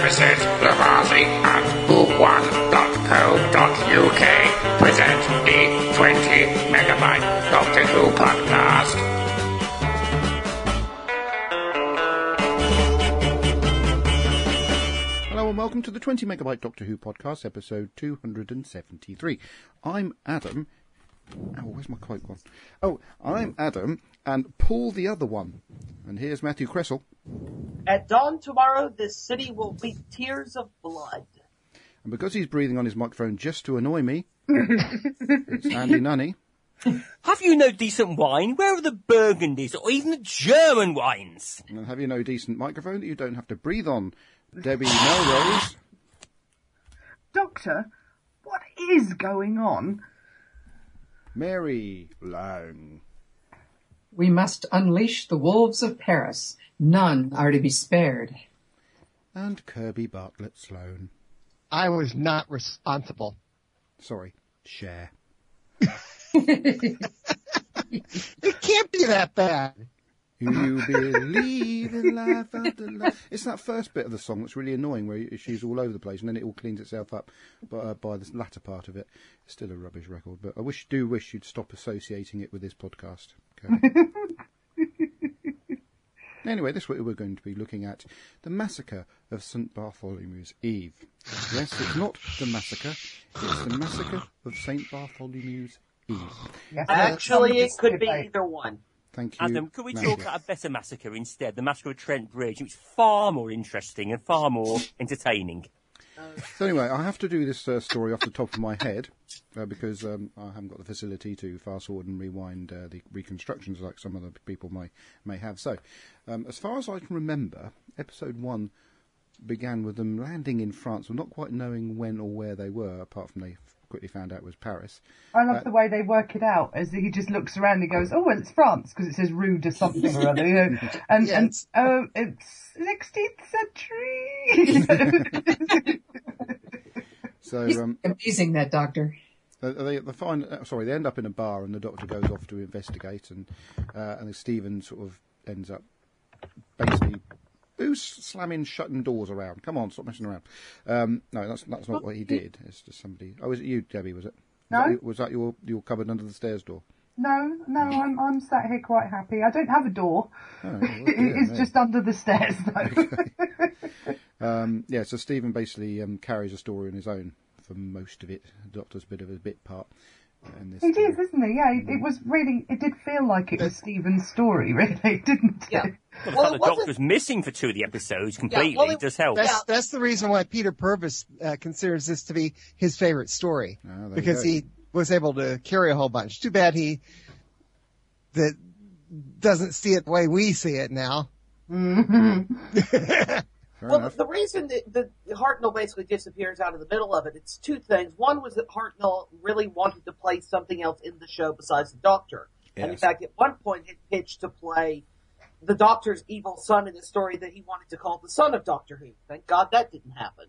Services, Lavazzi and Who1.co.uk present the 20 Megabyte Doctor Who podcast. Hello and welcome to the 20 Megabyte Doctor Who podcast, episode 273. I'm Adam. Oh, where's my quote gone? Oh, I'm Adam and Paul the other one. And here's Matthew Cressel. At dawn tomorrow, this city will be tears of blood. And because he's breathing on his microphone just to annoy me, it's Andy Nunny. Have you no decent wine? Where are the Burgundies or even the German wines? And have you no decent microphone that you don't have to breathe on? Debbie Melrose. Doctor, what is going on? Mary Lang. We must unleash the wolves of Paris. None are to be spared. And Kirby Bartlett Sloan. I was not responsible. Sorry, Cher. It can't be that bad. You believe in life after life. It's that first bit of the song that's really annoying, where she's all over the place, and then it all cleans itself up by the latter part of it. It's still a rubbish record, but I do wish you'd stop associating it with this podcast. Okay. Anyway, this week we're going to be looking at the massacre of St. Bartholomew's Eve. Yes, it's not the massacre, it's the massacre of St. Bartholomew's Eve. Yes, Actually, it could be either one. Thank you. Adam, could we talk about a better massacre instead? The massacre of Trent Bridge. It's far more interesting and far more entertaining. So anyway, I have to do this story off the top of my head because I haven't got the facility to fast forward and rewind the reconstructions like some other people may have. So, as far as I can remember, episode 1 began with them landing in France, well, not quite knowing when or where they were, apart from they quickly found out it was Paris. I love the way they work it out, as he just looks around and goes, "Oh, well, it's France," because it says "Rue de something or other," you know, and Yes. and it's 16th century. So He's amazing, that doctor. they end up in a bar, and the Doctor goes off to investigate, and Stephen sort of ends up basically. Who's slamming, shutting doors around? Come on, stop messing around. No, that's not what he did. It's just somebody. Oh, was it you, Debbie? Was it? No. Was that your cupboard under the stairs door? No, I'm sat here quite happy. I don't have a door. Oh, well, It's dear, just under the stairs, though. yeah. So Stephen basically carries a story on his own for most of it. The Doctor's a bit of a bit part. In this He is, isn't he? Yeah, it was really. It did feel like it was Stephen's story, really, didn't it? Yeah. Well, the Doctor was missing for 2 of the episodes completely. well, it does help. That's the reason why Peter Purvis considers this to be his favorite story, because he was able to carry a whole bunch. Too bad he doesn't see it the way we see it now. Well, the reason that Hartnell basically disappears out of the middle of it, it's 2 things. One was that Hartnell really wanted to play something else in the show besides the Doctor. Yes. And in fact, at one point, he pitched to play the Doctor's evil son in a story that he wanted to call The Son of Doctor Who. Thank God that didn't happen.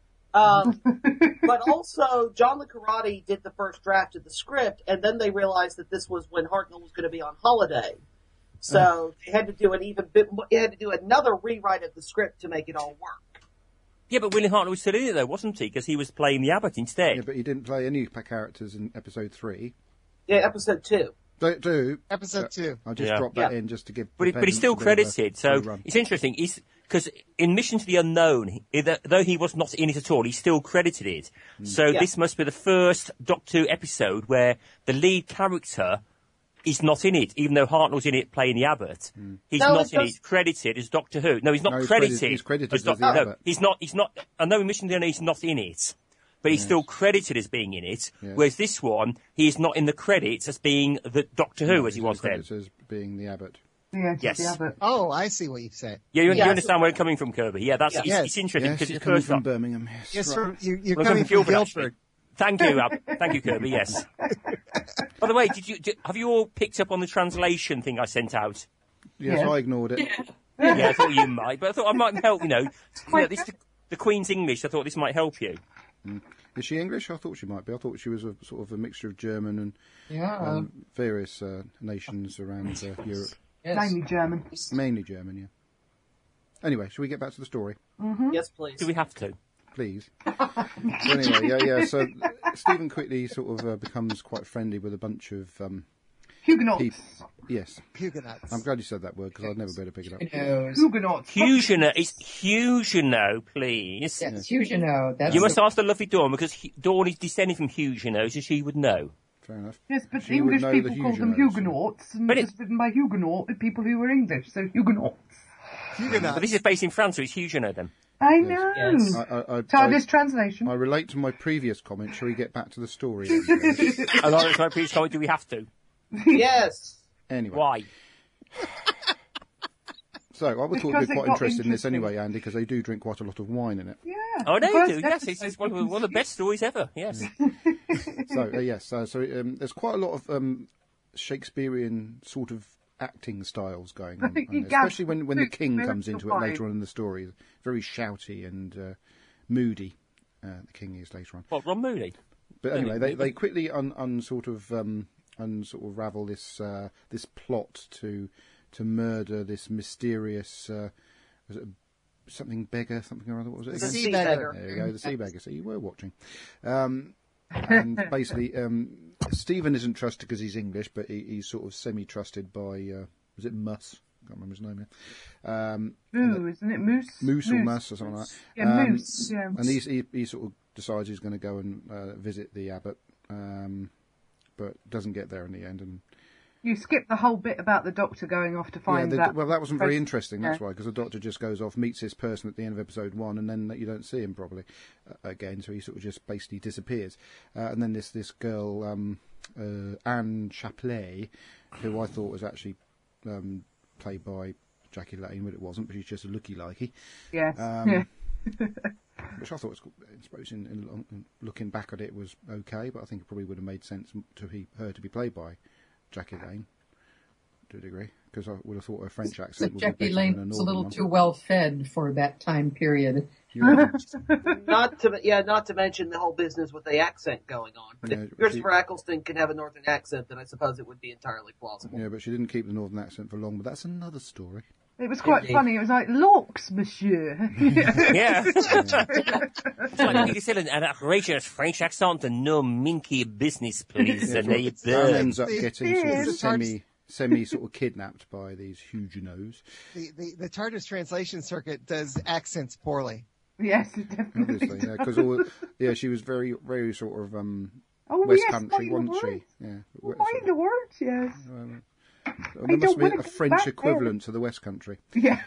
But also, John le Carré did the first draft of the script, and then they realized that this was when Hartnell was going to be on holiday. So they had to do another rewrite of the script to make it all work. Yeah, but William Hartnell was still in it, though, wasn't he? Because he was playing the Abbot instead. Yeah, but he didn't play any characters in episode 3. Yeah, episode 2. Episode 2. I'll just drop that in just to give. But he's still credited, so it's interesting. Because in Mission to the Unknown, though he was not in it at all, he's still credited. So this must be the first Doctor Who episode where the lead character is not in it, even though Hartnell's in it playing the Abbot. He's not in it, credited as Doctor Who. No, he's not credited. He's credited as the Doctor Who. Abbot. No, he's not. I know in Mission to the Unknown he's not in it. But he's still credited as being in it, whereas this one, he is not in the credits as being the Doctor Who as he was then. As being the Abbot. Yeah, Yes. the Abbot. Oh, I see what you said. Yeah, you understand where it's coming from, Kirby. Yeah, it's interesting because Yes, it's coming first from Birmingham. Yes, Yes, right. you're Well, coming from actually. Guildford. Thank you, thank you, Kirby. Yes. By the way, have you all picked up on the translation thing I sent out? Yes, Yeah. I ignored it. Yeah, I thought you might, but I thought I might help. The Queen's English. I thought this might help you. Is she English? I thought she might be. I thought she was a sort of a mixture of German and Yeah. various nations around Europe. Yes. Mainly German. Mainly German, yeah. Anyway, shall we get back to the story? Mm-hmm. Yes, please. Do we have to? Please. So anyway, so Stephen quickly sort of becomes quite friendly with a bunch of Huguenots. people. Yes. Huguenots. I'm glad you said that word because I'd never be able to pick it up. Huguenots. Huguenot. It's Huguenot, please. Yes, Huguenot. That's You must ask the lovely Dawn, because Dawn is descending from Huguenots, so she would know. Fair enough. Yes, but She would English know people the call them Huguenots. Huguenots, and But it's written by Huguenot, people who were English, so Huguenots. But this is based in France, so it's Huguenot then. I know. Yes. TARDIS translation. I relate to my previous comment. Shall we get back to the story? Along with my previous comment, do we have to? Yes. Anyway. Why? So I would thought Because you'd be it quite got interested in this interesting. anyway, Andy, because they do drink quite a lot of wine in it. Yeah. Oh, the they first do, yes. episode It's one of the best stories ever, yes. So yes, there's quite a lot of Shakespearean sort of acting styles going on, You especially gasped when the too, king very comes into it surprised. later on in the story. Very shouty and moody. The king is later on. What, Ron Mooney? But anyway, they quickly unravel this this plot to murder this mysterious was it something beggar, something or other. What was it The again? sea beggar. There you go, the sea beggar. So you were watching. And basically, Stephen isn't trusted because he's English, but he's sort of semi-trusted by was it Muss? I can't remember his name now. Isn't it Moose? Moose or Muss or something like that. Yeah, Moose. Yeah. And he sort of decides he's going to go and visit the abbot, but doesn't get there in the end. And You skipped the whole bit about the doctor going off to find that. well, that wasn't very person. interesting. That's why, because the doctor just goes off, meets this person at the end of episode 1, and then you don't see him probably again. So he sort of just basically disappears. And then this girl, Anne Chaplet, who I thought was actually played by Jackie Lane, but it wasn't. But she's just a looky-likey. Yes. Which I thought was, I suppose, in looking back at it, was okay. But I think it probably would have made sense to her to be played by Jackie Lane, to a degree, because I would have thought her French accent would be Jackie better Lane than a was a northern little one. too well fed for that time period. Not to mention the whole business with the accent going on. Yeah, If Christopher Eccleston can have a northern accent, then I suppose it would be entirely plausible. Yeah, but she didn't keep the northern accent for long. But that's another story. It was quite Indeed. funny. It was like, looks, monsieur. Yeah. It's like Peter Dillon, an outrageous French accent and no minky business, please. And there you Anne burn. ends up getting sort of semi sort of kidnapped by these Huguenots. The TARDIS translation circuit does accents poorly. Yes, it definitely. Obviously, because she was very very sort of Oh, West yes, Country, mind wasn't the she? Yeah. words. Mind the words, yes. There must be wanna a go French back equivalent to the West Country. Yeah.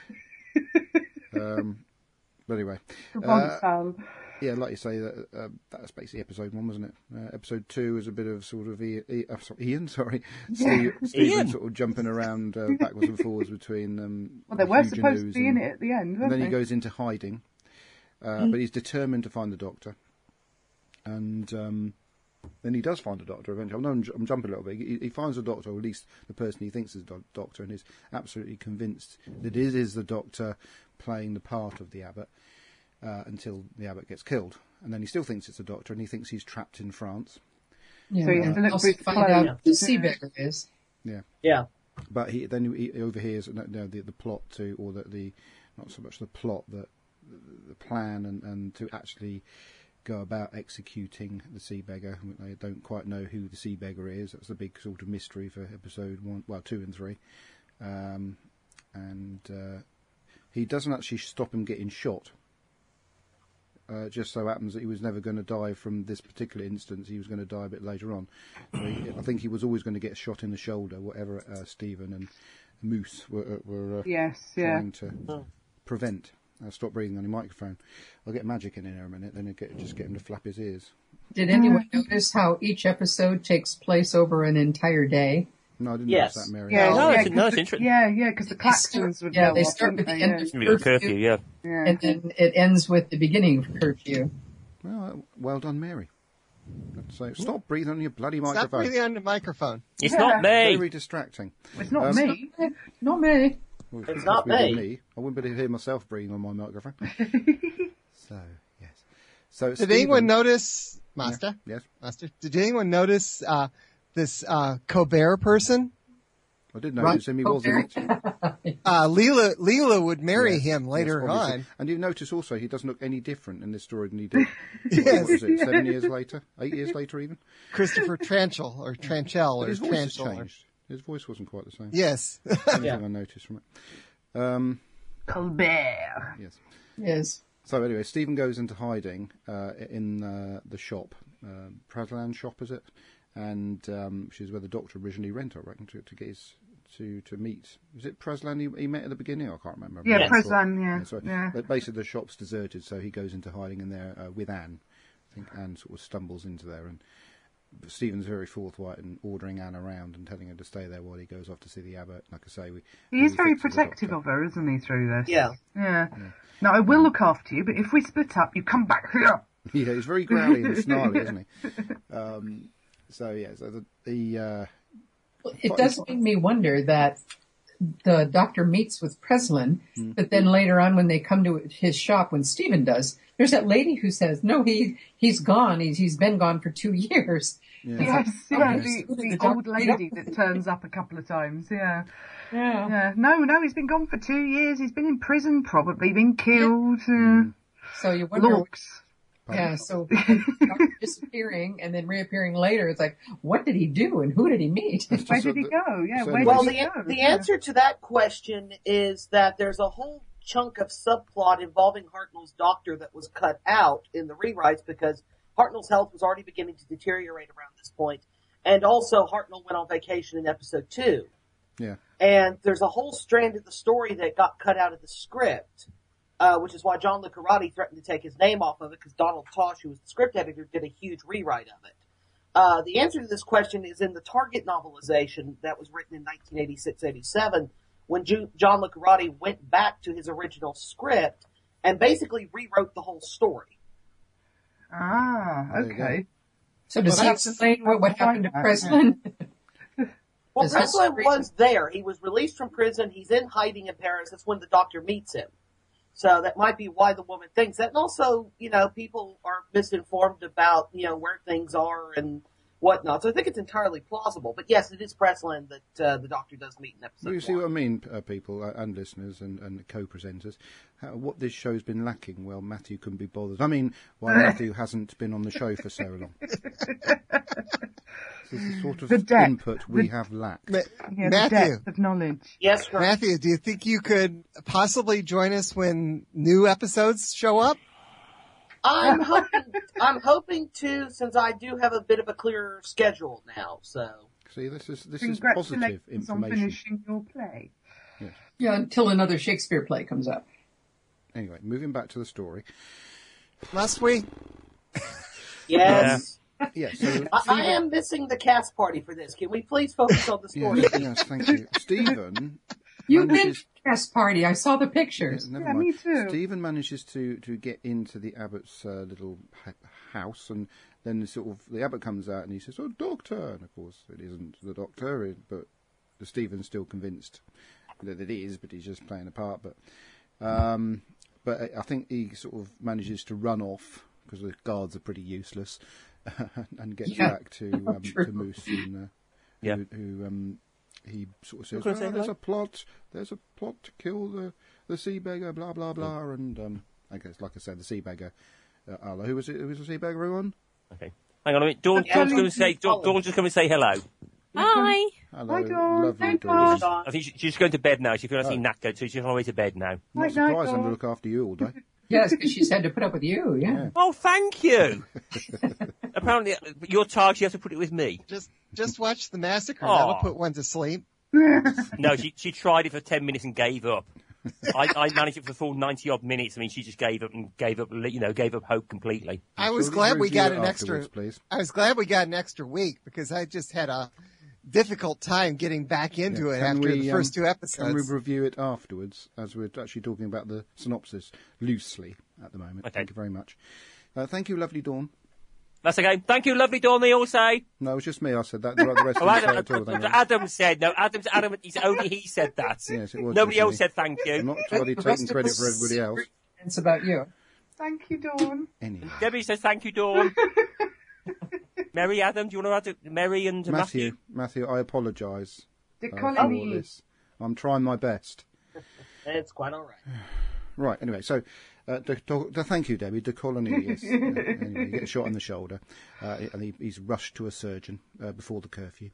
But anyway, yeah, like you say, that's basically episode 1, wasn't it? Episode 2 is a bit of sort of Ian, Stephen sort of jumping around backwards and forwards between. Well, they were supposed to be in it at the end, weren't and then they? he goes into hiding, but he's determined to find the Doctor, and then he does find the Doctor eventually. I'm jumping a little bit. He finds the Doctor, or at least the person he thinks is the Doctor, and is absolutely convinced that it is the Doctor playing the part of the Abbot. Until the Abbot gets killed, and then he still thinks it's a Doctor, and he thinks he's trapped in France. Yeah, So you have to look also through the find clothes. out who the sea beggar is. Yeah. But he overhears the plot to, or the not so much the plot, that the plan and to actually go about executing the sea beggar. They don't quite know who the sea beggar is. That's the big sort of mystery for episode 2 and 3. He doesn't actually stop him getting shot. Just so happens that he was never going to die from this particular instance. He was going to die a bit later on. So I think he was always going to get shot in the shoulder, whatever Stephen and Moose were trying to prevent. Stop breathing on your microphone. I'll get magic in a minute, then just get him to flap his ears. Did anyone notice how each episode takes place over an entire day? No, I didn't notice that, Mary. Yeah, No, it's because interesting. because the claxons would go they off, start with wouldn't the they? end of Maybe a curfew, yeah. and then it ends with the beginning of curfew. Well done, Mary. So stop breathing on your bloody microphone. Stop breathing on the microphone. It's not me. Very distracting. It's not me. Not me. Well, It's not me. I wouldn't be able to hear myself breathing on my microphone. So, yes. So Did anyone notice, Master? Yes. Master. Did anyone notice this Colbert person? I did notice him. He was in it. Leela would marry him later on. And you notice also he doesn't look any different in this story than he did. What is it? 7 years later? 8 years later, even. Christopher Tranchell or Tranchell or his voice has Tranchell. changed. His voice wasn't quite the same. Yes. Anything I noticed from it. Colbert. Yes. Yes. So anyway, Stephen goes into hiding in the shop, Praslan shop, is it? And which is where the Doctor originally went, I reckon, to get his to meet. Was it Praslan he met at the beginning? I can't remember. Yeah, Praslan. Yeah. But basically, the shop's deserted, so he goes into hiding in there with Anne. I think Anne sort of stumbles into there, and Stephen's very forthright in ordering Anne around and telling her to stay there while he goes off to see the abbot. Like I say, he's very protective of her, isn't he? Through this. Yeah. Now I will look after you, but if we split up, you come back here. Yeah, he's very growly and snarly, isn't he? It does make me wonder that the Doctor meets with Preslin, but then later on when they come to his shop, when Stephen does, there's that lady who says, no, he's gone. He's been gone for 2 years. Yeah. The old lady that turns up a couple of times. Yeah. No, he's been gone for 2 years. He's been in prison, probably been killed. So you wonder. Looks. Yeah, so disappearing and then reappearing later, it's like, what did he do and who did he meet? Where did he go? Yeah, where well, did he go? The answer to that question is that there's a whole chunk of subplot involving Hartnell's doctor that was cut out in the rewrites because Hartnell's health was already beginning to deteriorate around this point. And also Hartnell went on vacation in episode 2. Yeah. And there's a whole strand of the story that got cut out of the script. Which is why John Le Carrati threatened to take his name off of it because Donald Tosh, who was the script editor, did a huge rewrite of it. The answer to this question is in the Target novelization that was written in 1986-87 when John Le Carrati went back to his original script and basically rewrote the whole story. Ah, okay. So does he explain what happened to Preslin? Well, Preslin was there. He was released from prison. He's in hiding in Paris. That's when the Doctor meets him. So that might be why the woman thinks that. And also, people are misinformed about, where things are and whatnot. So I think it's entirely plausible. But yes, it is Preslin that the Doctor does meet in episode 1. You see what I mean, people and listeners and co-presenters? What this show's been lacking? Well, Matthew couldn't be bothered. I mean, why Matthew hasn't been on the show for so long. This is the sort of input we have lacked. Matthew, the depth of knowledge. Yes, sir. Matthew, do you think you could possibly join us when new episodes show up? I'm hoping to, since I do have a bit of a clearer schedule now. So see, this is positive Congratulations information. on finishing your play. Yes. Yeah, until another Shakespeare play comes up. Anyway, moving back to the story. Must we? Yes. Yes. So I am missing the cast party for this. Can we please focus on the story? Yes, thank you. Stephen. You've been to the guest party. I saw the pictures. Never mind. Me too. Stephen manages to get into the abbot's little house, and then the abbot comes out and he says, "Oh, doctor!" And of course, it isn't the doctor, but Stephen's still convinced that it is, but he's just playing a part. But I think he sort of manages to run off because the guards are pretty useless, and gets back to Moose, and, who he sort of says, "There's a plot to kill the sea beggar, blah blah blah," and I guess, like I said, the sea beggar. Who was it? Who was the sea beggar on? Okay, hang on a minute. Dawn's just going to say hello. Hi. Hello, Hi, Dawn. lovely Dawn. I think she's going to bed now. She feels knackered, so she's on her way to bed now. I'm not surprised I'm going to look after you all day. Yes, because she's had to put up with you, yeah. Oh, thank you. Apparently, your task, you have to put it with me. Just watch The Massacre. That'll put one to sleep. No, she tried it for 10 minutes and gave up. I managed it for the full 90-odd minutes. I mean, she just gave up hope completely. I was glad we got an extra. Please. I was glad we got an extra week because I just had a difficult time getting back into it after the first 2 episodes. Can we review it afterwards, as we're actually talking about the synopsis loosely at the moment? Okay. Thank you very much. Thank you, lovely Dawn. That's okay. Thank you, lovely Dawn, they all say. No, it was just me. I said that. The rest of them Adam said, no, Adam, only he said that. Yes, it was. Nobody else said thank you. I'm not totally taking credit for everybody else. It's about you. Thank you, Dawn. Anyway. Debbie says thank you, Dawn. Mary, Adam, do you want to add Mary and Matthew? Matthew, I apologise. De I'm trying my best. It's quite all right. Right, anyway, so thank you, Debbie. De Coligny, yes. Anyway, you get a shot in the shoulder, and he's rushed to a surgeon before the curfew.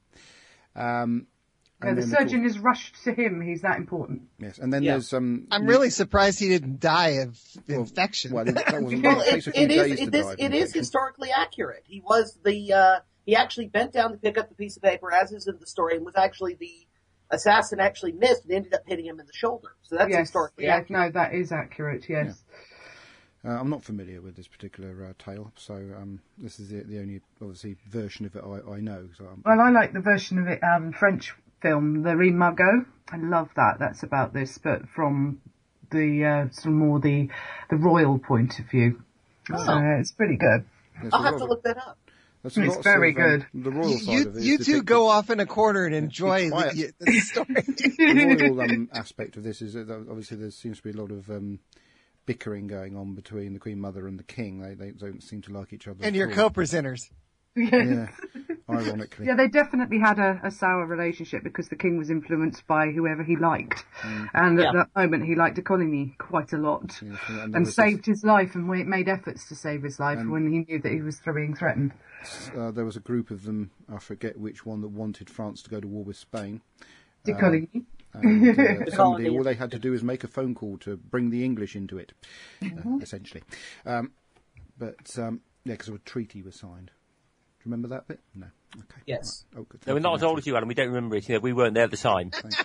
The surgeon is rushed to him. He's that important. Yes, and then there's I'm really surprised he didn't die of infection. Well, that wasn't. It is historically accurate. He was he actually bent down to pick up the piece of paper, as is in the story, and was actually the assassin actually missed and ended up hitting him in the shoulder. So that's historically accurate. No, that is accurate. Yes. Yeah. I'm not familiar with this particular tale, so this is the only obviously version of it I know. So well, I like the version of it French film, The Reine Margot. I love that. That's about this, but from the sort of more the royal point of view. Oh. So it's pretty good. I'll have to look that up. It's very good. The royal side of it. You two go off in a corner and enjoy the story. The royal aspect of this is that obviously there seems to be a lot of bickering going on between the Queen Mother and the King. They don't seem to like each other. And your co-presenters. Yeah, ironically. Yeah, they definitely had a sour relationship because the king was influenced by whoever he liked. And at that moment he liked de Coligny quite a lot. Yeah, and saved his life and made efforts to save his life when he knew that he was being threatened. There was a group of them, I forget which one, that wanted France to go to war with Spain. De Coligny. All they had to do is make a phone call to bring the English into it, essentially. Because a treaty was signed. Do you remember that bit? No. Okay. Yes. Right. Oh, good. No, we're not as old as you, Alan. We don't remember it. You know, we weren't there at the time. Thank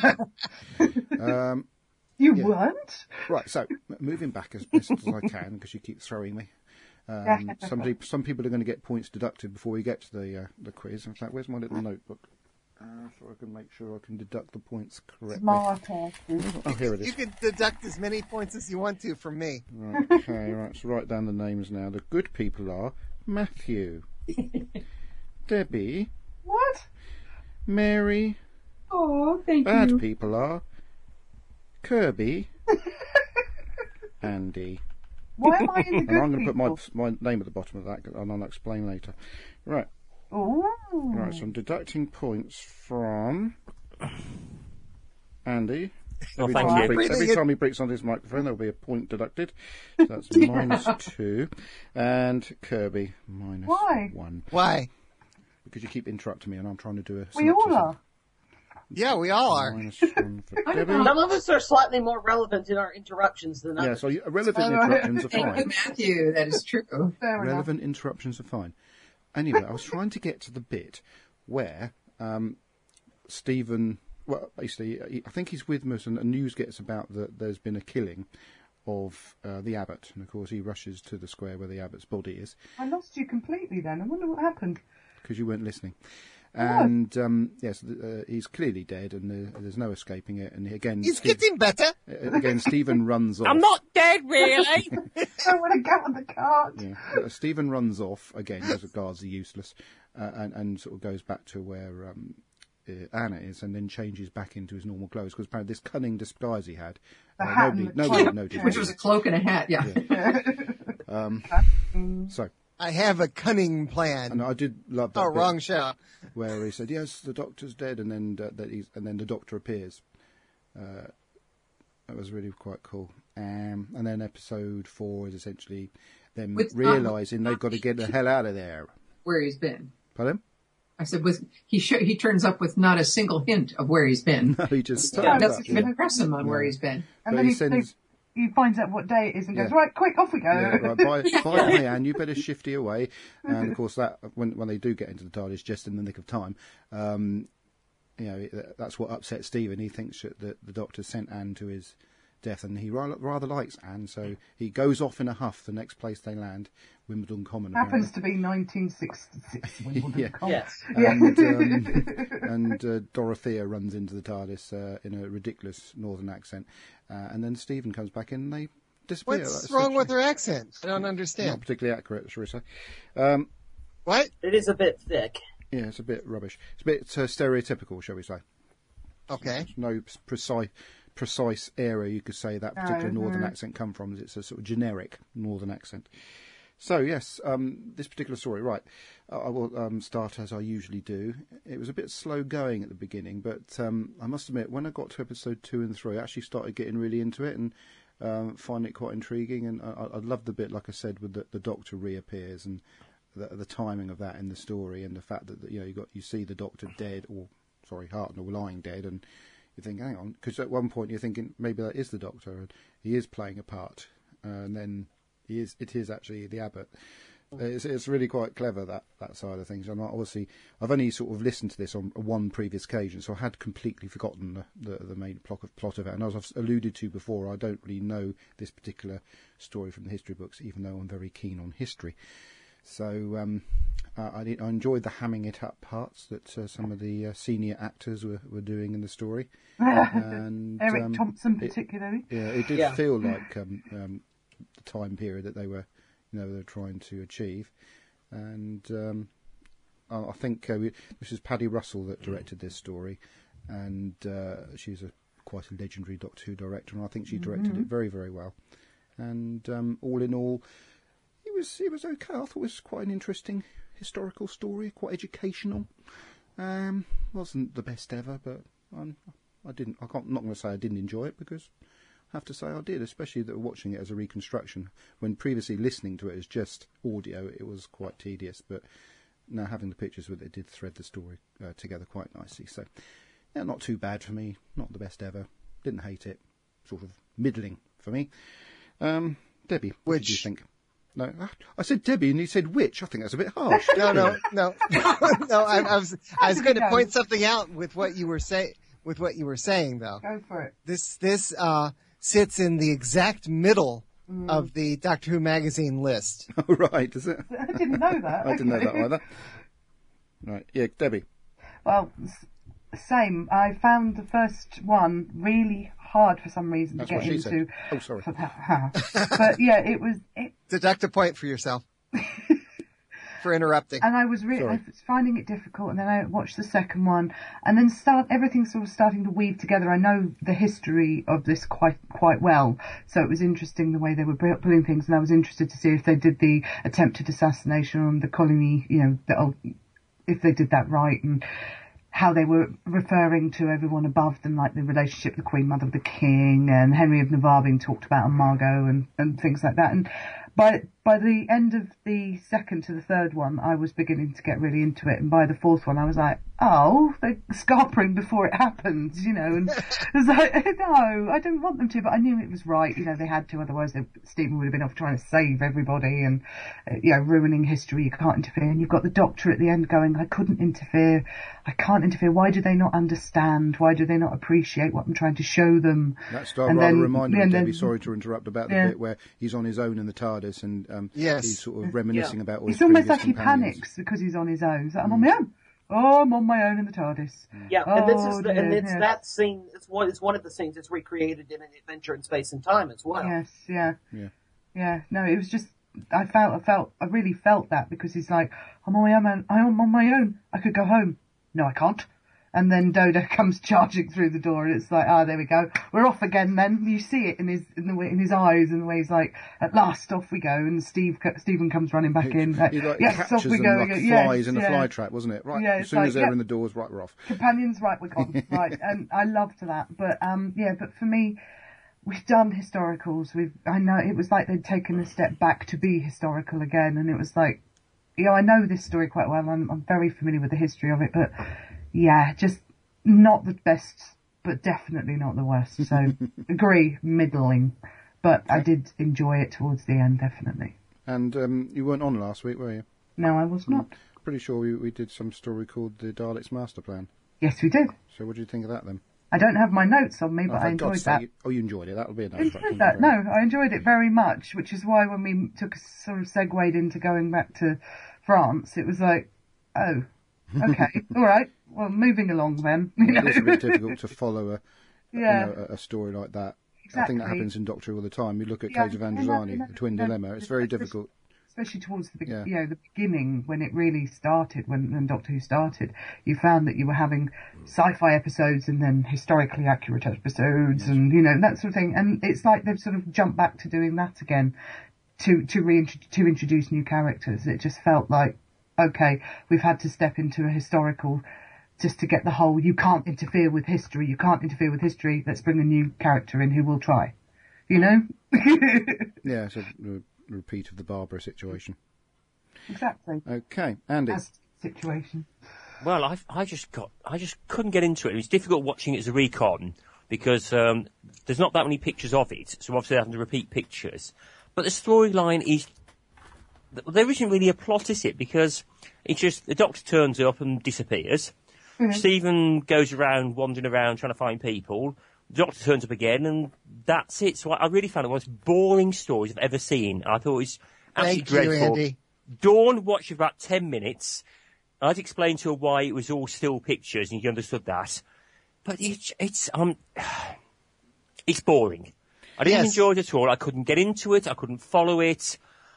you. You weren't? Right, so moving back as best as I can, because you keep throwing me. Some people are going to get points deducted before we get to the quiz. In fact, where's my little notebook? So I can make sure I can deduct the points correctly. Smart. Oh, here it is. You can deduct as many points as you want to from me. Right, okay, right. So write down the names now. The good people are Matthew, Debbie. What? Mary. Oh, thank Bad you. Bad people are Kirby, Andy. Why am I in the good And I'm going to people? put my name at the bottom of that, and I'll explain later. Right. Ooh. Right, so I'm deducting points from Andy. Every time he breaks on his microphone, there'll be a point deducted. So that's -2. And Kirby, -1. Why? Because you keep interrupting me and I'm trying to do a We all are. Yeah, we all are. -1 for Debbie. Some of us are slightly more relevant in our interruptions than others. Yeah, so relevant interruptions are Thank you, fine. Matthew. That is true. Relevant interruptions are fine. Anyway, I was trying to get to the bit where Stephen... Well, basically, I think he's with us, and news gets about that there's been a killing of the abbot, and of course he rushes to the square where the abbot's body is. I lost you completely then. I wonder what happened. Because you weren't listening. And yes, he's clearly dead, and there's no escaping it. And again, he's getting better. Again, Stephen runs off. I'm not dead, really. I want to get on the cart. Yeah. Stephen runs off again because the guards are useless, and sort of goes back to where Anna is, and then changes back into his normal clothes because apparently this cunning disguise he had, nobody noticed. Which was a cloak and a hat. Yeah. So. I have a cunning plan. And I did love that. Oh, wrong show. Where he said, "Yes, the doctor's dead," and then then the doctor appears. That was really quite cool. And then episode 4 is essentially them realising they've got to get the hell out of there. Where he's been. Pardon? I said, he turns up with not a single hint of where he's been. No, he just doesn't even press him on where he's been. And then he finds out what day it is and goes, right, quick, off we go. Yeah, right, bye, Anne, you better shifty away. And of course, that when they do get into the TARDIS just in the nick of time, that's what upsets Stephen. He thinks that the Doctor sent Anne to his death, and he rather likes Anne, so he goes off in a huff the next place they land, Wimbledon Common. Happens to be 1966 Wimbledon Common. Yes. And Dorothea runs into the TARDIS in a ridiculous northern accent, and then Stephen comes back in and they disappear. What's wrong with her accent? I don't understand. Not particularly accurate, shall we say. What? It is a bit thick. Yeah, it's a bit rubbish. It's a bit stereotypical, shall we say. Okay. There's no precise area you could say that particular northern accent come from. It's a sort of generic northern accent. So, yes, this particular story, right, I will start as I usually do. It was a bit slow going at the beginning, but I must admit, when I got to episode 2 and 3, I actually started getting really into it and find it quite intriguing. And I loved the bit, like I said, with the Doctor reappears and the timing of that in the story, and the fact that you see the Doctor dead, Hartnell lying dead, and you think, hang on, because at one point you're thinking maybe that is the Doctor, and he is playing a part, and then it is actually the Abbot. It's really quite clever, that side of things. And obviously, I've only sort of listened to this on one previous occasion, so I had completely forgotten the main plot of it. And as I've alluded to before, I don't really know this particular story from the history books, even though I'm very keen on history. So I enjoyed the hamming it up parts that some of the senior actors were doing in the story. And Eric Thompson particularly. It did feel like the time period that they were trying to achieve. And I think this is Paddy Russell that directed this story, and she's quite a legendary Doctor Who director, and I think she directed it very, very well. And all in all, it was okay. I thought it was quite an interesting historical story, quite educational. Wasn't the best ever, but I'm not going to say I didn't enjoy it, because I have to say I did, especially that watching it as a reconstruction. When previously listening to it as just audio, it was quite tedious, but now having the pictures with it did thread the story together quite nicely. So, yeah, not too bad for me. Not the best ever. Didn't hate it. Sort of middling for me. Debbie, what did you think? No, I said Debbie, and you said which. I think that's a bit harsh. No. No, I was going to point something out with what you were saying. With what you were saying, though. Go for it. This sits in the exact middle of the Doctor Who magazine list. Oh, right, is it? I didn't know that. I didn't know that either. Right, yeah, Debbie. Well, same. I found the first one really hard for some reason to get into. Said. Oh, sorry. But yeah, it was. Deduct a point for yourself. For interrupting. And I was finding it difficult, and then I watched the second one, and then everything sort of starting to weave together. I know the history of this quite well, so it was interesting the way they were pulling things, and I was interested to see if they did the attempted assassination on the colony, if they did that right, and how they were referring to everyone above them, like the relationship, the Queen Mother of the King, and Henry of Navarre being talked about, and Margot, and things like that. And by the end of the second to the third one, I was beginning to get really into it, and by the fourth one, I was like, oh, they're scarpering before it happens, and it was like, no, I don't want them to, but I knew it was right, they had to, otherwise Stephen would have been off trying to save everybody and, ruining history. You can't interfere, and you've got the Doctor at the end going, I couldn't interfere, I can't interfere, why do they not understand, why do they not appreciate what I'm trying to show them? That's rather reminded me, Debbie, sorry to interrupt, about the bit where he's on his own in the TARDIS, and he's sort of reminiscing about all his previous companions. It's almost like he panics because he's on his own. So I'm on my own. Oh, I'm on my own in the TARDIS. Yeah, and it's that scene. It's one of the scenes that's recreated in An Adventure in Space and Time as well. Yes, yeah. No, it was just I really felt that, because he's like, I'm on my own. I could go home. No, I can't. And then Dodo comes charging through the door, and it's like, there we go. We're off again then. You see it in his eyes, and the way he's like, at last, off we go. And Stephen comes running back in. Yes, off we go. Like flies in a fly trap, wasn't it? Right, as soon as they're in the doors, right, we're off. Companions, right, we're gone. Right, and I loved that. But, but for me, we've done historicals. I know it was like they'd taken a step back to be historical again, and it was like, I know this story quite well. I'm very familiar with the history of it, but yeah, just not the best, but definitely not the worst. So agree, middling, but I did enjoy it towards the end, definitely. And you weren't on last week, were you? No, I was not. Pretty sure we did some story called The Daleks Master Plan. Yes, we did. So what did you think of that then? I don't have my notes on me, but I enjoyed that. You enjoyed it. That'll be enough. I enjoyed that. No, I enjoyed it very much, which is why when we sort of segued into going back to France, it was like, oh, okay, all right. Well, moving along then. It's a bit difficult to follow a story like that. Exactly. I think that happens in Doctor Who all the time. You look at Caves of Androzani, the Twin Dilemma. It's very difficult. Especially towards the the beginning, when it really started, when Doctor Who started, you found that you were having sci-fi episodes and then historically accurate episodes, and that sort of thing. And it's like they've sort of jumped back to doing that again, to introduce new characters. It just felt like, okay, we've had to step into a historical just to get the whole, you can't interfere with history, let's bring a new character in who will try. You know? Yeah, it's a repeat of the Barbara situation. Exactly. Okay, Andy. Situation. Well, I just couldn't get into it. It was difficult watching it as a recon because there's not that many pictures of it, so obviously having to repeat pictures. But the storyline is, there isn't really a plot, is it? Because it's just, the Doctor turns up and disappears. Mm-hmm. Stephen goes around, wandering around, trying to find people. The Doctor turns up again, and that's it. So I really found it one of the most boring stories I've ever seen. I thought it was absolutely dreadful. Thank you, Andy. Dawn watched for about 10 minutes. I'd explained to her why it was all still pictures, and you understood that. But it's boring. I didn't enjoy it at all. I couldn't get into it. I couldn't follow it.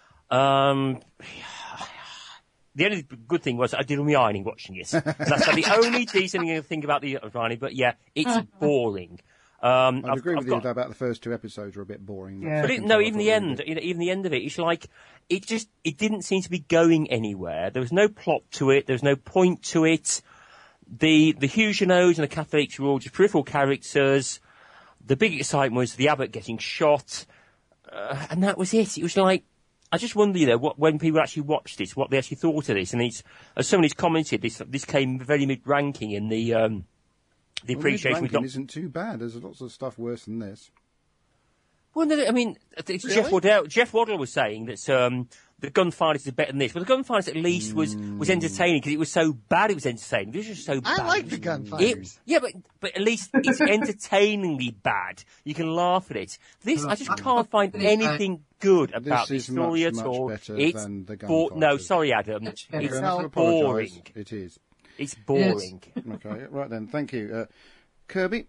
The only good thing was I did all my ironing watching it. That's the only decent thing about the ironing. But yeah, it's boring. I'd agree with you about the first 2 episodes were a bit boring. Yeah. But even the end, even the end of it, it's like it didn't seem to be going anywhere. There was no plot to it. There was no point to it. The Huguenots and the Catholics were all just peripheral characters. The big excitement was the abbot getting shot, and that was it. It was like, I just wonder, when people actually watched this, what they actually thought of this. And as somebody's commented, this came very mid-ranking in the appreciation. Mid-ranking isn't too bad. There's lots of stuff worse than this. Well, no, I mean, really? Jeff Waddle was saying that the Gunfighters is better than this. Well, the Gunfighters at least was entertaining because it was so bad. It was entertaining. It was just so bad. I like the Gunfighters. But at least it's entertainingly bad. You can laugh at it. This, I just can't find anything good about this story at all. Better than the Gunfighters. No, sorry, Adam. It's boring. It is. It's boring. Okay, right then. Thank you, Kirby.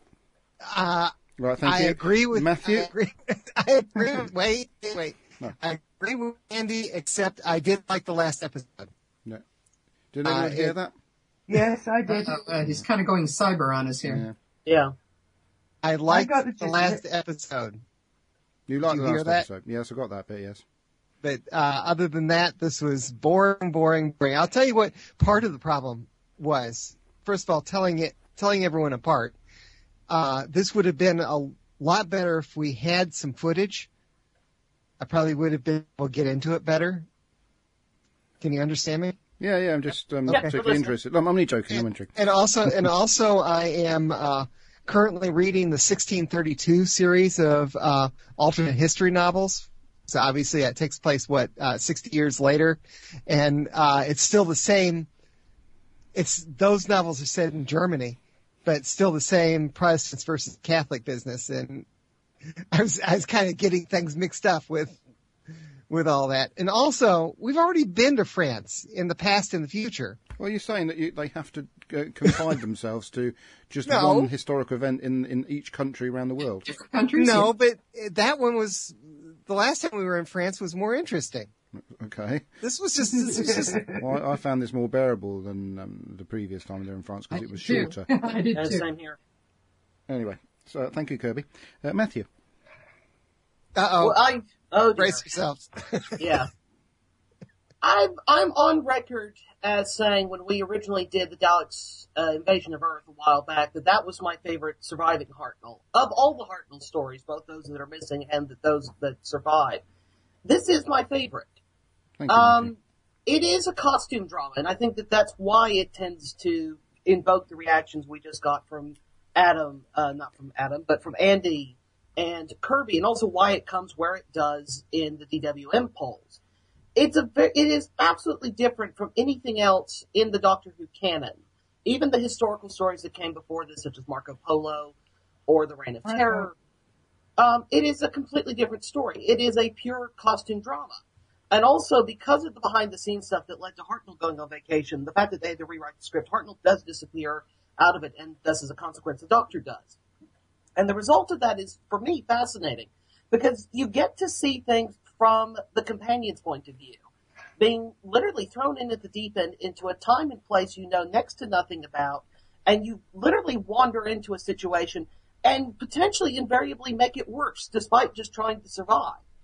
Right, thank you. I agree with Matthew. I agree with, wait. No. I agree with Andy, except I did like the last episode. No. Did anyone hear that? Yes, I did. He's kind of going cyber on us here. Yeah. I liked the last episode. You liked the last episode? Yes, I got that bit, yes. But other than that, this was boring. I'll tell you what part of the problem was. First of all, telling everyone apart. This would have been a lot better if we had some footage. I probably would have been able to get into it better. Can you understand me? Yeah, I'm just particularly interested. I'm only joking. I'm intrigued. And also, I am currently reading the 1632 series of alternate history novels. So obviously, that takes place 60 years later, and it's still the same. Those novels are set in Germany, but it's still the same Protestants versus Catholic business, and I was kind of getting things mixed up with all that. And also, we've already been to France in the past and the future. Well, you're saying that they have to confine themselves to just one historic event in each country around the world. No, but that one was, the last time we were in France was more interesting. Okay. This was just. Well, I found this more bearable than the previous time they were in France because it was shorter. I did too. Same here. Anyway, so thank you, Kirby. Matthew. Well, brace yourselves. Yeah. I'm on record as saying when we originally did the Daleks' invasion of Earth a while back that was my favorite surviving Hartnell. Of all the Hartnell stories, both those that are missing and those that survive, this is my favorite. Thank you, it is a costume drama, and I think that's why it tends to invoke the reactions we just got from not from Adam, but from Andy and Kirby, and also why it comes where it does in the DWM polls. It is absolutely different from anything else in the Doctor Who canon. Even the historical stories that came before this, such as Marco Polo or The Reign of Terror, it is a completely different story. It is a pure costume drama. And also, because of the behind-the-scenes stuff that led to Hartnell going on vacation, the fact that they had to rewrite the script, Hartnell does disappear out of it, and thus as a consequence, the Doctor does. And the result of that is, for me, fascinating, because you get to see things from the companion's point of view, being literally thrown in at the deep end into a time and place you know next to nothing about, and you literally wander into a situation and potentially invariably make it worse, despite just trying to survive.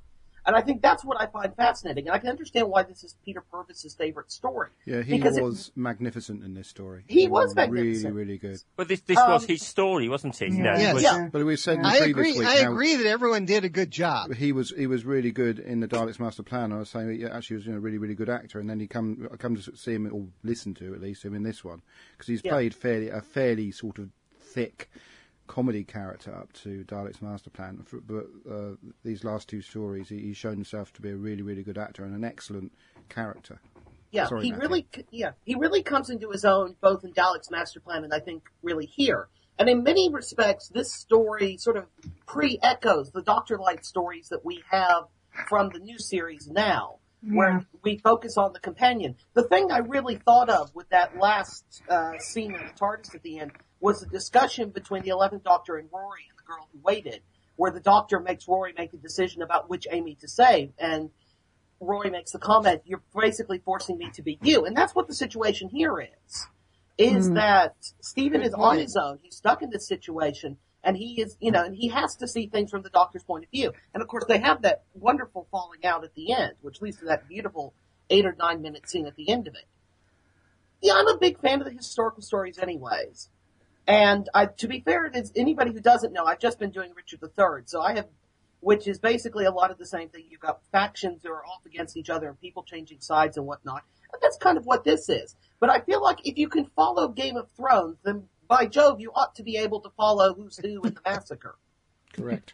And I think that's what I find fascinating. And I can understand why this is Peter Purvis's favorite story. Yeah, he was magnificent in this story. He was magnificent. Really, really good. But this was his story, wasn't it? Yeah. But we said I agree that everyone did a good job. He was really good in the Daleks Master Plan. I was saying actually he was a really, really good actor. And then I come to see him, or listen to at least him in this one, because he's played a fairly sort of thick comedy character up to Daleks Master Plan, but these last two stories, he's shown himself to be a really, really good actor and an excellent character. Yeah, he really comes into his own both in Daleks Master Plan and I think really here. And in many respects, this story sort of pre-echoes the Dr. Light stories that we have from the new series now, where we focus on the companion. The thing I really thought of with that last scene in the TARDIS at the end was the discussion between the 11th Doctor and Rory and the girl who waited, where the Doctor makes Rory make the decision about which Amy to save, and Rory makes the comment, "You're basically forcing me to be you." And that's what the situation here is that Stephen is on his own. He's stuck in this situation, and he is, and he has to see things from the Doctor's point of view. And of course, they have that wonderful falling out at the end, which leads to that beautiful 8 or 9 minute scene at the end of it. Yeah, I'm a big fan of the historical stories anyways. And to be fair, it's anybody who doesn't know, I've just been doing Richard III, so which is basically a lot of the same thing. You've got factions that are off against each other and people changing sides and whatnot. And that's kind of what this is. But I feel like if you can follow Game of Thrones, then by Jove, you ought to be able to follow who's who in the massacre. Correct.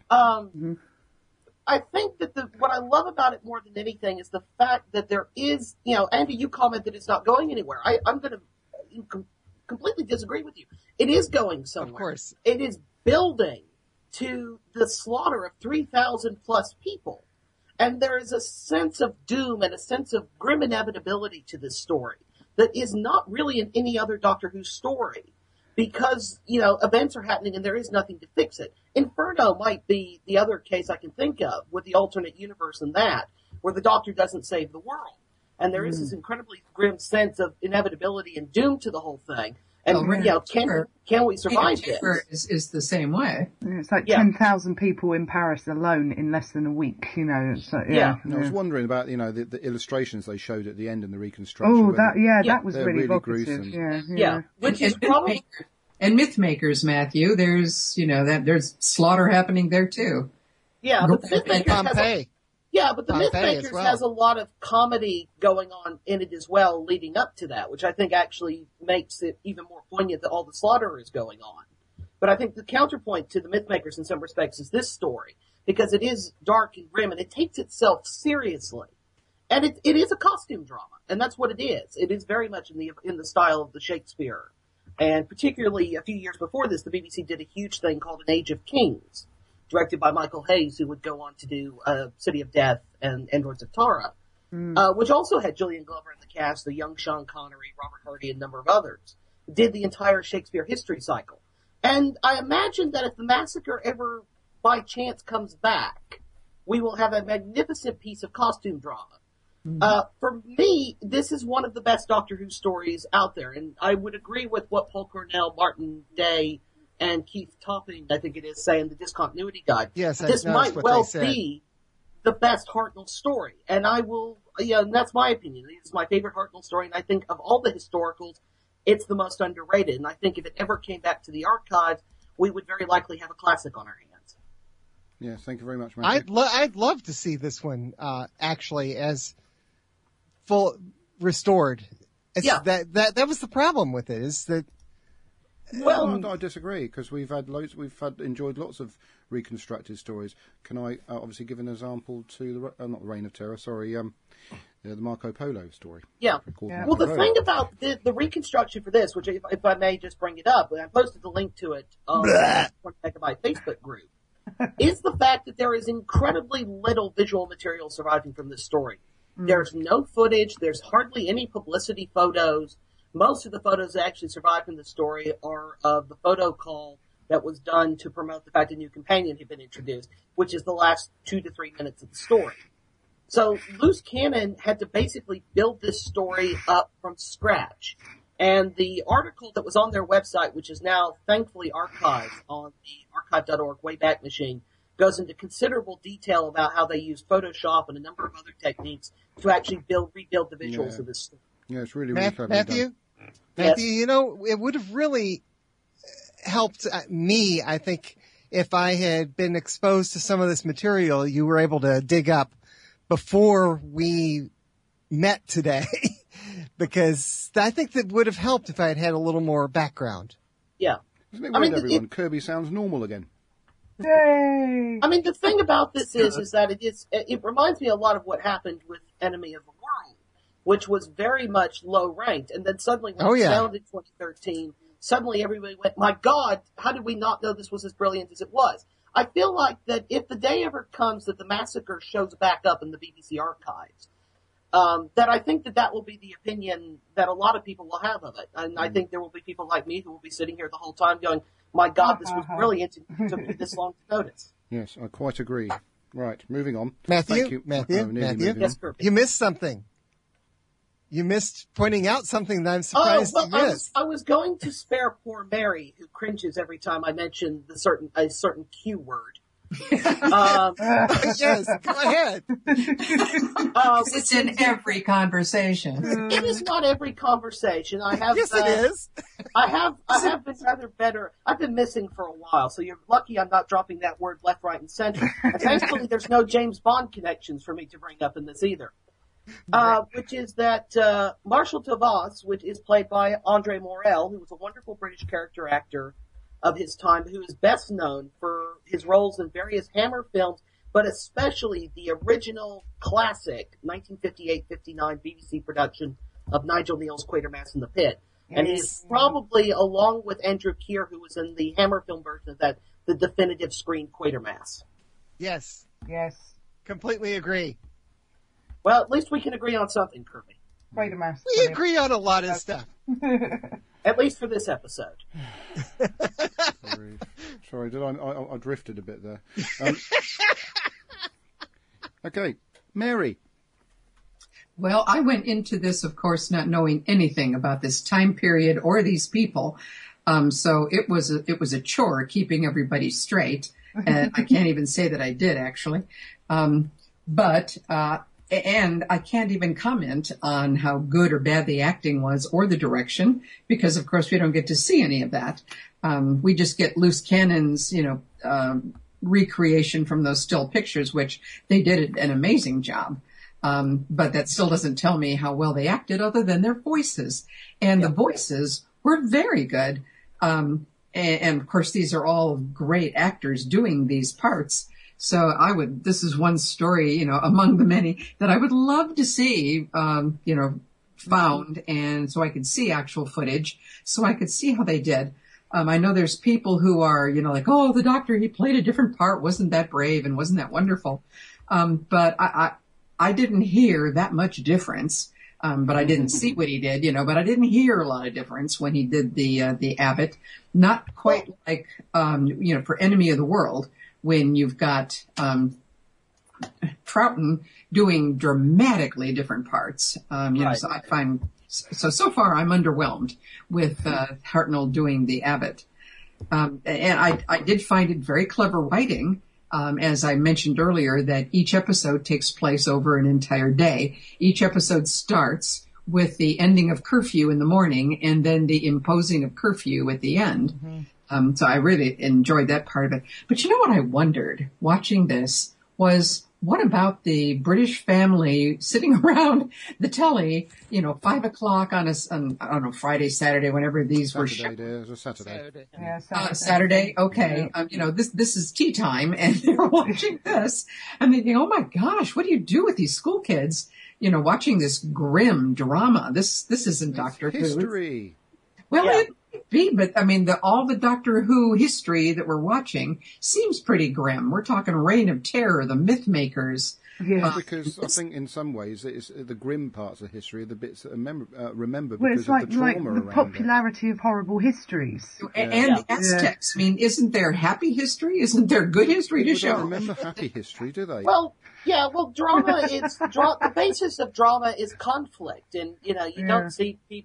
I think that what I love about it more than anything is the fact that there is, Andy, you commented it's not going anywhere. I'm going to completely disagree with you. It is going somewhere. Of course. It is building to the slaughter of 3,000 plus people. And there is a sense of doom and a sense of grim inevitability to this story that is not really in any other Doctor Who story. Because, events are happening and there is nothing to fix it. Inferno might be the other case I can think of with the alternate universe and that, where the Doctor doesn't save the world. And there is this incredibly grim sense of inevitability and doom to the whole thing. And, can we survive this? Is the same way. It's like 10,000 people in Paris alone in less than a week, So, I was wondering about, the illustrations they showed at the end in the reconstruction. Oh, that was really gruesome. Yeah. Which is probably... And Mythmakers, Matthew, there's, there's slaughter happening there too. Yeah, but Pompeii. But the Mythmakers has a lot of comedy going on in it as well leading up to that, which I think actually makes it even more poignant that all the slaughter is going on. But I think the counterpoint to the Mythmakers in some respects is this story, because it is dark and grim and it takes itself seriously. And it is a costume drama, and that's what it is. It is very much in the style of the Shakespeare. And particularly a few years before this, the BBC did a huge thing called An Age of Kings, directed by Michael Hayes, who would go on to do City of Death and Androids of Tara, which also had Julian Glover in the cast, the young Sean Connery, Robert Hardy, and a number of others. Did the entire Shakespeare history cycle. And I imagine that if the Massacre ever, by chance, comes back, we will have a magnificent piece of costume drama. For me, this is one of the best Doctor Who stories out there, and I would agree with what Paul Cornell, Martin Day, and Keith Topping, I think it is, say in the Discontinuity Guide. Yes, this might well be the best Hartnell story, and I will, and that's my opinion. It's my favorite Hartnell story, and I think of all the historicals, it's the most underrated, and I think if it ever came back to the archives, we would very likely have a classic on our hands. Yes, thank you very much, Matthew. I'd love to see this one, actually, as full restored. That was the problem with it, is that. Well, I disagree, because we've enjoyed lots of reconstructed stories. Can I obviously give an example to not the Reign of Terror? Sorry, the Marco Polo story. Yeah. Well, the thing about the reconstruction for this, which if I may just bring it up, I posted the link to it on the 20 Megabyte Facebook group, is the fact that there is incredibly little visual material surviving from this story. There's no footage. There's hardly any publicity photos. Most of the photos that actually survive from the story are of the photo call that was done to promote the fact a new companion had been introduced, which is the last 2 to 3 minutes of the story. So Loose Cannon had to basically build this story up from scratch. And the article that was on their website, which is now thankfully archived on the archive.org Wayback Machine, goes into considerable detail about how they use Photoshop and a number of other techniques to actually rebuild the visuals of this story. Yeah, it's really, really clever. Matthew, you know, it would have really helped me, I think, if I had been exposed to some of this material you were able to dig up before we met today, because I think that would have helped if I had had a little more background. Yeah. Isn't it weird, everyone? Kirby sounds normal again. Yay! I mean, the thing about this is that it reminds me a lot of what happened with Enemy of the World, which was very much low ranked, and then suddenly when it found in 2013, suddenly everybody went, my God, how did we not know this was as brilliant as it was? I feel like that if the day ever comes that the massacre shows back up in the BBC archives, that I think that will be the opinion that a lot of people will have of it. And I think there will be people like me who will be sitting here the whole time going, my God, this was brilliant. It took me this long to notice. Yes, I quite agree. Right, moving on. Matthew, Yes, you missed something. You missed pointing out something that I'm surprised you missed. I was going to spare poor Mary, who cringes every time I mention a certain Q word. Yes, go ahead. It's in every conversation. It is not every conversation. I have. Yes, it is. I have been rather better. I've been missing for a while, so you're lucky I'm not dropping that word left, right, and center. And thankfully, there's no James Bond connections for me to bring up in this either. Which is that Marshal Tavas, which is played by Andre Morel, who was a wonderful British character actor of his time, who is best known for his roles in various Hammer films, but especially the original classic 1958-59 BBC production of Nigel Neal's Quatermass in the Pit. And he's probably, along with Andrew Keir, who was in the Hammer film version of that, the definitive screen Quatermass. Yes. Yes. Completely agree. Well, at least we can agree on something, Kirby. Quatermass. We agree on a lot of stuff. At least for this episode. Sorry, did I drifted a bit there. Okay, Mary. Well, I went into this, of course, not knowing anything about this time period or these people. So it was a chore keeping everybody straight. And I can't even say that I did, actually. And I can't even comment on how good or bad the acting was or the direction, because of course we don't get to see any of that. We just get loose cannons, recreation from those still pictures, which they did an amazing job. But that still doesn't tell me how well they acted other than their voices. And the voices were very good. And of course these are all great actors doing these parts. So this is one story, among the many that I would love to see, found. And so I could see actual footage, so I could see how they did. I know there's people who are, like, oh, the doctor, he played a different part. Wasn't that brave? And wasn't that wonderful? But I didn't hear that much difference. But I didn't see what he did, but I didn't hear a lot of difference when he did the Abbott. Not quite like, for Enemy of the World, when you've got Troughton doing dramatically different parts. Right. So I find so far I'm underwhelmed with Hartnell doing the Abbott. And I did find it very clever writing. As I mentioned earlier, that each episode takes place over an entire day. Each episode starts with the ending of curfew in the morning and then the imposing of curfew at the end. Mm-hmm. So I really enjoyed that part of it. But you know what I wondered watching this was, what about the British family sitting around the telly, 5 o'clock on I don't know, Friday, Saturday, whenever these were shot. Saturday. Yeah, Saturday. Okay. Yeah. This is tea time and they're watching this. I'm thinking, oh my gosh, what do you do with these school kids, watching this grim drama? This isn't Doctor Who. History. Well, it might be, but I mean, all the Doctor Who history that we're watching seems pretty grim. We're talking Reign of Terror, the Mythmakers. Yeah. Because I think in some ways it's the grim parts of history, the bits that are remembered Well, because it's of the trauma the around popularity of horrible histories. And the Aztecs. I mean, isn't there happy history? Isn't there good history to People show? don't remember happy history, do they? Well, drama is the basis of drama is conflict, and you don't see people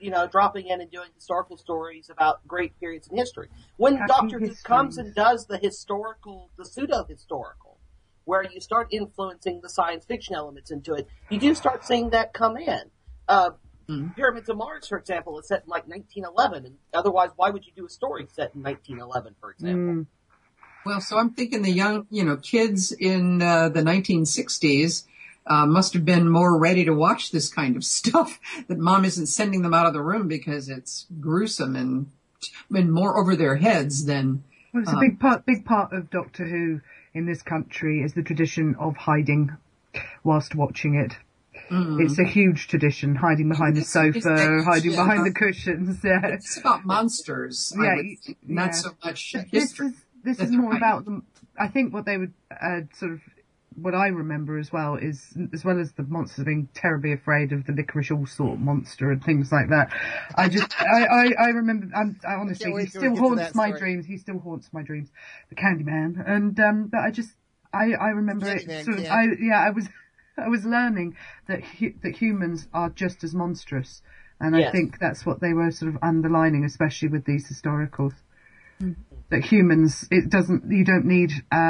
dropping in and doing historical stories about great periods in history. When Doctor Who comes and does the pseudo-historical, where you start influencing the science fiction elements into it, you do start seeing that come in. Pyramids of Mars, for example, is set in like 1911, and otherwise, why would you do a story set in 1911, for example? Well, so I'm thinking the young, kids in the 1960s must have been more ready to watch this kind of stuff, that mom isn't sending them out of the room because it's gruesome and more over their heads than... Well, it's a big part of Doctor Who in this country is the tradition of hiding whilst watching it. It's a huge tradition, hiding behind the sofa, hiding behind the cushions. Yeah. It's about monsters. Not so much history. This is more about them. I think what they would what I remember as well is, as well as the monsters being terribly afraid of the Licorice Allsort monster and things like that. I remember. I honestly, he still haunts my dreams. He still haunts my dreams, the Candyman. And but I remember it sort of. I was learning that humans are just as monstrous, and I think that's what they were sort of underlining, especially with these historicals. That humans, you don't need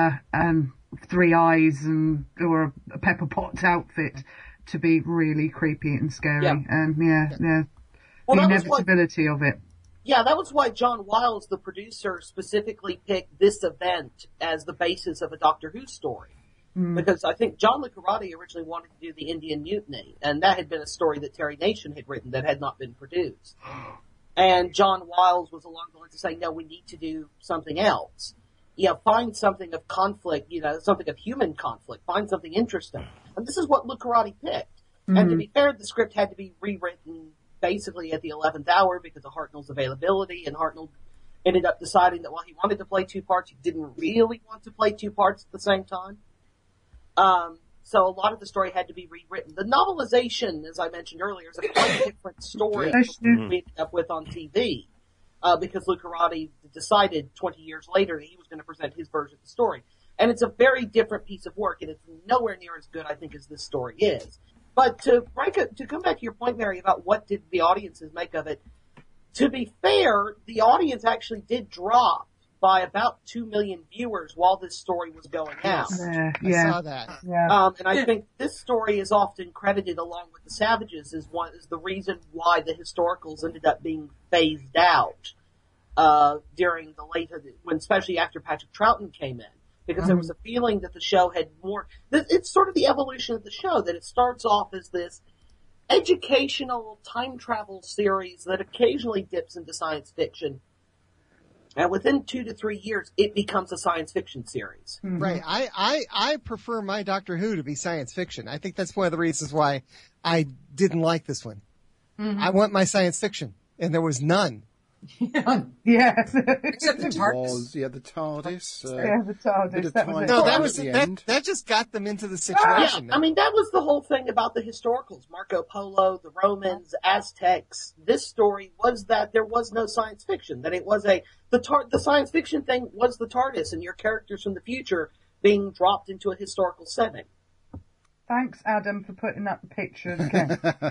3 eyes or a Pepper Potts outfit to be really creepy and scary. And the inevitability of it. Yeah, that was why John Wiles, the producer, specifically picked this event as the basis of a Doctor Who story. Because I think John le Carré originally wanted to do the Indian Mutiny, and that had been a story that Terry Nation had written that had not been produced. And John Wiles was along the lines of saying, no, we need to do something else. Find something of conflict, something of human conflict. Find something interesting. And this is what le Carré picked. And to be fair, the script had to be rewritten basically at the 11th hour because of Hartnell's availability, and Hartnell ended up deciding that while he wanted to play 2 parts, he didn't really want to play 2 parts at the same time. So a lot of the story had to be rewritten. The novelization, as I mentioned earlier, is a quite different story than what we ended up with on TV. Because le Carré decided 20 years later that he was going to present his version of the story. And it's a very different piece of work, and it's nowhere near as good, I think, as this story is. But to come back to your point, Mary, about what did the audiences make of it, to be fair, the audience actually did drop by about 2 million viewers while this story was going out. I saw that. And I think this story is often credited, along with the Savages, is the reason why the historicals ended up being phased out during the later, especially after Patrick Troughton came in, because there was a feeling that the show had more. It's sort of the evolution of the show, that it starts off as this educational time travel series that occasionally dips into science fiction. And within 2 to 3 years, it becomes a science fiction series. Right. I prefer my Doctor Who to be science fiction. I think that's one of the reasons why I didn't like this one. I want my science fiction, and there was none. Yes. Except the TARDIS. The TARDIS. The TARDIS. No, that just got them into the situation. I mean, that was the whole thing about the historicals. Marco Polo, the Romans, Aztecs. This story was that there was no science fiction. That it was the science fiction thing was the TARDIS and your characters from the future being dropped into a historical setting. Thanks, Adam, for putting up the picture again.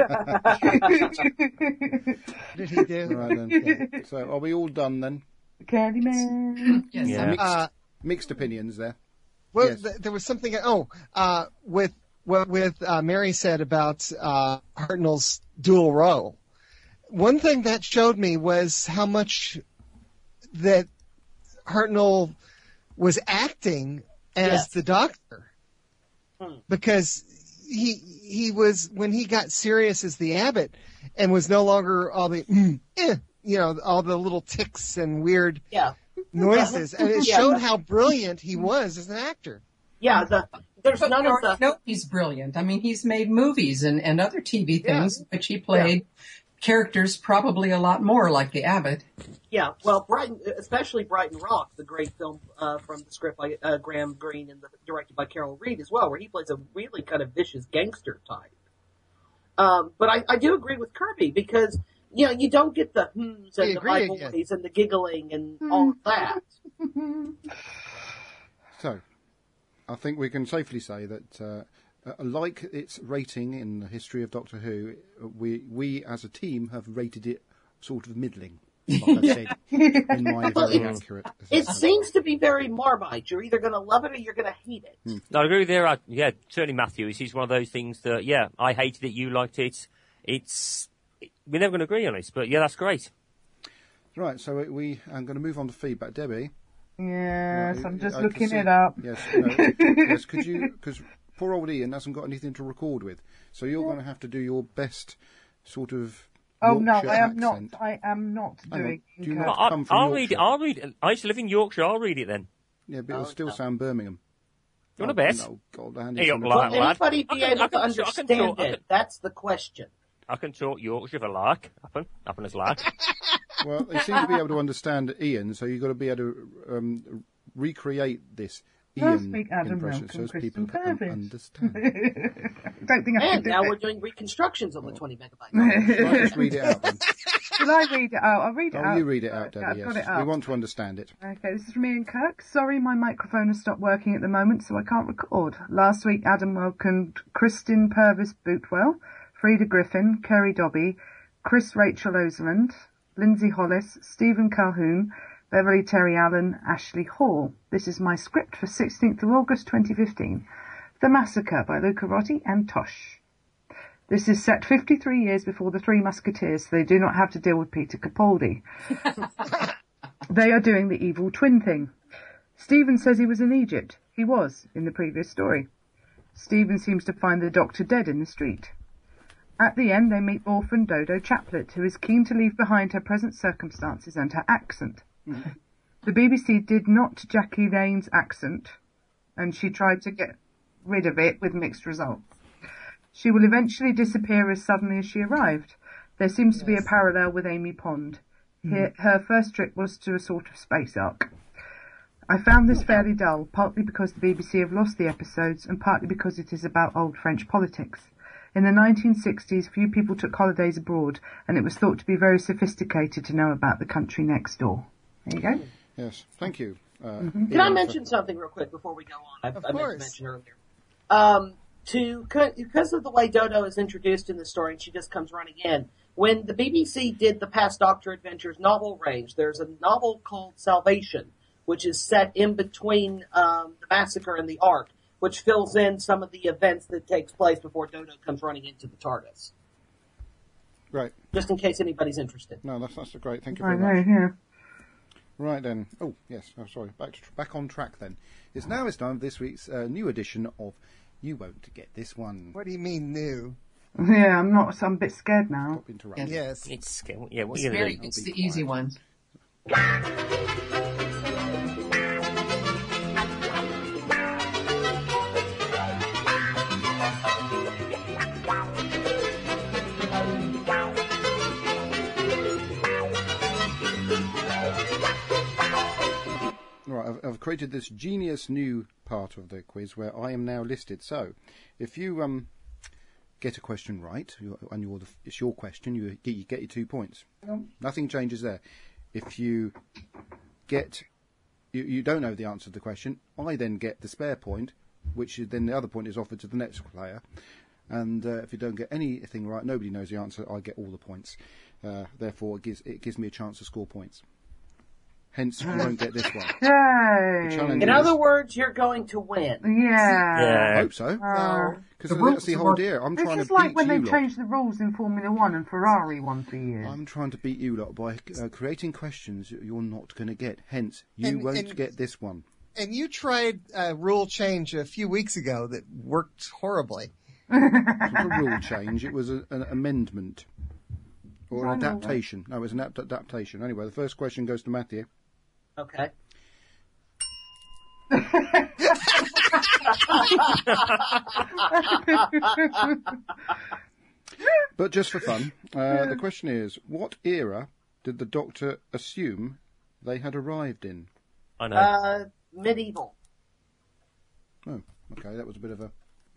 Did he do? Right then. So, are we all done then? Candyman. Yes. Yeah. Mixed opinions there. Well, Yes. there was something. With what Mary said about Hartnell's dual role. One thing that showed me was how much that Hartnell was acting as the Doctor. Because he was, when he got serious as the Abbot and was no longer all the all the little ticks and weird noises, and it showed how brilliant he was as an actor. Yeah, there's none of the. No, he's brilliant. I mean, he's made movies and other TV things, in which he played characters probably a lot more like the Abbot. Yeah, well, especially Brighton Rock, the great film from the script by Graham Greene and directed by Carol Reed as well, where he plays a really kind of vicious gangster type. But I do agree with Kirby, because you don't get the hmms and the my boys and the giggling and all of that. So, I think we can safely say that like its rating in the history of Doctor Who, we as a team have rated it sort of middling. Like I said, in my very accurate assessment. It seems to be very Marmite. You're either going to love it or you're going to hate it. No, I agree with you. Yeah, certainly Matthew. It's one of those things that, yeah, I hated it, you liked it. We're never going to agree on it, but yeah, that's great. Right, so I'm going to move on to feedback. Debbie? Yes, I'm just looking it up. Yes, yes, could you, because poor old Ian hasn't got anything to record with, so you're going to have to do your best sort of Yorkshire accent. I am not doing. Do you not come from Yorkshire? I'll read it. I used to live in Yorkshire. I'll read it then. Yeah, but it'll still sound Birmingham. You want to bet? No, God, Will anybody be able to understand it? That's the question. I can talk Yorkshire for lark. Happen as lark. Well, they seem to be able to understand Ian, so you've got to be able to recreate this Ian impression so as people can understand. Don't think I can do now it. we're doing reconstructions on the 20 megabyte. I'll just read it out then. Shall I read it out? I'll read it out. You read it out, Debbie, yes. We want to understand it. Okay, this is from Ian Kirk. Sorry, my microphone has stopped working at the moment, so I can't record. Last week, Adam welcomed Kristin Purvis Bootwell, Frida Griffin, Kerry Dobby, Chris Rachel Oseland, Lindsay Hollis, Stephen Calhoun, Beverly Terry Allen, Ashley Hall. This is my script for 16th of August 2015. The Massacre by Luca Rotti and Tosh. This is set 53 years before the Three Musketeers, so they do not have to deal with Peter Capaldi. They are doing the evil twin thing. Stephen says he was in Egypt. He was, in the previous story. Stephen seems to find the Doctor dead in the street. At the end, they meet orphan Dodo Chaplet, who is keen to leave behind her present circumstances and her accent. The BBC did not Jackie Lane's accent, and she tried to get rid of it with mixed results. She will eventually disappear as suddenly as she arrived. There seems to be a parallel with Amy Pond. Her first trip was to a sort of space ark. I found this fairly dull, partly because the BBC have lost the episodes, and partly because it is about old French politics. In the 1960s, few people took holidays abroad, and it was thought to be very sophisticated to know about the country next door. There you go. Yes, thank you. Can I mention something real quick before we go on? I meant to mention earlier. Because of the way Dodo is introduced in the story, and she just comes running in. When the BBC did the Past Doctor Adventures novel range, there's a novel called Salvation, which is set in between the Massacre and the Ark, which fills in some of the events that takes place before Dodo comes running into the TARDIS. Right. Just in case anybody's interested. No, that's great. Thank you very much. Yeah. Right then. Oh, yes. Oh, sorry. Back on track then. It's now time for this week's new edition of You Won't Get This One. What do you mean new? Yeah, I'm a bit scared now. Stop interrupting. Yes. It's scary. Yeah, what are you going to do? It's the easy one. Right, I've created this genius new part of the quiz where I am now listed. So, if you get a question right, and it's your question, you get your 2 points. Nothing changes there. If you get you don't know the answer to the question, I then get the spare point, which is then the other point is offered to the next player. And if you don't get anything right, nobody knows the answer. I get all the points. Therefore, it gives me a chance to score points. Hence, you won't get this one. Yay! In other words, you're going to win. Yeah. I hope so. Because that's the whole idea. I'm trying to beat you. This is like when they changed the rules in Formula 1 and Ferrari won for years. I'm trying to beat you lot by creating questions you're not going to get. Hence, you won't get this one. And you tried a rule change a few weeks ago that worked horribly. It wasn't a rule change. It was an amendment. Or an adaptation. No, it was an adaptation. Anyway, the first question goes to Matthew. Okay. But just for fun, the question is, what era did the Doctor assume they had arrived in? I know. Medieval. Oh, okay, that was a bit of a...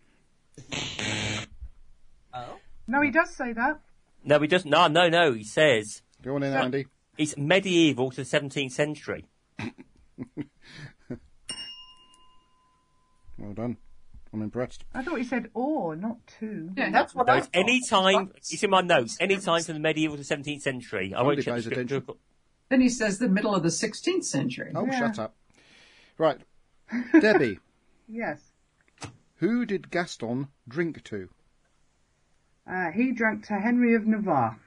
Oh? No, he does say that. No, he doesn't. No, he says... Go on in, Andy. It's medieval to the 17th century. Well done. I'm impressed. I thought he said or, not to. Yeah, that's what I thought. Any time, it's in my notes, any time from the medieval to 17th century. I won't check the script. Then he says the middle of the 16th century. Oh, shut up. Right. Debbie. Yes. Who did Gaston drink to? He drank to Henry of Navarre.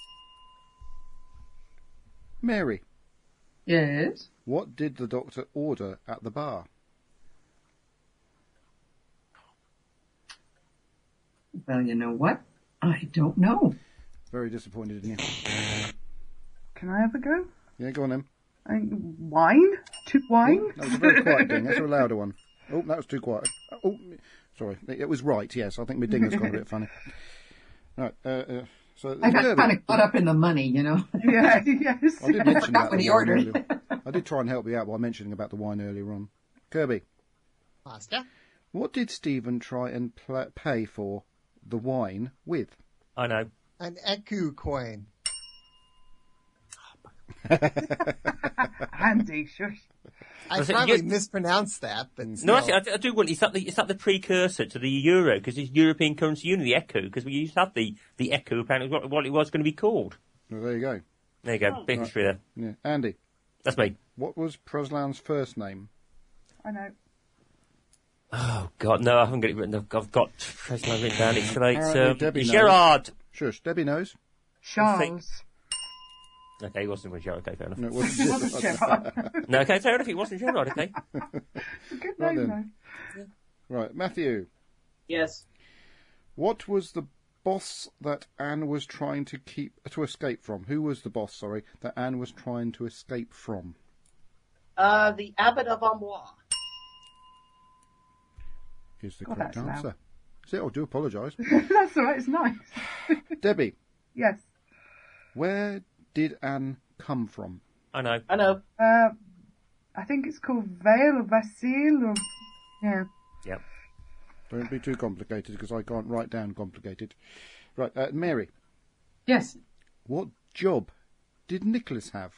Mary. Yes. What did the doctor order at the bar? Well, you know what? I don't know. Very disappointed in you. Can I have a go? Yeah, go on then. Wine? Wine? That was a very quiet ding. That's a louder one. Oh, that was too quiet. Oh, sorry. It was right, yes. I think my ding has gone a bit funny. Right, so I got kind of caught up in the money, you know. Yeah, yes. I did mention that. What he ordered. I did try and help you out by mentioning about the wine earlier on. Kirby. Master? What did Stephen try and pay for the wine with? I know. An Eku coin. Andy, shush. I probably mispronounced that, but still. No, actually, I do want. Is that the precursor to the euro? Because it's European currency unit, the ecu. Because we used to have the ecu. Apparently, what it was going to be called. Well, there you go. There you go. Bit history there. Yeah. Andy. That's me. What was Preslan's first name? I know. Oh God, no! I haven't got it written. I've got Preslan written down. It's Gerard. Shush. Debbie knows. Charles. Okay, he wasn't Gerard. Okay, fair enough. No, it wasn't Gerard. No, okay, fair enough. It wasn't Gerard. Okay. Good name, though. Right, Matthew. Yes. What was the boss that Anne was trying to escape from? Who was the boss? Sorry, that Anne was trying to escape from. The Abbot of Amboise. Is the correct answer. Is it? I do apologise. That's all right. It's nice. Debbie. Yes. Where did Anne come from? I know. I think it's called Vale or Vasile or... Yeah. Yep. Don't be too complicated because I can't write down complicated. Right, Mary. Yes. What job did Nicholas have?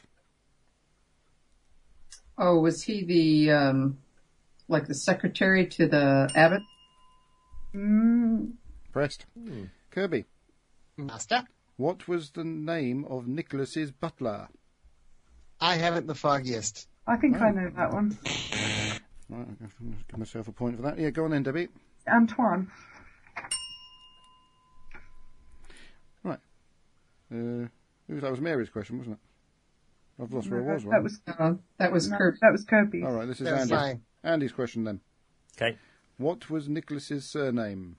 Oh, was he the, like the secretary to the abbot? Pressed. Kirby. Master? What was the name of Nicholas's butler? I haven't the foggiest. I think I know that one. Right, I'm going to give myself a point for that. Yeah, go on then, Debbie. Antoine. Right. That was Mary's question, wasn't it? I've lost where I was, right? That was Kirby. That was Kirby. All right, this is That's Andy's. fine. Andy's question then. Okay. What was Nicholas's surname?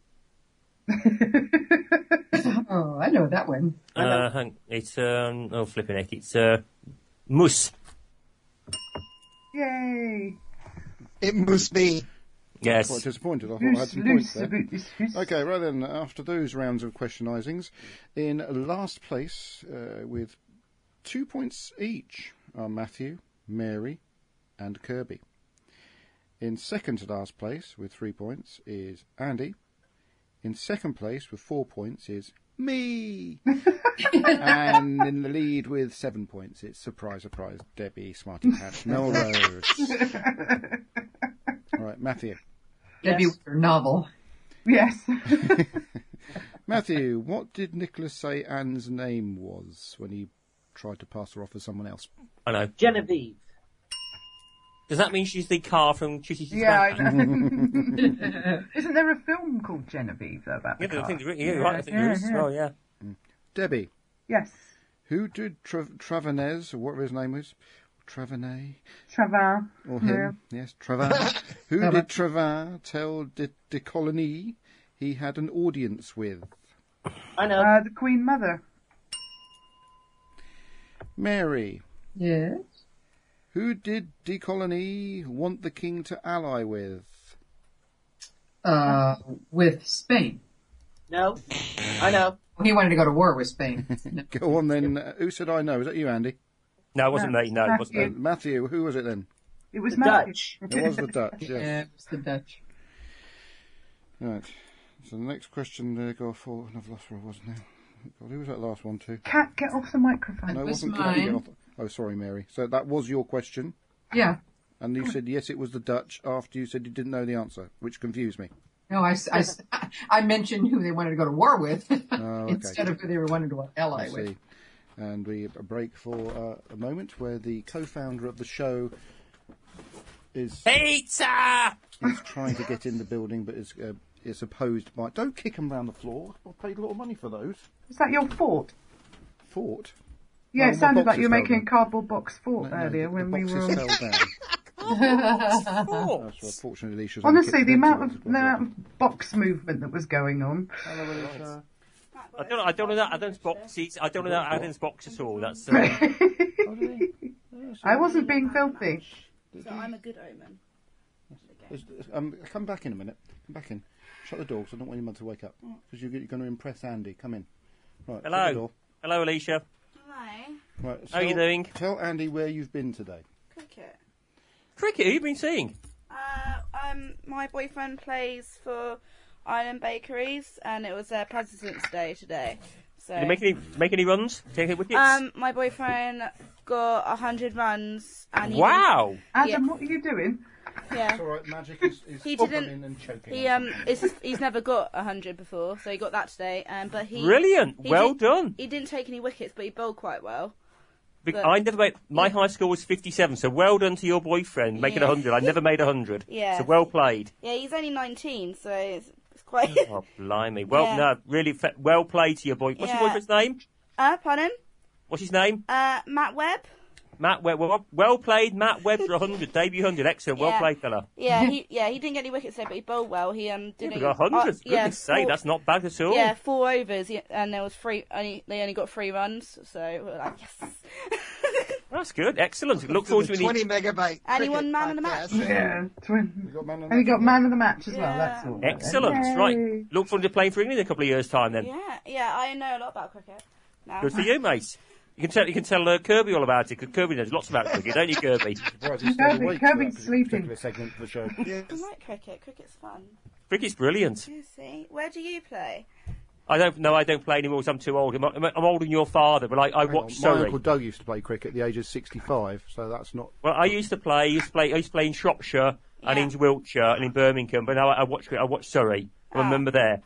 Oh, I know that one. It's flipping heck. It's Moose. Yay! It must be. I'm Yes. quite disappointed. I thought I had some points there. Okay, right then. After those rounds of questionisings, in last place with 2 points each are Matthew, Mary, and Kirby. In second to last place with 3 points is Andy. In second place with 4 points is me. And in the lead with 7 points, it's surprise, Debbie, Smarty Cat, Melrose. All right, Matthew. Debbie with her novel. Yes. Matthew, what did Nicholas say Anne's name was when he tried to pass her off as someone else? I know. Genevieve. Does that mean she's the car from Chitty Chitty Yeah, I know. Isn't there a film called Genevieve, though, about the car? I think you're right. I think there is as well, yeah. Debbie. Yes. Who did Travanez, or whatever his name was? Travanet? Travain. Or him? Yeah. Yes, Travain. Who did Travain tell de Coligny he had an audience with? I know. The Queen Mother. Mary. Yes. Who did de Coligny want the king to ally with? With Spain. No. I know. He wanted to go to war with Spain. Go on then. Who said I know? Was that you, Andy? No, it wasn't me. No, it wasn't me. Matthew. Who was it then? It was The Matthew. Dutch. It was the Dutch, yes. Yeah, it was the Dutch. Right. So the next question there, go for... I've lost where I was now. God, who was that last one too? Cat, get off the microphone. No, it was wasn't mine. Cat. Oh, sorry, Mary. So that was your question? Yeah. And you said, yes, it was the Dutch after you said you didn't know the answer, which confused me. No, I mentioned who they wanted to go to war with instead of who they wanted to ally with. And we break for a moment where the co-founder of the show is pizza. Is trying to get in the building, but is opposed by. Don't kick them round the floor. I paid a lot of money for those. Is that your fort? Fort? Yeah, it sounded like you were making a cardboard box fort earlier when we were. Fell down. Fortunately, honestly, the amount of box movement that was going on. I don't know that Adam's boxes. I don't know that Adam's box at all. That's. I wasn't being filthy. So I'm a good omen. Come back in a minute. Come back in. Shut the door because I don't want your mother to wake up. Because you're going to impress Andy. Come in. Right. Hello. Shut the door. Hello, Alicia. Hi. Right. How are you doing? Tell Andy where you've been today. Cricket. Cricket? Who have you been seeing? My boyfriend plays for Island Bakeries, and it was their President's Day today. So. Did you make any runs? Take any wickets? My boyfriend got 100 runs, and he wow! Adam, what are you doing? Yeah. It's all right. Magic is he didn't. In and choking. He's never got 100 before, so he got that today. But he brilliant. Well done. He didn't take any wickets, but he bowled quite well. I never made. My high score was 57, so well done to your boyfriend making 100. I never made 100. Yeah. So well played. Yeah, he's only 19, so it's quite. Oh blimey! Well, no, really well played to your boy. What's your boyfriend's name? Pardon? What's his name? Matt Webb. Matt Webb. Well played, Matt Webb for 100. Debut 100. Excellent. Well played, fella. Yeah, he didn't get any wickets there, but he bowled well. He did. He got 100. Goodness sake, that's not bad at all. Yeah, 4 overs, and there was they only got 3 runs, so we were like, yes. That's good. Excellent. Look forward to 20 megabyte. And he won man of the match. Yeah, and he got man of the match as well. That's all. Excellent. Yay. Right. Look forward to playing for England in a couple of years' time then. Yeah, I know a lot about cricket now. Good for you, mate. You can tell Kirby all about it, because Kirby knows lots about cricket, don't you, Kirby? Kirby's sleeping. Segment for the show. Yes. I like cricket. Cricket's fun. Cricket's brilliant. You see, where do you play? I don't play anymore because I'm too old. I'm older than your father, but I watch Surrey. My Uncle Doug used to play cricket at the age of 65, so that's not... Well, I used to play in Shropshire and in Wiltshire and in Birmingham, but now I watch Surrey. I'm a member there.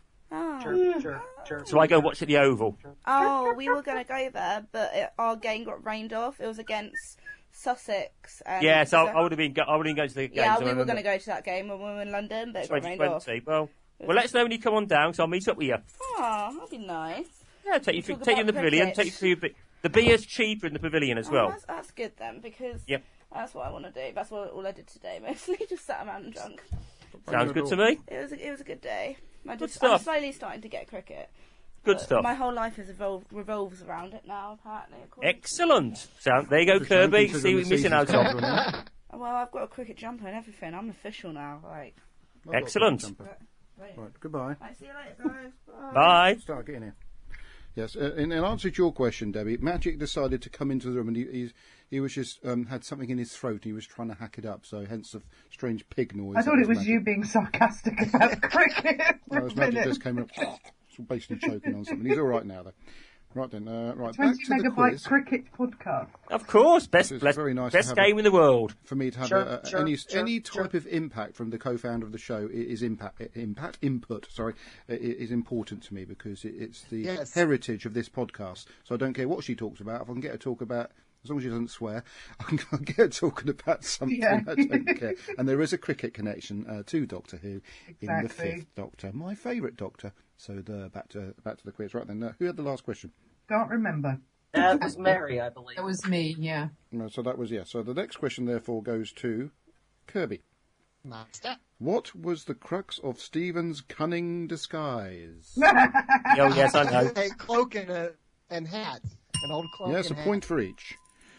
Oh. So I go watch at the Oval. Oh, we were going to go there, but our game got rained off. It was against Sussex. And so I would have been going to the game. Yeah, we were going to go to that game when we were in London, but it got rained off. Well, let us know when you come on down, so I'll meet up with you. Oh, that'd be nice. Yeah, take you in the pavilion. Take you through the beer's cheaper in the pavilion as well. That's good then, because that's what I want to do. That's all I did today, mostly just sat around and drunk. Sounds good to me. It was a good day. I'm slowly starting to get cricket. Good stuff. My whole life revolves around it now, apparently. Excellent. So there you go, Kirby. See what you're missing out on. Well, I've got a cricket jumper and everything. I'm official now. Excellent. Right, goodbye. See you later, guys. Bye. Start getting here. Yes, in answer to your question, Debbie, Magic decided to come into the room and he was just had something in his throat and he was trying to hack it up, so hence the strange pig noise. I thought it was you being sarcastic about cricket. Magic just came up, basically choking on something. He's all right now, though. Right then, 20 back to the quiz. cricket podcast. Of course, best game in the world. For me to have any type of impact from the co-founder of the show is input. Sorry, is important to me because it's the heritage of this podcast. So I don't care what she talks about. If I can get her to talk about, as long as she doesn't swear, I can get her talking about something. I don't care. And there is a cricket connection to Doctor Who in the Fifth Doctor, my favourite Doctor. So back to the quiz. Right then, who had the last question? Can't remember. That was Mary, I believe. That was me, yeah. No, so that was, So the next question, therefore, goes to Kirby. Master. What was the crux of Stephen's cunning disguise? Oh, yes, I know. A cloak and hat. An old cloak Yes, and a point for each.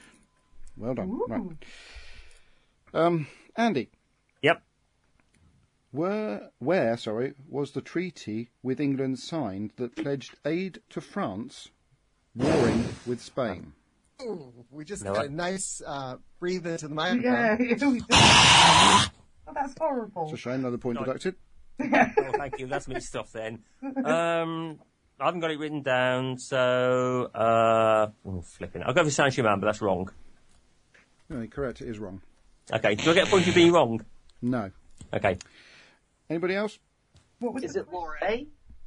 Well done. Ooh. Right. Andy. Yep. Where was the treaty with England signed that pledged aid to France warring with Spain? Ooh, we just got a nice breathe into the microphone. Yeah, we did. Oh, that's horrible. It's a shame, another point deducted. Oh, thank you. That's me stuff then. I haven't got it written down, so flipping. I'll go for Saint-Germain, but that's wrong. No, correct, it is wrong. Okay, do I get a point for being wrong? No. Okay. Anybody else? What was Is it Loire?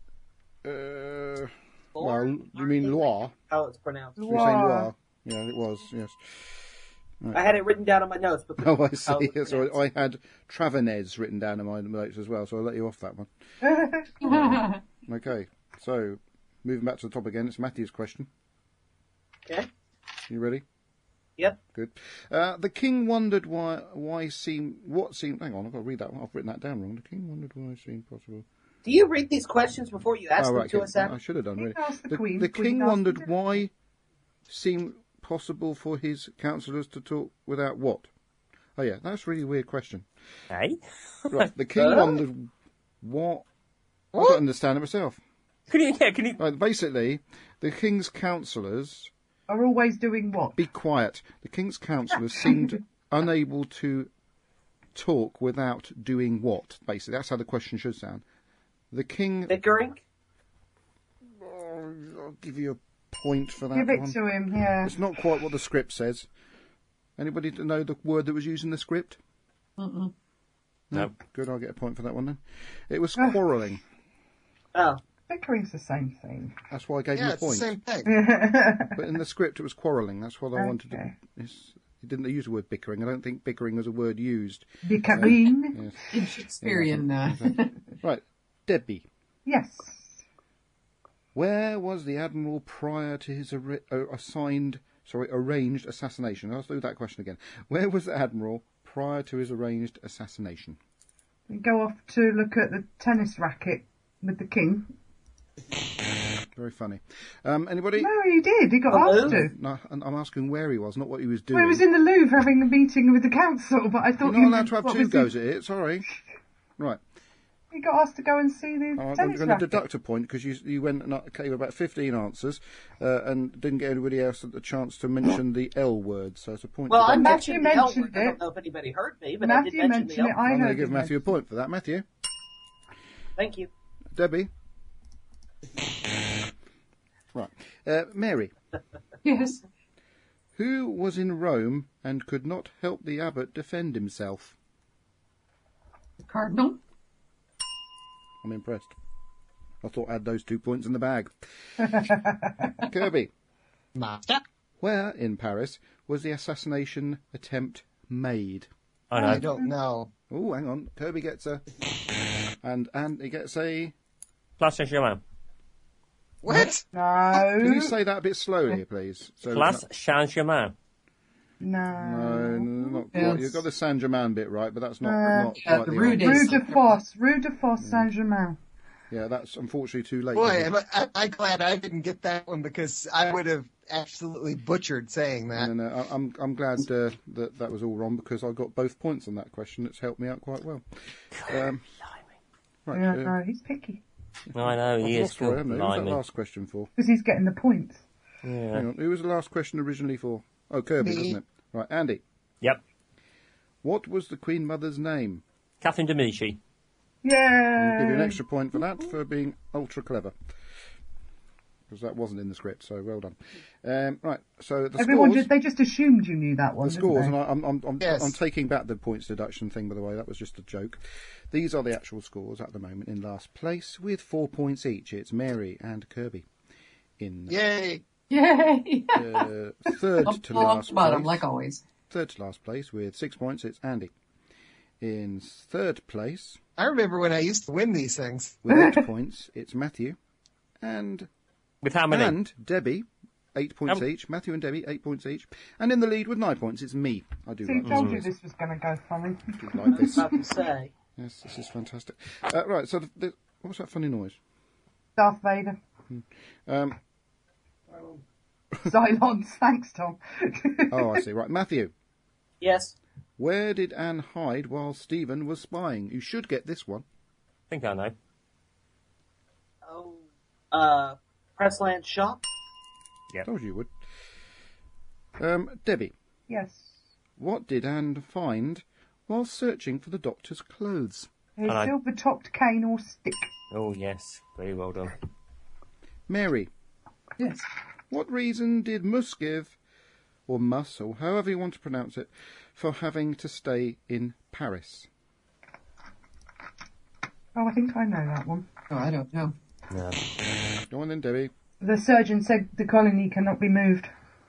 Well, you mean Loire? How it's pronounced. Should we say Loire? Yeah, it was, yes. Right. I had it written down on my notes. But I see. So I had Travanez written down in my notes as well, so I'll let you off that one. Okay, so moving back to the top again, it's Matthew's question. Okay. You ready? Yep. Good. The king wondered why seemed. Hang on, I've got to read that one. I've written that down wrong. The king wondered why it seemed possible. Do you read these questions before you ask them to us, Adam? I should have done, really. The king wondered why seemed possible for his councillors to talk without what? Oh, yeah, that's a really weird question. Hey? Right, the king wondered what? I don't understand it myself. Can you... Right, basically, the king's councillors... Are always doing what? Be quiet. The king's councillors seemed unable to talk without doing what? Basically, that's how the question should sound. The king... Bickering? I'll give you a point for that Give it one. to him, yeah. It's not quite what the script says. Anybody know the word that was used in the script? Mm-mm. No. Good, I'll get a point for that one then. It was quarrelling. Oh. Bickering's the same thing. That's why I gave you a point. It's the same thing. But in the script it was quarrelling. That's what I wanted to... He didn't use the word bickering. I don't think bickering was a word used. Bickering? Yes. In Shakespearean. Right. Debbie. Yes. Where was the admiral prior to his arranged assassination? I'll do that question again. Where was the admiral prior to his arranged assassination? We go off to look at the tennis racket with the king. Very funny. Anybody? No, he did. He got asked to. No, I'm asking where he was, not what he was doing. Well, he was in the Louvre having a meeting with the council, but I thought You're not allowed to have two goes at it. Sorry. Right. He got asked to go and see the tennis I'm going racket. to deduct a point because you went and gave about 15 answers and didn't get anybody else the chance to mention the L word. So it's a point. Well, I Matthew mentioned the L mentioned word. I don't it. know if anybody heard me, but Matthew I did mention the L mentioned it. word. I I'm heard going to give him Matthew a mention point for that. Matthew. Thank you. Debbie. Right. Mary. Yes. Who was in Rome and could not help the abbot defend himself? The cardinal. I'm impressed. I thought I had those 2 points in the bag. Kirby. Master. Where in Paris was the assassination attempt made? I don't know. Oh, hang on. Kirby gets a... And he gets a... Place Saint-Germain. What? No. Can you say that a bit slowly, please? So Place Saint-Germain. No, not quite. Yes. You've got the Saint-Germain bit right, but that's not quite the the Rue answer. Rue de Fosse Saint-Germain. Yeah, that's unfortunately too late. Boy, I'm glad I didn't get that one because I would have absolutely butchered saying that. And I'm glad that was all wrong because I got both points on that question. It's helped me out quite well. Right, Yeah, no, he's picky. I know, he is. Who was that last question for? Because he's getting the points. Yeah. Hang on, who was the last question originally for? Oh, Kirby, Me. wasn't it? Right, Andy. Yep. What was the Queen Mother's name? Catherine de Medici. Yeah. I'll give you an extra point for that, for being ultra clever. Because that wasn't in the script, so well done. Right, so the Everyone scores... they just assumed you knew that one. The scores, didn't and they? I'm taking back the points deduction thing, by the way. That was just a joke. These are the actual scores at the moment. In last place, with 4 points each, it's Mary and Kirby. In Yay! Yay! third to last bottom, place, like always. third to last place with 6 points, it's Andy. In third place, I remember when I used to win these things. with 8 points, it's Matthew. And With how many? And Debbie, 8 points each. Matthew and Debbie, 8 points each. And in the lead with 9 points, it's me. I do See, like I told you this. this was going to go funny. I do like this. About to say. Yes, this is fantastic. Right, so what's that funny noise? Darth Vader. Cylons. Thanks, Tom. Oh, I see. Right, Matthew. Yes. Where did Anne hide while Stephen was spying? You should get this one. I think I know. Oh. Pressland shop. I told you would. Debbie. Yes. What did Anne find while searching for the doctor's clothes? A Hello. silver-topped cane or stick. Oh, yes. Very well done. Mary. Yes. What reason did Mus give or Muss, or however you want to pronounce it, for having to stay in Paris? Oh, I think I know that one. Oh, I don't know. No. Go on then, Debbie. The surgeon said the colony cannot be moved.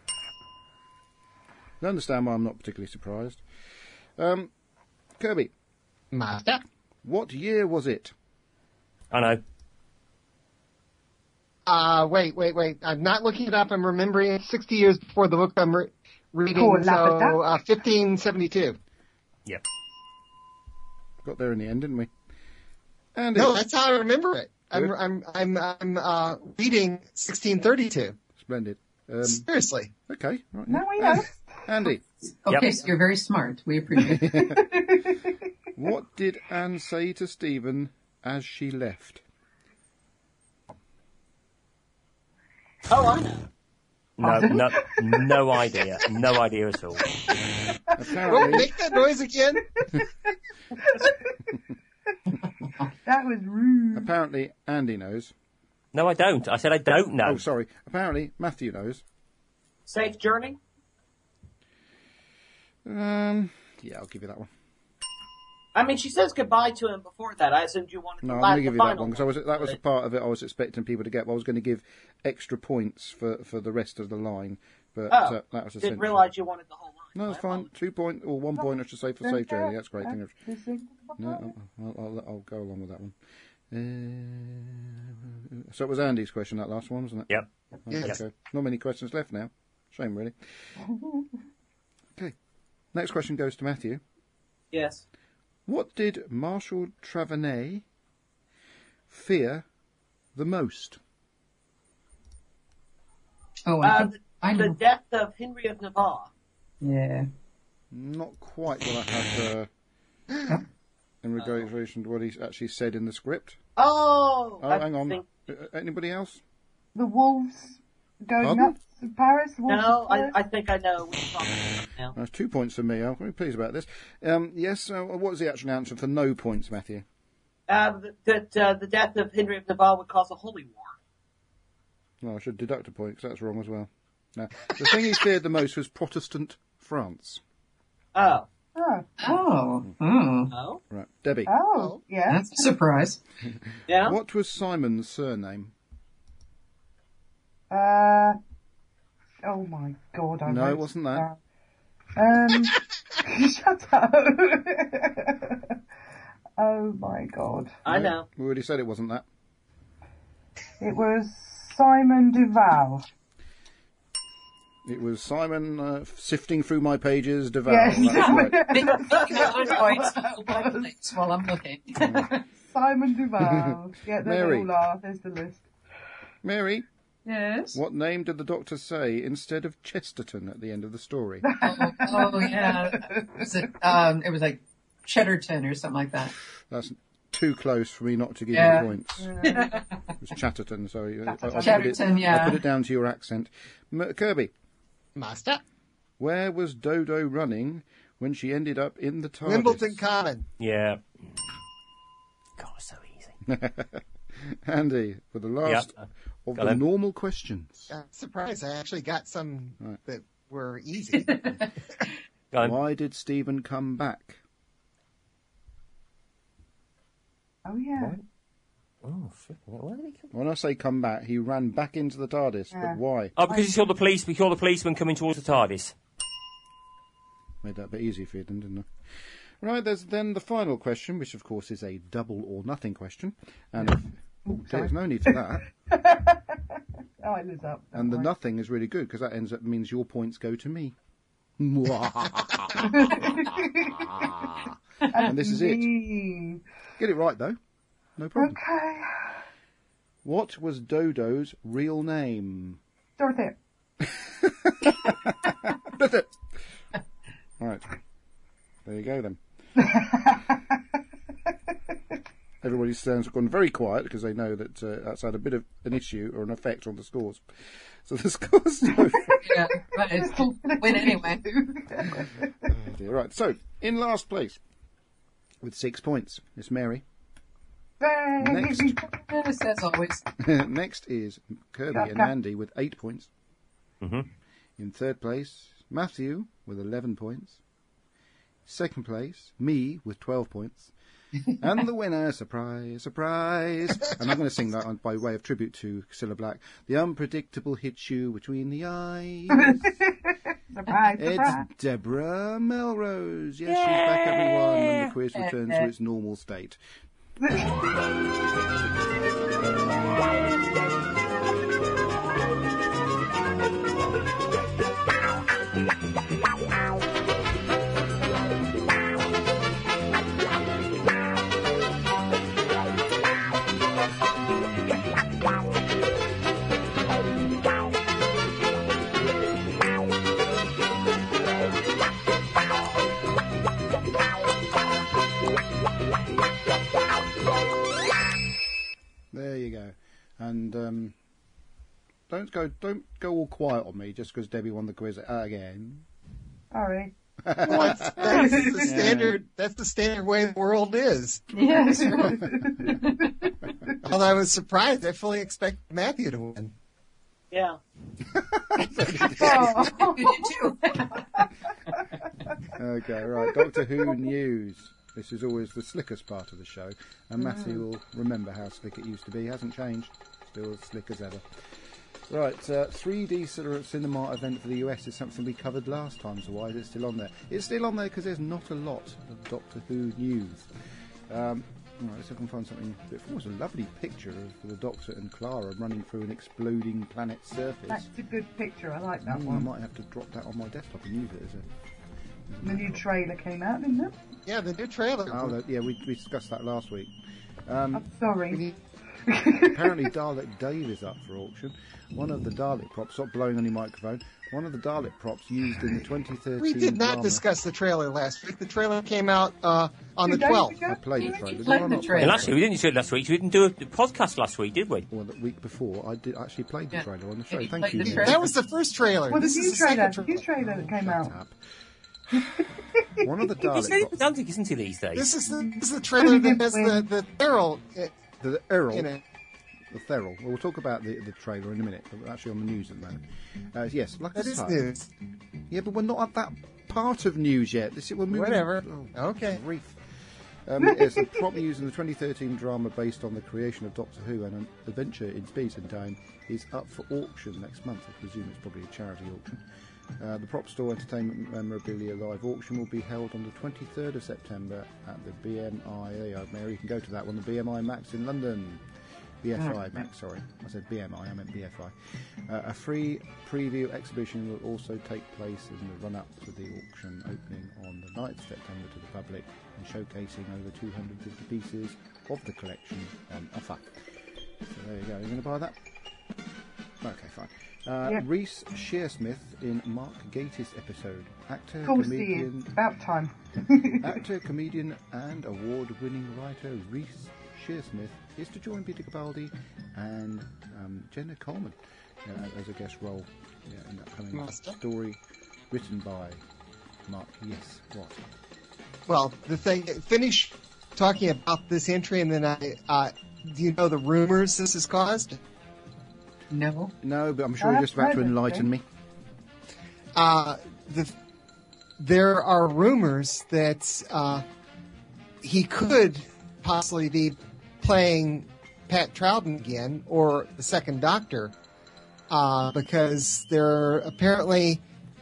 I understand why I'm not particularly surprised. Kirby. Master. What year was it? I know. Wait. I'm not looking it up. I'm remembering it 60 years before the book I'm reading. Cool, so, 1572. Yep. Got there in the end, didn't we? Andy. No, that's how I remember it. I'm reading 1632. Splendid. Seriously. Okay. Right, No, we know. Andy. Okay, so you're very smart. We appreciate it. What did Anne say to Stephen as she left? Oh, I know. No idea. No idea at all. Well, Apparently, make that noise again. That was rude. apparently, Andy knows. No, I don't. I said I don't know. Oh, sorry. Apparently, Matthew knows. Safe journey? Yeah, I'll give you that one. I mean, she says goodbye to him before that. I assumed you wanted No, the I'm last, going to give the you that final one because that was a part of it I was expecting people to get. But I was going to give extra points for the rest of the line, but Oh, that was didn't essentially. realize you wanted the whole line. No, it's fine. 2 point or 1 point, I should say, for safe journey. That's great. Thank you. No, I'll go along with that one. So it was Andy's question, that last one, wasn't it? Yep. Yes. Okay. Not many questions left now. Shame, really. Okay. Next question goes to Matthew. Yes. What did Marshal Travenay fear the most? Oh, I The know. death of Henry of Navarre. Yeah. Not quite what I have in relation to what he actually said in the script. Oh, Oh, I hang on. think- Anybody else? The wolves going Pardon? nuts in Paris? The wolves No, of Paris? I think I know what you're talking about now. That's 2 points for me. I'm very pleased about this. Yes, what was the actual answer for no points, Matthew? That the death of Henry of Navarre would cause a holy war. Well, I should deduct a point because that's wrong as well. No, the thing he feared the most was Protestant France. Oh. Oh, Oh? Right, Debbie. oh, yeah. That's a surprise. Yeah? What was Simon's surname? Oh my God! I No, wrote it wasn't that. down. Shut up! Oh my God! I No, know. We already said it wasn't that. It was Simon Duval. It was Simon sifting through my pages, Duval. Yes. That's right. While I'm looking. Simon Duval. Yeah, they Mary. all are. There's the list. Mary, Yes. what name did the doctor say instead of Chesterton at the end of the story? Oh yeah. It was like Cheddarton or something like that. That's too close for me not to give Yeah. you points. It was Chatterton, sorry. Chatterton, yeah. I'll put it down to your accent. Kirby, Master. where was Dodo running when she ended up in the TARDIS? Wimbledon Common. Yeah. God, so easy. Andy, for the last of Got the him. normal questions. I'm surprised. I actually got some that were easy. Go on. Why did Stephen come back? Oh yeah. Oh, flipping it. Where did he come? When I say come back, he ran back into the TARDIS. Yeah. But why? Oh, because he saw the police. We saw the policeman coming towards the TARDIS. Made that a bit easy for you, didn't I? Right, there's then the final question, which of course is a double or nothing question. And there's no need for that. Oh, I lose up. And the nothing is really good because that ends up means your points go to me. And this is it. Get it right though. No problem. Okay. What was Dodo's real name? Dorothy. That's it. Right. There you go then. Everybody's sounds have gone very quiet because they know that that's had a bit of an issue or an effect on the scores. So the scores. Yeah, but it's win anyway. Oh dear. Right. So in last place with 6 points is Mary. Next. Yes, as always. Next is Kirby and Andy with 8 points. Mm-hmm. In third place, Matthew with 11 points. Second place, me with 12 points. And the winner, surprise, surprise. And I'm going to sing that by way of tribute to Cilla Black. The unpredictable hits you between the eyes. Surprise, it's surprise. Deborah Melrose. Yes, she's back, everyone, when the quiz returns to its normal state. There you go. And don't go all quiet on me just because Debbie won the quiz again. Sorry. Well, that's the standard. That's the standard way the world is. Yes. Although I was surprised, I fully expected Matthew to win. Yeah. Oh. You did too. Okay, right. Doctor Who news. This is always the slickest part of the show, and Matthew will remember how slick it used to be. Hasn't changed. Still as slick as ever. Right, 3D cinema event for the US is something we covered last time, so why is it still on there? It's still on there because there's not a lot of Doctor Who news. Right, let's see if I can find something. It's almost a lovely picture of the Doctor and Clara running through an exploding planet's surface. That's a good picture. I like that one. I might have to drop that on my desktop and use it as a... The new trailer came out, didn't it? Yeah, the new trailer. Oh, yeah, we discussed that last week. I'm sorry. Apparently Dalek Dave is up for auction. One of the Dalek props, stop blowing on your microphone, one of the Dalek props used in the 2013 We did not drama. discuss the trailer last week. The trailer came out on the 12th. I played the trailer. played the trailer. And actually, we didn't do it last week. We didn't do a podcast last week, did we? Well, the week before, I did actually played the trailer on the show. you Thank played you. the Neil. trailer. That was the first trailer. Well, the This new is the trailer, second the new trailer that came out. Up. One of the He's very Dalek props. pedantic, isn't he, these days? This is the trailer that has the Errol. The Errol. In it. The Ferrell. Well, we'll talk about the trailer in a minute, but we're actually on the news at the moment. Yes, like That I is say. news. Yeah, but we're not at that part of news yet. We're moving. Whatever. Oh, Okay. grief. It's a prop used in the 2013 drama based on the creation of Doctor Who, and an adventure in space and time is up for auction next month. I presume it's probably a charity auction. The Prop Store Entertainment Memorabilia Live auction will be held on the 23rd of September at the BMI. There you are, Mary. You can go to that one, the BMI Max in London. BFI Max, sorry. I said BMI, I meant BFI. A free preview exhibition will also take place in the run-up to the auction, opening on the 9th of September to the public and showcasing over 250 pieces of the collection on offer. So there you go. You're going to buy that? Okay, fine. Reece Shearsmith in Mark Gatiss episode. Actor, Of course he comedian, is. About time. actor, comedian, and award-winning writer Reece Shearsmith is to join Peter Capaldi and Jenna Coleman as a guest role in that upcoming story written by Mark. Yes, what? Well, the thing. Finish talking about this entry, and then do you know the rumors this has caused? No. No, but I'm sure you're just about to enlighten me. There are rumors that he could possibly be playing Pat Troughton again, or the Second Doctor, because there apparently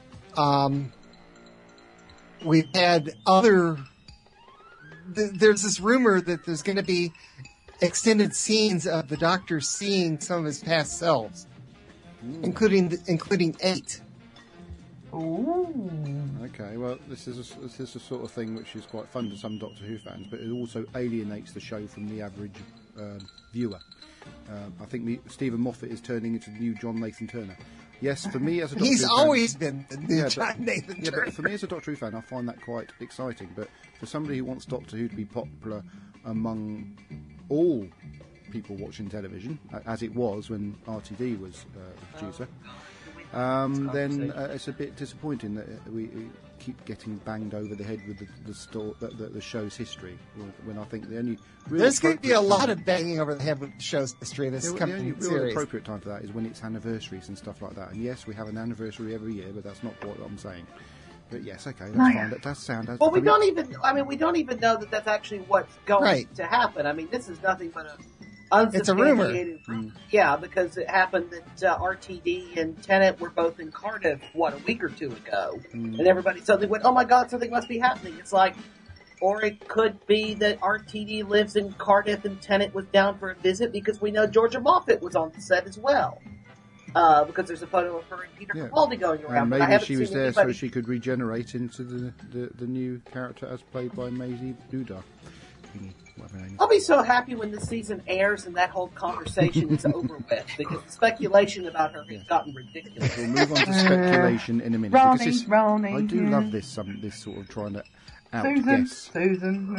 we've had other. There's this rumor that there's going to be extended scenes of the Doctor seeing some of his past selves, including 8. Ooh. Okay, well, this is the sort of thing which is quite fun to some Doctor Who fans, but it also alienates the show from the average viewer. I think Stephen Moffat is turning into the new John Nathan Turner. Yes, for me as a Doctor He's Who fan, always been the new John Nathan yeah, Turner. but for me as a Doctor Who fan, I find that quite exciting. But for somebody who wants Doctor Who to be popular among all people watching television, as it was when RTD was the producer, then it's a bit disappointing that we keep getting banged over the head with the show's history. When I think the only there's going to be a lot of banging over the head with the show's history. The only real appropriate time for that is when it's anniversaries and stuff like that. And yes, we have an anniversary every year, but that's not what I'm saying. But yes, okay, that's fine. That does sound. Well, we don't even know that that's actually what's going to happen. I mean, this is nothing but it's a rumor. Yeah, because it happened that RTD and Tennant were both in Cardiff, a week or two ago. And everybody suddenly went, oh my God, something must be happening. It's like, or it could be that RTD lives in Cardiff and Tennant was down for a visit because we know Georgia Moffat was on the set as well. Because there's a photo of her and Peter Capaldi going around. And maybe she was there so she could regenerate into the new character as played by Maisie Duda. I'll be so happy when this season airs and that whole conversation is over with, because the speculation about her has gotten ridiculous. We'll move on to speculation in a minute. I do love this sort of trying to outguess. Susan,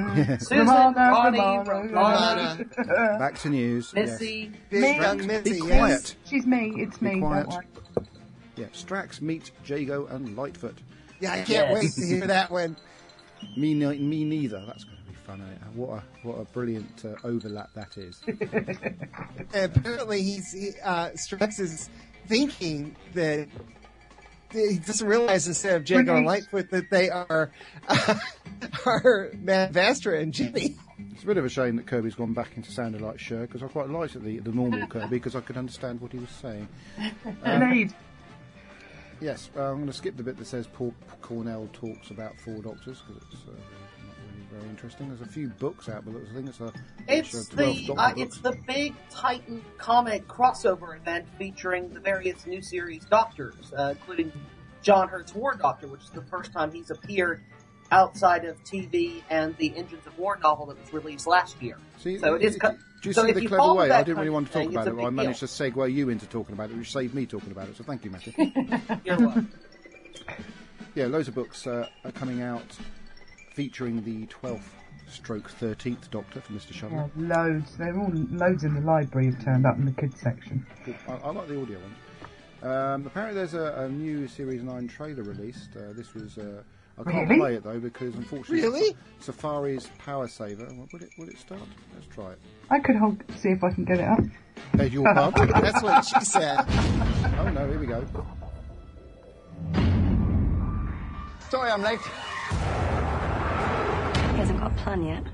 Ronnie. Back to news. Missy. Be quiet. She's me. It's me. Quiet. Yeah, Strax meets Jago and Lightfoot. Yeah, I can't wait to hear that one. Me neither. That's good. Fun, what a brilliant overlap that is. Apparently, Strax is thinking that he doesn't realize instead of Jago and Lightfoot that they are Matt Vastra and Jimmy. It's a bit of a shame that Kirby's gone back into sounding like Cher, because I quite liked the normal Kirby because I could understand what he was saying. Yes, I'm going to skip the bit that says Paul Cornell talks about Four Doctors because it's very interesting. There's a few books out, but I think it's the big Titan comic crossover event featuring the various new series Doctors, including John Hurt's War Doctor, which is the first time he's appeared outside of TV and the Engines of War novel that was released last year. Do you see the clever way? I didn't really want to talk about it, but I managed to segue you into talking about it, which saved me talking about it. So thank you, Matthew. You're welcome. Yeah, loads of books are coming out featuring the 12th/13th Doctor for Mr. Shoveler. Yeah, loads. They're all loads in the library have turned up in the kids section. Cool. I like the audio ones. Apparently there's a new Series 9 trailer released. This was... I can't play it though because unfortunately Safari's Power Saver. Will it start? Let's try it. I could see if I can get it up. Beg your pardon? That's what she said. Oh no, here we go. Sorry I'm late. He hasn't got a plan yet.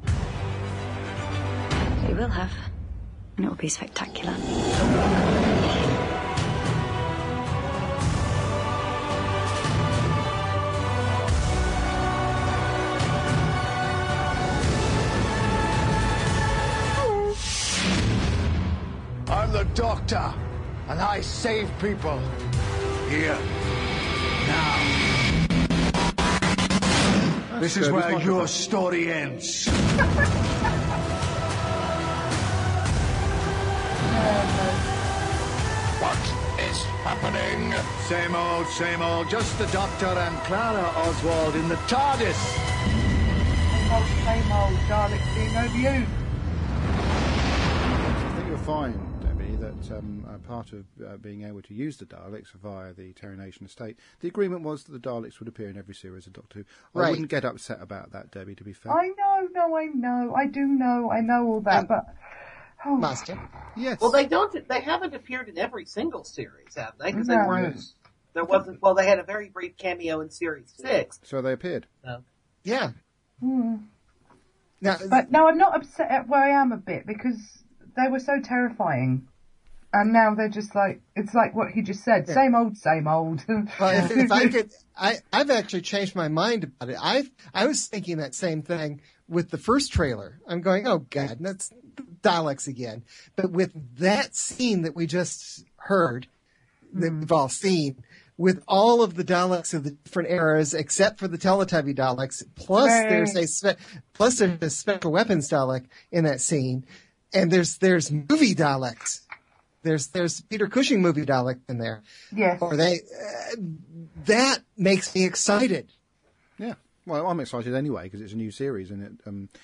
But he will have. And it will be spectacular. I'm the Doctor, and I save people. Here. Now. This is where your story ends. What is happening? Same old. Just the Doctor and Clara Oswald in the TARDIS. Same old. Daleks being overused. I think you'll find, Debbie, that part of being able to use the Daleks via the Terry Nation estate, the agreement was that the Daleks would appear in every series of Doctor Who. I wouldn't get upset about that, Debbie, to be fair. I know. I do know. I know all that, but... Oh. Master. Yes. Well, they haven't appeared in every single series, have they? Because there wasn't... Well, they had a very brief cameo in Series 6. So they appeared. Yeah. Now, but no, I'm not upset at where I am a bit, because they were so terrifying. And now they're just like, it's like what he just said, same old. Well, if I could, I've actually changed my mind about it. I was thinking that same thing with the first trailer. I'm going, oh God, that's Daleks again. But with that scene that we just heard, that we've all seen, with all of the Daleks of the different eras, except for the Teletubby Daleks, plus there's a special weapons Dalek in that scene, and there's movie Daleks. There's Peter Cushing movie Dalek in there. Yes. Or that makes me excited. Yeah. Well, I'm excited anyway because it's a new series and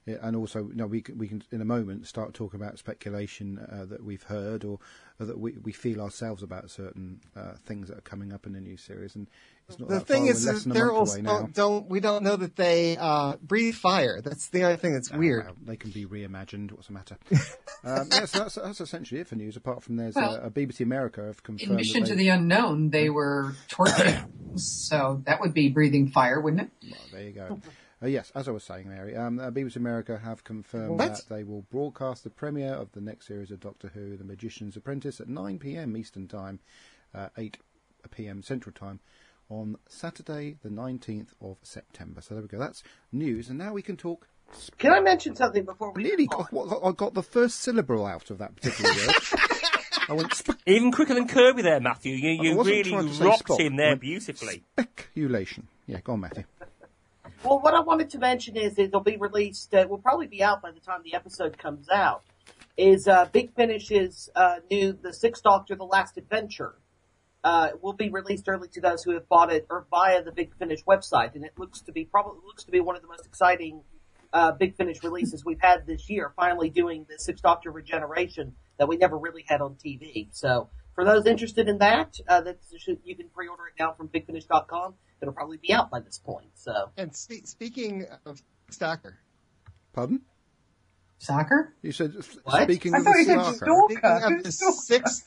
Yeah, and also, we can in a moment start talking about speculation that we've heard or that we feel ourselves about certain things that are coming up in the new series. And it's not the that thing far, is, less than a month away now. We don't know that they breathe fire. That's the other thing that's weird. Well, they can be reimagined. What's the matter? Yes, that's essentially it for news. Apart from there's a BBC America have confirmed. In Mission to the Unknown, they were torching, so that would be breathing fire, wouldn't it? Well, there you go. Yes, as I was saying, Mary, BBC America have confirmed that they will broadcast the premiere of the next series of Doctor Who, The Magician's Apprentice, at 9 p.m. Eastern Time, 8 p.m. Central Time, on Saturday, the 19th of September. So there we go. That's news, and now we can talk. Can I mention something before we really? I got the first syllable out of that particular word. I went even quicker than Kirby there, Matthew. You really rocked him there beautifully. Speculation. Yeah, go on, Matthew. Well, what I wanted to mention is it'll be released, will probably be out by the time the episode comes out, is Big Finish's new The Sixth Doctor, The Last Adventure. Will be released early to those who have bought it or via the Big Finish website, and it looks to be one of the most exciting Big Finish releases we've had this year, finally doing the Sixth Doctor regeneration that we never really had on TV. So for those interested in that, you can pre-order it now from BigFinish.com. It'll probably be out by this point. So. And speaking of stalker, pardon? Soccer? You said what? Speaking I of thought the you said stalker. Speaking of the sixth,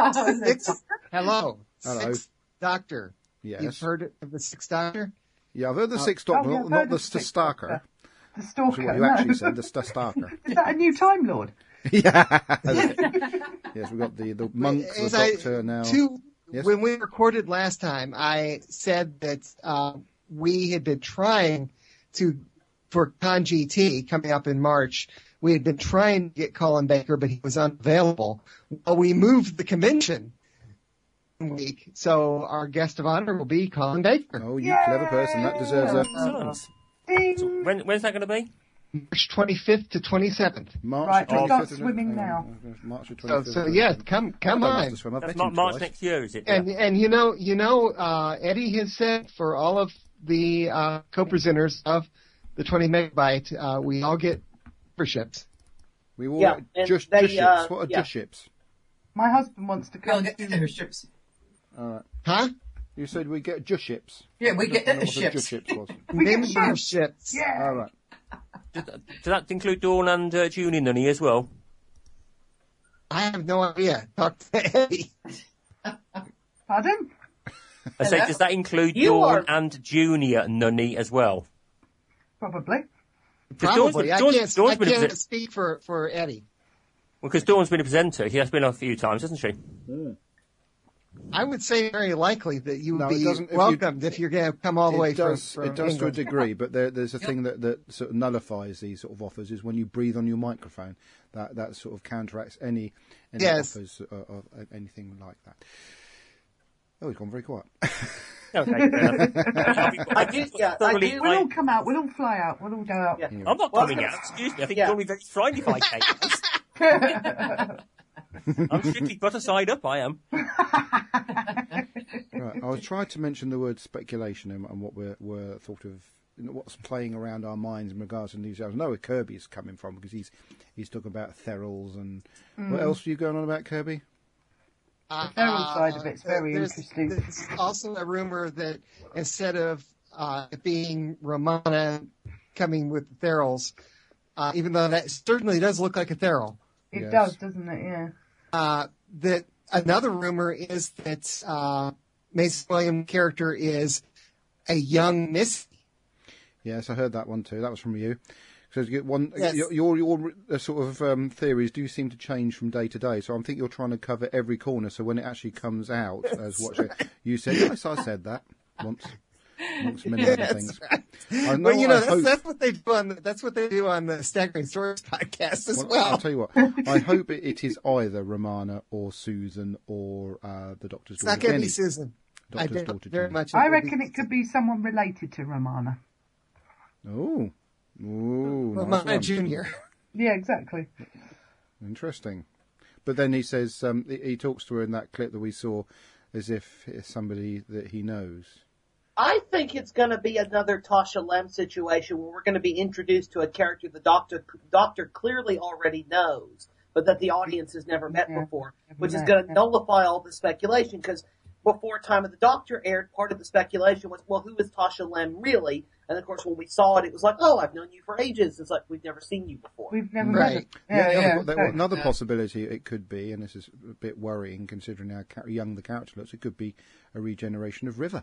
Sixth Doctor. Yes. You've heard of the Sixth Doctor? Yeah, I've heard the Sixth Doctor, not the Stalker. The Stalker. What you actually said, the Stalker. Is that a new Time Lord? Yeah. Yes, we've got the monk, the Doctor now. Yes? When we recorded last time, I said that we had been trying for Con GT coming up in March, we had been trying to get Colin Baker, but he was unavailable. Well, we moved the convention week, so our guest of honor will be Colin Baker. Oh, you clever person. That deserves a... So when's that going to be? March 25th to 27th. Right, we've got swimming now. March 25th. So yeah, come on. That's March next year, is it? And Eddie has said for all of the co-presenters of the 20 megabyte, we all get memberships. We all get just ships. What are just ships? My husband wants to come. We'll get ships. All right. Huh? You said we get just ships. Yeah, we get ships. Just ships was. Memberships. Yeah. All right. Does that include Dawn and Junie Nunny as well? I have no idea. Talk to Eddie. Pardon? I say, does that include Dawn and Junior Nunny as well? Probably. Probably. I can't speak for Eddie. Well, because Dawn's been a presenter. She has been a few times, hasn't she? Mm. I would say very likely that you would be welcomed if you're going to come all the way from It does to a degree, but there's a thing that sort of nullifies these sort of offers is when you breathe on your microphone. That sort of counteracts any offers of anything like that. Oh, it's gone very quiet. Okay. I do. We'll all come out. We'll all fly out. We'll all go out. Yeah. I'm not coming out. Excuse me. I think you'll be very frightened if I came. I'm strictly butter side up, I am. Right, I was trying to mention the word speculation and what we're thought of, what's playing around our minds in regards to news. I know where Kirby's coming from because he's talking about Therals and what else are you going on about, Kirby? The feral side of it's very interesting. There's also a rumor that instead of it being Romana coming with the Therals, even though that certainly does look like a Theral. It does, doesn't it? Yeah. That another rumor is that Mason Williams' character is a young Missy. Yes, I heard that one too. That was from you. So Yes. Your sort of theories do seem to change from day to day. So I think you're trying to cover every corner. So when it actually comes out as what you said, yes, I said that once. Amongst many other things. Right. Well, that's what they do that's what they do on the Staggering Stories podcast as well. I'll tell you what. I hope it is either Romana or Susan or the Doctor's daughter. It's not going to be Susan. Doctor's daughter. Very much. I reckon it could be someone related to Romana. Oh, Romana nice Junior. Yeah, exactly. Interesting. But then he says he talks to her in that clip that we saw as if it's somebody that he knows. I think it's going to be another Tasha Lem situation where we're going to be introduced to a character the doctor clearly already knows, but that the audience has never met before, which is going to nullify all the speculation, because before Time of the Doctor aired, part of the speculation was, well, who is Tasha Lem really? And of course, when we saw it, it was like, oh, I've known you for ages. It's like, we've never seen you before. We've never met Another possibility it could be, and this is a bit worrying considering how young the character looks, it could be a regeneration of River.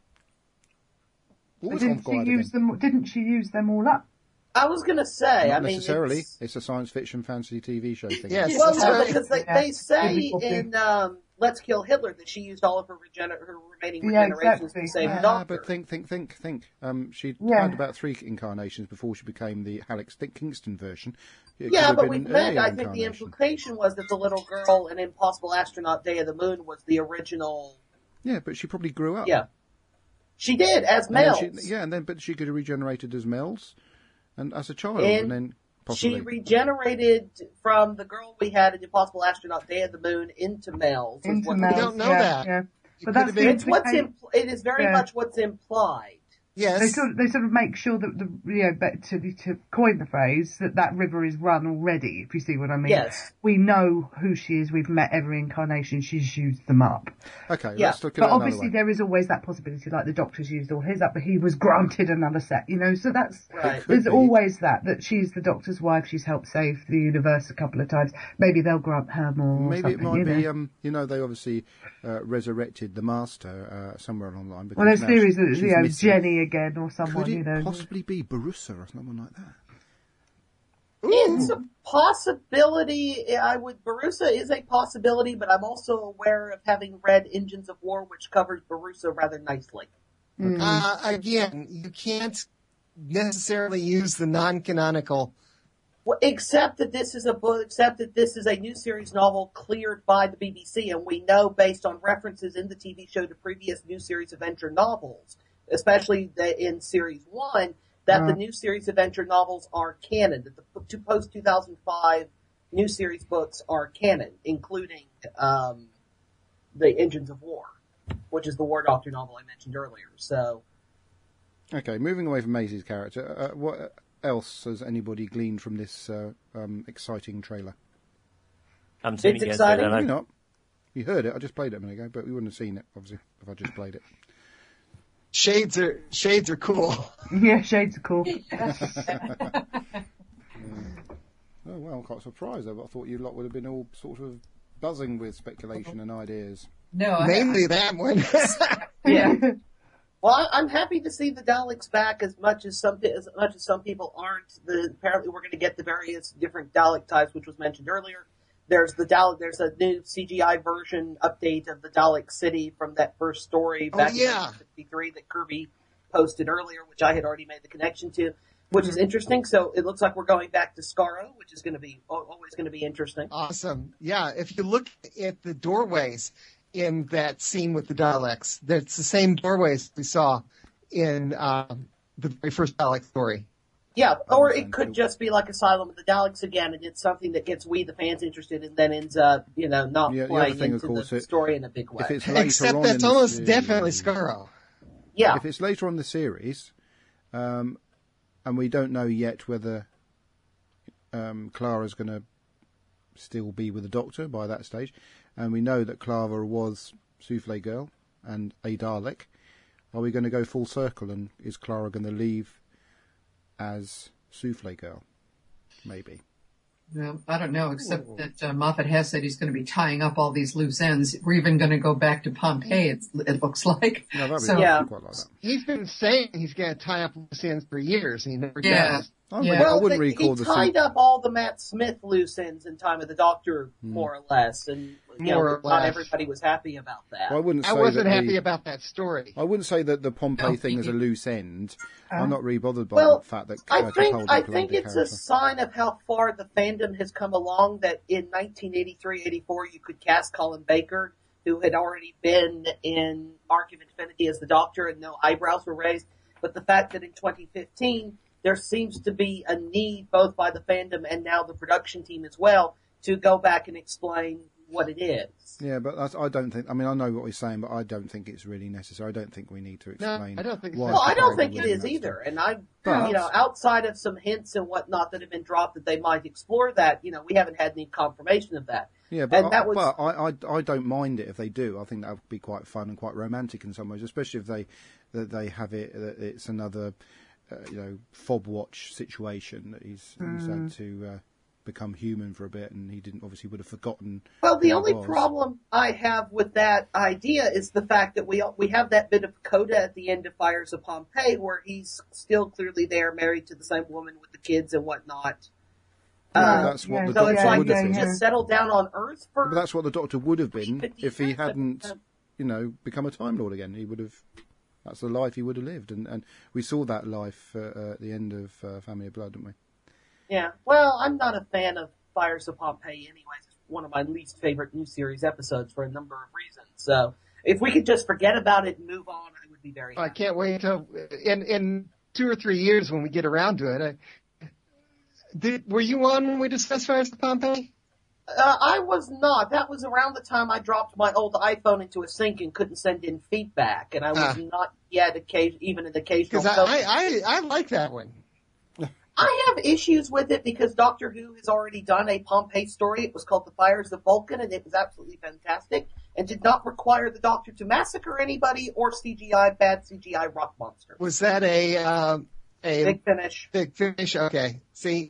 Didn't she use them all up? I was going to say, Not necessarily. It's a science fiction fantasy TV show thing. Yes. Well, no, because they say in Let's Kill Hitler that she used all of her remaining regenerations to save the Doctor. But think. She had about 3 incarnations before she became the Alex Kingston version. But we met. I think the implication was that the little girl in Impossible Astronaut Day of the Moon was the original. Yeah, but she probably grew up. Yeah. She did, as Mel's. But she could have regenerated as Mel's, and as a child, and and then possibly. She regenerated from the girl we had in Impossible Astronaut Day of the Moon into Mel's. We don't know that. Yeah. But it is very much what's implied. Yes. They sort of make sure that to coin the phrase, that River is run already, if you see what I mean. Yes. We know who she is, we've met every incarnation, she's used them up. Okay, let's look at it. But obviously there is always that possibility, like the Doctor's used all his up, but he was granted another set, so that's, there's always that she's the Doctor's wife, she's helped save the universe a couple of times. Maybe they'll grant her more. Maybe it might be, they obviously resurrected the Master somewhere along the line. Well, there's theories that, Jenny again or someone, Could it possibly be Barussa or someone like that? It's a possibility. Barussa is a possibility, but I'm also aware of having read Engines of War, which covers Barussa rather nicely. Again, you can't necessarily use the non-canonical. Well, except that this is a new series novel cleared by the BBC, and we know based on references in the TV show to previous new series adventure novels, especially in Series 1, that the new series adventure novels are canon, that the post-2005 new series books are canon, including the Engines of War, which is the War Doctor novel I mentioned earlier. So, okay, moving away from Maisie's character, what else has anybody gleaned from this exciting trailer? It's exciting. Maybe not. You heard it. I just played it a minute ago, but we wouldn't have seen it, obviously, if I just played it. Shades are cool. Yeah, shades are cool. Oh, well, I'm quite surprised, though. I thought you lot would have been all sort of buzzing with speculation and ideas. No, mainly that one. Yeah. Well, I'm happy to see the Daleks back as much as some people aren't. Apparently, we're going to get the various different Dalek types, which was mentioned earlier. There's a new CGI version update of the Dalek City from that first story back in 1963 that Kirby posted earlier, which I had already made the connection to, which is interesting. So it looks like we're going back to Skaro, which is going to be always going to be interesting. Awesome. Yeah, if you look at the doorways in that scene with the Daleks, that's the same doorways we saw in the very first Dalek story. Yeah, or it could just be like Asylum of the Daleks again, and it's something that gets we, the fans, interested and then ends up, not playing into the story in a big way. Except that's almost definitely Skaro. Yeah. If it's later on in the series, and we don't know yet whether Clara's going to still be with the Doctor by that stage, and we know that Clara was Souffle Girl and a Dalek, are we going to go full circle, and is Clara going to leave as Souffle Girl? Maybe. Well, I don't know, except that Moffat has said he's going to be tying up all these loose ends. We're even going to go back to Pompeii, it looks like. No, that'd be quite like that. He's been saying he's going to tie up loose ends for years, and he never does. I wouldn't recall he tied up all the Matt Smith loose ends in Time of the Doctor, more or less, and not everybody was happy about that. Well, I wasn't happy about that story. I wouldn't say that the Pompeii thing is a loose end. I'm not really bothered by the fact that I think it's a sign of how far the fandom has come along, that in 1983-84 you could cast Colin Baker, who had already been in Arc of Infinity as the Doctor, and no eyebrows were raised. But the fact that in 2015 there seems to be a need, both by the fandom and now the production team as well, to go back and explain, what it is. Yeah, but I don't think. I mean, I know what he's saying, but I don't think it's really necessary. I don't think we need to explain. No, I don't think. Well, I don't think it is either. And outside of some hints and whatnot that have been dropped that they might explore that, we haven't had any confirmation of that. Yeah, but I don't mind it if they do. I think that would be quite fun and quite romantic in some ways, especially if they have it. It's another, fob watch situation that he's had to. Become human for a bit, and he obviously would have forgotten. Well, the only problem I have with that idea is the fact that we have that bit of coda at the end of Fires of Pompeii where he's still clearly there, married to the same woman with the kids and whatnot. That's what the Doctor Doctor would have been. Just settled down on Earth for. But that's what the Doctor would have been if he hadn't, become a Time Lord again. He would have. That's the life he would have lived, and we saw that life at the end of Family of Blood, didn't we? Yeah, well, I'm not a fan of Fires of Pompeii anyways. It's one of my least favorite new series episodes for a number of reasons. So if we could just forget about it and move on, I would be very happy. I can't wait till in 2 or 3 years when we get around to it. Were you on when we discussed Fires of Pompeii? I was not. That was around the time I dropped my old iPhone into a sink and couldn't send in feedback, and I was not yet even an occasional. Because I like that one. I have issues with it because Doctor Who has already done a Pompeii story. It was called The Fires of Vulcan, and it was absolutely fantastic and did not require the Doctor to massacre anybody or bad CGI rock monster. Was that a Big Finish? Big Finish, okay. See,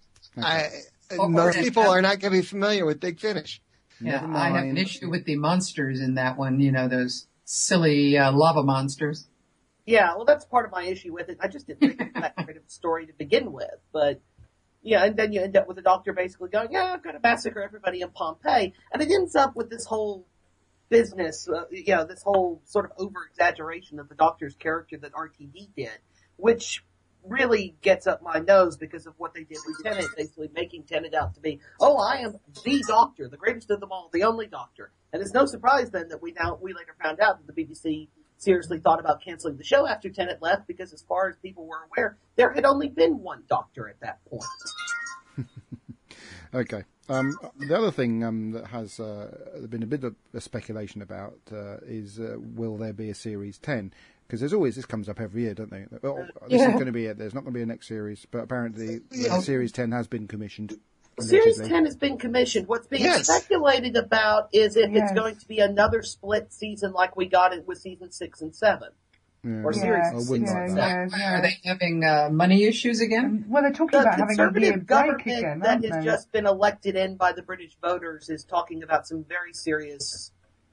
most people are not going to be familiar with Big Finish. Yeah, I have an issue with the monsters in that one, those silly lava monsters. Yeah, well, that's part of my issue with it. I just didn't think it was that great of a story to begin with. But, and then you end up with the Doctor basically going, I'm going to massacre everybody in Pompeii. And it ends up with this whole business, this whole sort of over-exaggeration of the Doctor's character that RTD did, which really gets up my nose because of what they did with Tennant, basically making Tennant out to be, I am the Doctor, the greatest of them all, the only Doctor. And it's no surprise then that we later found out that the BBC seriously thought about canceling the show after Tennant left because as far as people were aware, there had only been one Doctor at that point. Okay. The other thing that has been a bit of a speculation about is will there be a Series 10? Because this comes up every year, don't they? This is going to be it. There's not going to be a next series, but apparently Series 10 has been commissioned. Series 10 has been commissioned. What's being speculated about is if it's going to be another split season like we got it with season 6 and 7. Yeah, or series 6 and 7. Are they having money issues again? Well, they're talking about having a year break again. That has just been elected in by the British voters is talking about some very serious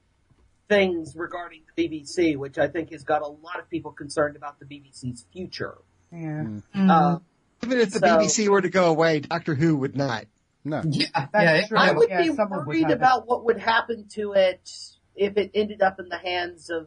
things regarding the BBC, which I think has got a lot of people concerned about the BBC's future. Yeah. Even if the BBC were to go away, Doctor Who would not. No. I would be worried about what would happen to it if it ended up in the hands of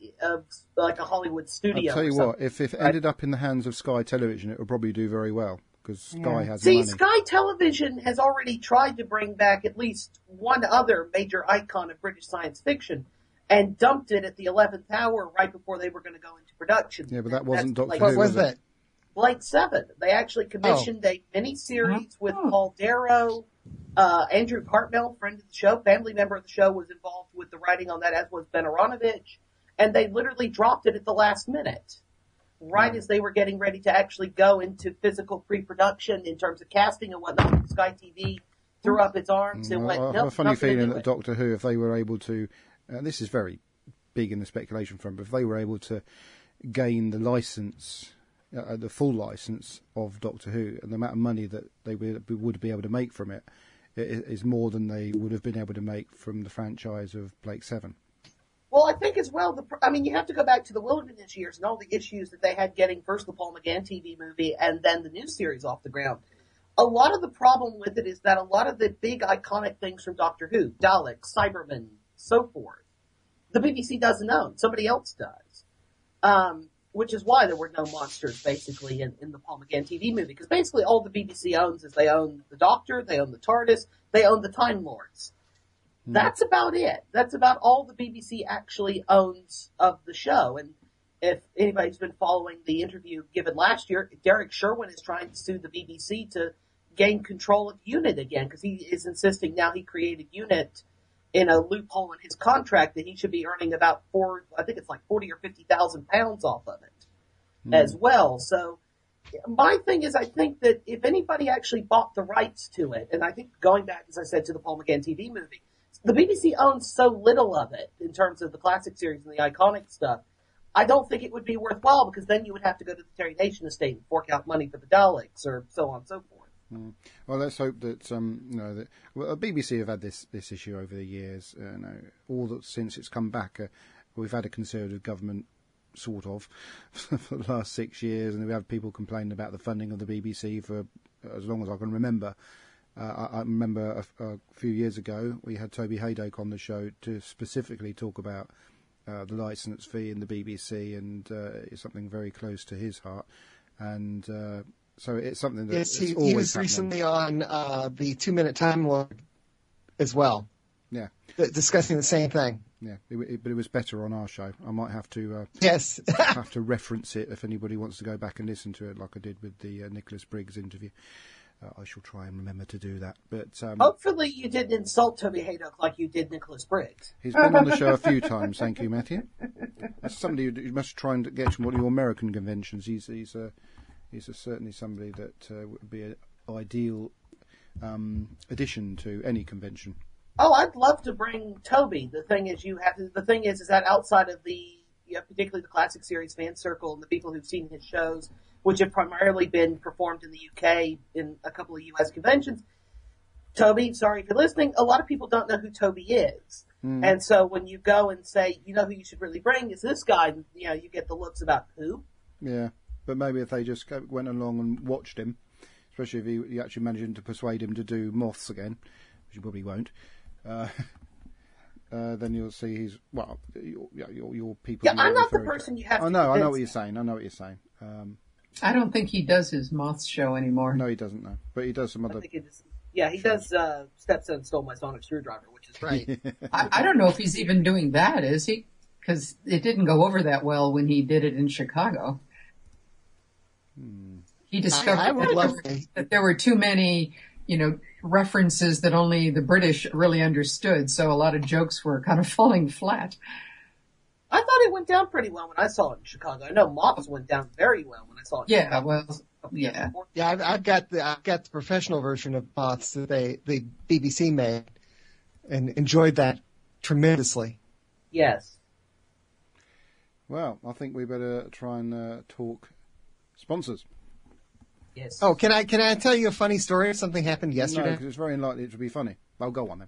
like a Hollywood studio. I'll tell you what, if it ended up in the hands of Sky Television, it would probably do very well because Sky has money. Sky Television has already tried to bring back at least one other major icon of British science fiction and dumped it at the 11th hour right before they were going to go into production. Yeah, but that wasn't Doctor Who. What was that? Blake 7. They actually commissioned a mini-series with Paul Darrow. Andrew Cartmel, friend of the show, family member of the show, was involved with the writing on that, as was Ben Aronovich. And they literally dropped it at the last minute, right as they were getting ready to actually go into physical pre-production in terms of casting and whatnot. Sky TV threw up its arms and went, I have a funny feeling that Doctor Who, if they were able to, this is very big in the speculation front, but if they were able to gain the license, the full license of Doctor Who, and the amount of money that they would be able to make from it is more than they would have been able to make from the franchise of Blake 7. Well, I think as well, you have to go back to the Wilderness years and all the issues that they had getting first the Paul McGann TV movie and then the new series off the ground. A lot of the problem with it is that a lot of the big iconic things from Doctor Who, Daleks, Cybermen, so forth, the BBC doesn't own. Somebody else does. Which is why there were no monsters, basically, in the Paul McGann TV movie. Because basically all the BBC owns is they own the Doctor, they own the TARDIS, they own the Time Lords. That's about it. That's about all the BBC actually owns of the show. And if anybody's been following the interview given last year, Derek Sherwin is trying to sue the BBC to gain control of UNIT again, because he is insisting now he created UNIT in a loophole in his contract that he should be earning about I think it's like 40 or 50,000 pounds off of it as well. So my thing is, I think that if anybody actually bought the rights to it, and I think going back, as I said, to the Paul McGann TV movie, the BBC owns so little of it in terms of the classic series and the iconic stuff. I don't think it would be worthwhile, because then you would have to go to the Terry Nation estate and fork out money for the Daleks or so on and so forth. Well, let's hope that BBC have had this issue over the years. Since it's come back, we've had a Conservative government, sort of, for the last 6 years, and we've had people complaining about the funding of the BBC for as long as I can remember. I remember a few years ago we had Toby Haydock on the show to specifically talk about the licence fee in the BBC, and it's something very close to his heart. And so it's something that he was happening. Recently on the 2 Minute Time Lord as well. Yeah, discussing the same thing. Yeah, but it was better on our show. I might have to have to reference it if anybody wants to go back and listen to it, like I did with the Nicholas Briggs interview. I shall try and remember to do that. But hopefully you didn't insult Toby Haydock like you did Nicholas Briggs. He's been on the show a few times. Thank you, Matthew. That's somebody you must try and get to one of your American conventions. He's certainly somebody that would be an ideal addition to any convention. Oh, I'd love to bring Toby. The thing is, is that outside of particularly the classic series fan circle and the people who've seen his shows, which have primarily been performed in the UK in a couple of US conventions, Toby, sorry if you're listening, a lot of people don't know who Toby is. And so when you go and say, who you should really bring is this guy, you get the looks about who. Yeah, but maybe if they just went along and watched him, especially if you actually managed to persuade him to do Moths again, which you probably won't, then you'll see he's, your people. Yeah, I'm not the person you have to I know what you're saying. I don't think he does his Moths show anymore. No, he doesn't, no. But he does some other... he does Stepson Stole My Sonic Screwdriver, which is great. I don't know if he's even doing that, is he? Because it didn't go over that well when he did it in Chicago. He discovered that there were too many, references that only the British really understood, so a lot of jokes were kind of falling flat. I thought it went down pretty well when I saw it in Chicago. I know Moths went down very well when I saw it in Chicago. Yeah, I've got the professional version of Moths that the BBC made, and enjoyed that tremendously. Yes. Well, I think we better try and talk sponsors. Yes. Oh, can I tell you a funny story? Something happened yesterday. No, because it's very unlikely it to be funny. I'll go on then.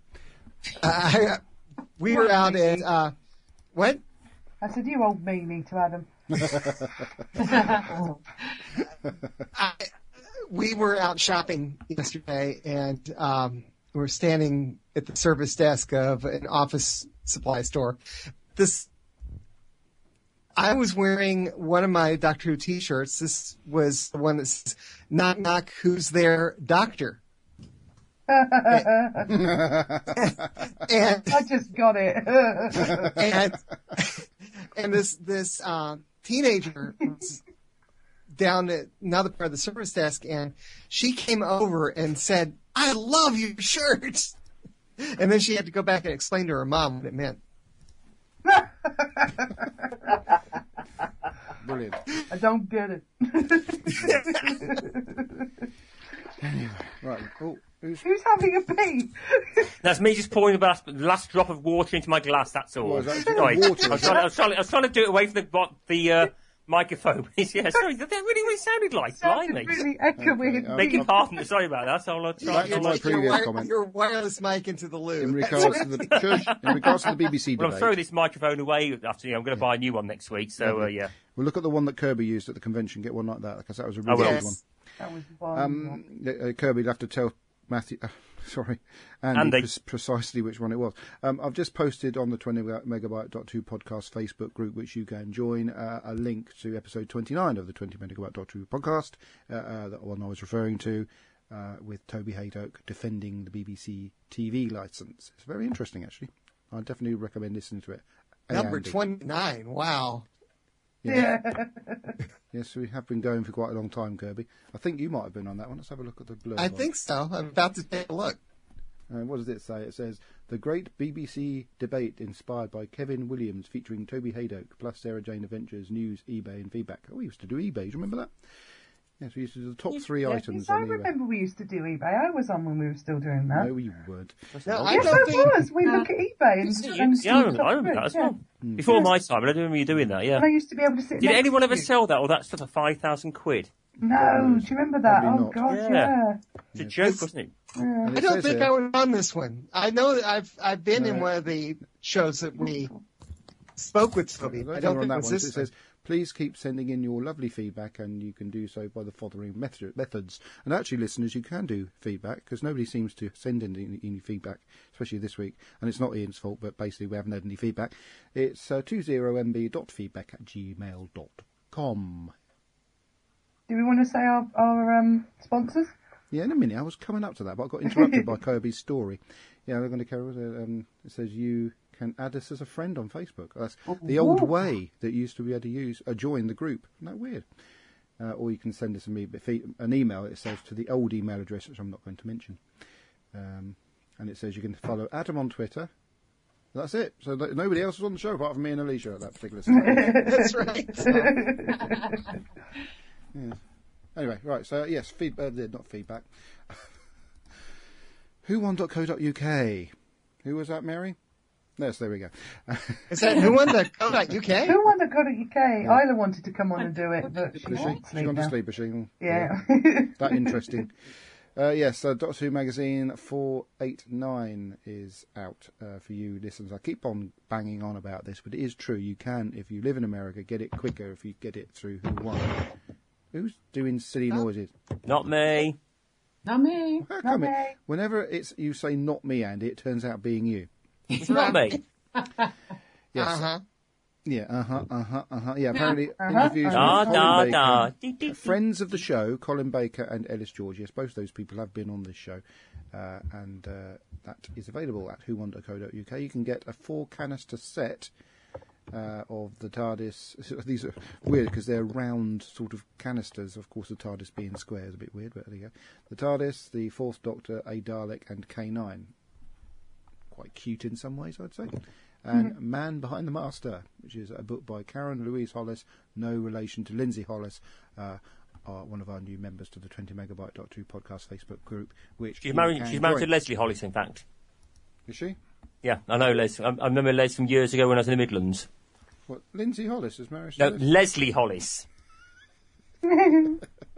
We were out at what? I said, you old meanie to Adam. We were out shopping yesterday, and we were standing at the service desk of an office supply store. I was wearing one of my Doctor Who T-shirts. This was the one that says, "Knock, knock, who's there, Doctor?" And I just got it. and this teenager was down at another part of the service desk, and she came over and said, "I love your shirts." And then she had to go back and explain to her mom what it meant. Brilliant. I don't get it. Anyway, right. Oh, who's having a pee? That's me just pouring the last drop of water into my glass. That's all. Sorry. Water, I was trying to do it away from the microphone. Yeah, sorry, that's really what it sounded like. Blimey. Really echoey. Making half of it. Sorry about that. So I'll try. my previous comment. Your wireless mic into the loo. In regards to the BBC debate. Well, I'm throwing this microphone away after. I'm going to buy a new one next week. So yeah. We'll look at the one that Kirby used at the convention. Get one like that, because that was a really good one. That was fun. Kirby'd have to tell Matthew. Andy. Precisely which one it was. I've just posted on the 20megabyte.2 podcast Facebook group, which you can join, a link to episode 29 of the 20megabyte.2 podcast, that one I was referring to, with Toby Haydock defending the BBC TV licence. It's very interesting, actually. I definitely recommend listening to it. Number 29, wow. Yeah. Yes, we have been going for quite a long time, Kirby. I think you might have been on that one. Let's have a look at the blurb. I think so. I'm about to take a look. What does it say? It says, the great BBC debate inspired by Kevin Williams featuring Toby Haydock plus Sarah Jane Adventures, news, eBay and feedback. Oh, we used to do eBay. Do you remember that? Yes, we used to do the top three items on eBay. I remember we used to do eBay. I was on when we were still doing that. No, you weren't. No, yes, I was. We look at eBay and I remember that as well. Before my time, but I don't remember you doing that, yeah. And I used to be able to sit Did anyone ever sell that or that stuff for £5,000? No, do you remember that? Probably Oh, God, yeah. It's a joke, wasn't it? Yeah. I don't think I was on this one. I know that I've been in one of the shows that we spoke with Toby. I don't think it was this. It says, please keep sending in your lovely feedback, and you can do so by the following methods. And actually, listeners, you can do feedback, because nobody seems to send in any feedback, especially this week. And it's not Ian's fault, but basically we haven't had any feedback. It's 20mb.feedback@gmail.com. Do we want to say our sponsors? Yeah, in a minute. I was coming up to that, but I got interrupted by Kirby's story. Yeah, we're going to carry on. It says you can add us as a friend on Facebook. That's the old way that you used to be able to use join the group. Isn't that weird? Or you can send us an email. It says to the old email address, which I'm not going to mention. And it says you can follow Adam on Twitter. That's it. So nobody else was on the show apart from me and Alicia at that particular time. That's right. Yeah. Anyway, right, so yes, not feedback. whowon.co.uk. Who was that, Mary? Yes, there we go. Is that whowon.co.uk? Whowon.co.uk. Yeah. Isla wanted to come on and do it, but she's gone to sleep, is she? Yeah. That interesting. Yes, Doctor Who Magazine 489 is out for you listeners. I keep on banging on about this, but it is true. You can, if you live in America, get it quicker if you get it through Who Won. Who's doing silly noises? Not me. Not me. How come whenever you say not me, Andy, it turns out being you. It's not me. Yes. Uh-huh. Yeah, Yeah, apparently interviews with Colin Baker, friends of the show, Colin Baker and Ellis George. Yes, both those people have been on this show. And that is available at whowon.co.uk. You can get a 4-canister set of the TARDIS. These are weird because they're round sort of canisters. Of course, the TARDIS being square is a bit weird, but there you go. The TARDIS, the Fourth Doctor, a Dalek, and K9. Quite cute in some ways, I'd say. And Man Behind the Master, which is a book by Karen Louise Hollis, no relation to Lindsay Hollis, one of our new members to the 20 Megabyte Doctor Who podcast Facebook group. Which she's married to Leslie Hollis, in fact. Is she? Yeah, I know Les. I remember Les from years ago when I was in the Midlands. What, Lindsay Hollis is married to No, Leslie Hollis. Right.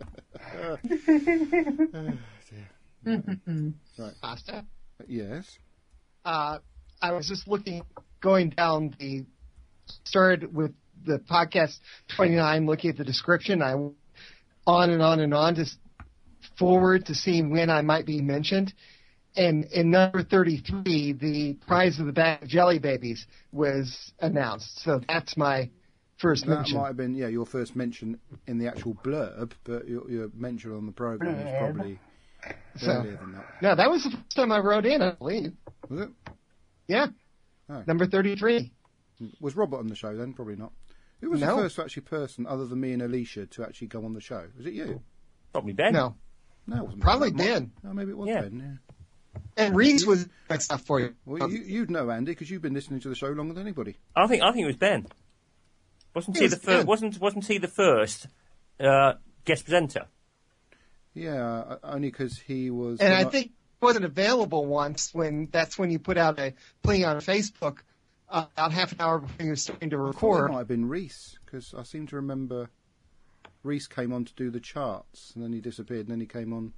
Pasta? Yes. I was just going down started with the podcast 29, looking at the description. I went on and on and on, just forward to seeing when I might be mentioned. And in number 33, the prize of the bag of Jelly Babies was announced. So that's my first mention. That might have been, your first mention in the actual blurb, but your mention on the programme is probably earlier than that. No, that was the first time I wrote in, I believe. Was it? Yeah. Oh. Number 33. Was Robert on the show then? Probably not. Who was the first person, other than me and Alicia, to actually go on the show? Was it you? Probably Ben. No, it wasn't. Probably Ben. Oh, maybe it was Ben, yeah. And Reese was doing stuff for you. Well, you'd know, Andy, because you've been listening to the show longer than anybody. I think it was Ben. Wasn't he the first? Wasn't he the first guest presenter? Yeah, only because he was. And I think he wasn't available once. That's when you put out a plea on Facebook about half an hour before you were starting to record. It might have been Reese, because I seem to remember Reese came on to do the charts, and then he disappeared, and then he came on.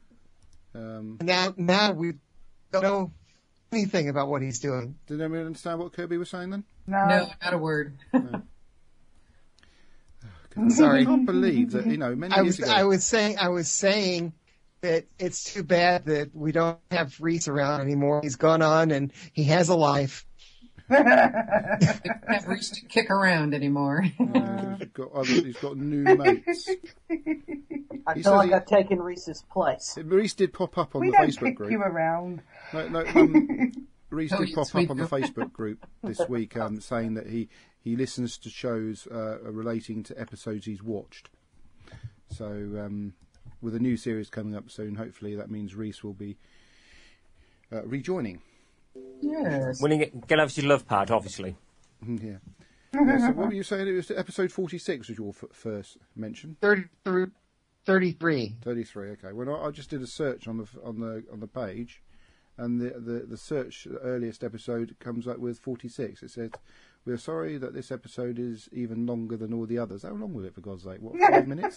Now we don't know anything about what he's doing. Did anyone understand what Kirby was saying then? No, not a word. No. Sorry. I can't believe that, many years ago. I was saying that it's too bad that we don't have Reese around anymore. He's gone on and he has a life. We don't have Reese to kick around anymore. He's got new mates. I feel like I've taken Reese's place. Reese did pop up on the Facebook group. We don't kick you around. No, Reese did pop up on the Facebook group this week saying that he listens to shows relating to episodes he's watched. So with a new series coming up soon, hopefully that means Reese will be rejoining. Yes. Winning it, get over to your love part, obviously. Yeah. So what were you saying? It was episode 46 was your first mention. 33. 33. Okay. Well, I just did a search on the page, and the search earliest episode comes up with 46. It said, "We're sorry that this episode is even longer than all the others." How long was it, for God's sake? What, 5 minutes?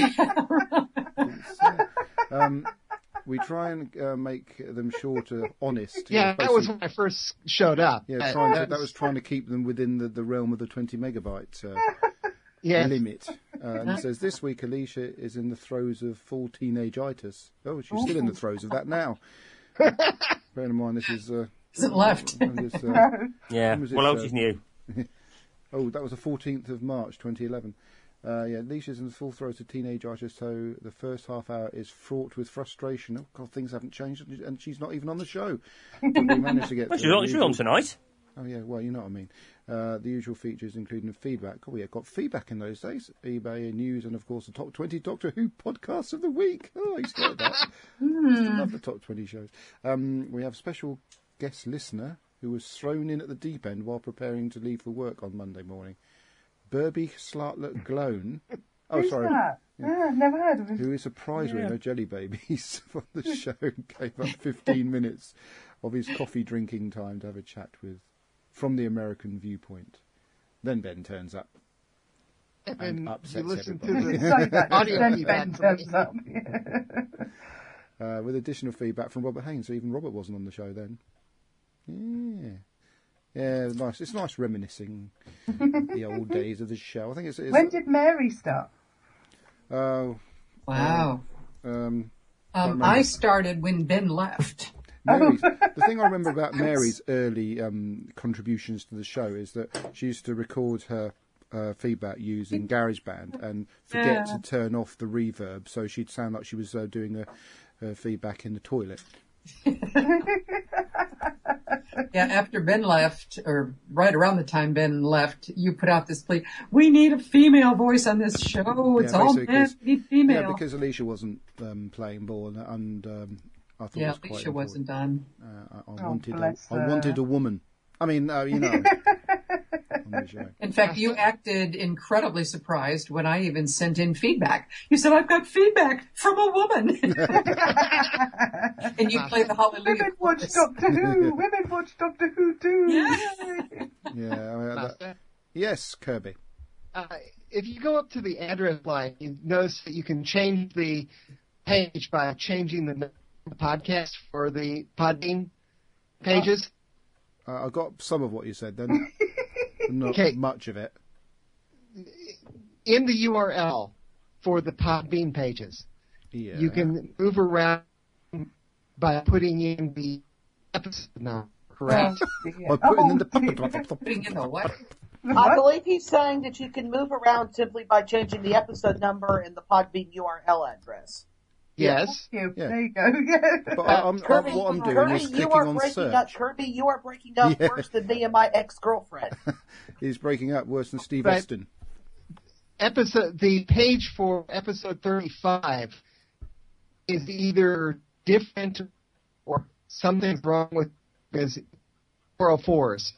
We try and make them shorter, honest. Yeah, that was when I first showed up. Yeah, that was trying to keep them within the realm of the 20 megabyte limit. And it says, this week Alicia is in the throes of full teenage-itis. Oh, she's still in the throes of that now. Bear in mind, this is... Isn't left. Yeah, well, else is new. Oh, that was the 14th of March, 2011. Alicia's in the full throes of teenage-itis, so the first half hour is fraught with frustration. Oh, God, things haven't changed, and she's not even on the show. But we managed to get... Well, she's on tonight. Oh, yeah, well, you know what I mean. The usual features, including feedback. Oh, we got feedback in those days. eBay news, and, of course, the top 20 Doctor Who podcasts of the week. Oh, I used to like that. I used to love the top 20 shows. We have a special guest listener who was thrown in at the deep end while preparing to leave for work on Monday morning. Burby Slartlet Glone. Oh, Who's sorry. That? Yeah, never heard of him. Who is a prize winner, Jelly Babies, from the show, and gave up 15 minutes of his coffee drinking time to have a chat with, from the American viewpoint. Then Ben turns up and upsets everybody. Ben turns up. With additional feedback from Robert Haynes, so even Robert wasn't on the show then. Yeah, nice. It's nice reminiscing the old days of the show. I think it's when did Mary start? Oh, wow. I started when Ben left. The thing I remember about Mary's early contributions to the show is that she used to record her feedback using GarageBand and forget to turn off the reverb, so she'd sound like she was doing her feedback in the toilet. Yeah, after Ben left, or right around the time Ben left, you put out this plea, we need a female voice on this show. It's all men, we need female. Yeah, because Alicia wasn't playing ball, and I thought it was quite Alicia important. wasn't on. I wanted a woman. I mean, you know. On the show. In fact, you acted incredibly surprised when I even sent in feedback. You said, I've got feedback from a woman. And you play the Hallelujah. Women watch Doctor Who. Women watch Doctor Who too. Yeah. Yes, Kirby. If you go up to the address line, you notice that you can change the page by changing the podcast for the Podbean pages. I got some of what you said then. Not much of it. In the URL for the Podbean pages, you can move around by putting in the episode number, correct? By putting in the putting in the what? I believe he's saying that you can move around simply by changing the episode number and the Podbean URL address. Yes. Yeah. There you go. Yeah. But Kirby, what I'm doing is clicking on search. Kirby, you are breaking up worse than me and my ex-girlfriend. He's breaking up worse than Steve Austin. The page for episode 35 is either different or something's wrong with his 404s.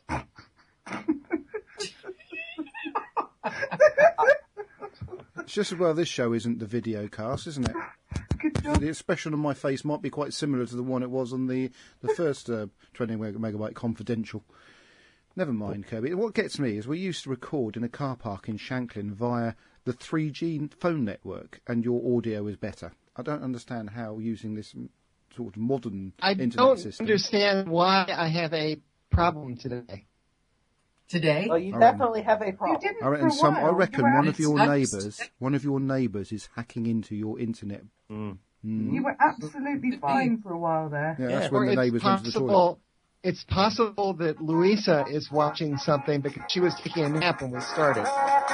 It's just as well this show isn't the video cast, isn't it? The expression on my face might be quite similar to the one it was on the first 20 megabyte confidential. Never mind, Kirby. What gets me is we used to record in a car park in Shanklin via the 3G phone network, and your audio is better. I don't understand how using this sort of modern internet system. I don't understand why I have a problem today. Well, you definitely have a problem. I reckon one of your neighbours is hacking into your internet. You were absolutely fine for a while there. Yeah, that's when the neighbours went to the toilet. It's possible that Louisa is watching something because she was taking a nap when we started.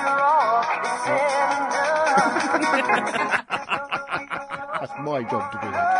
That's my job to do that.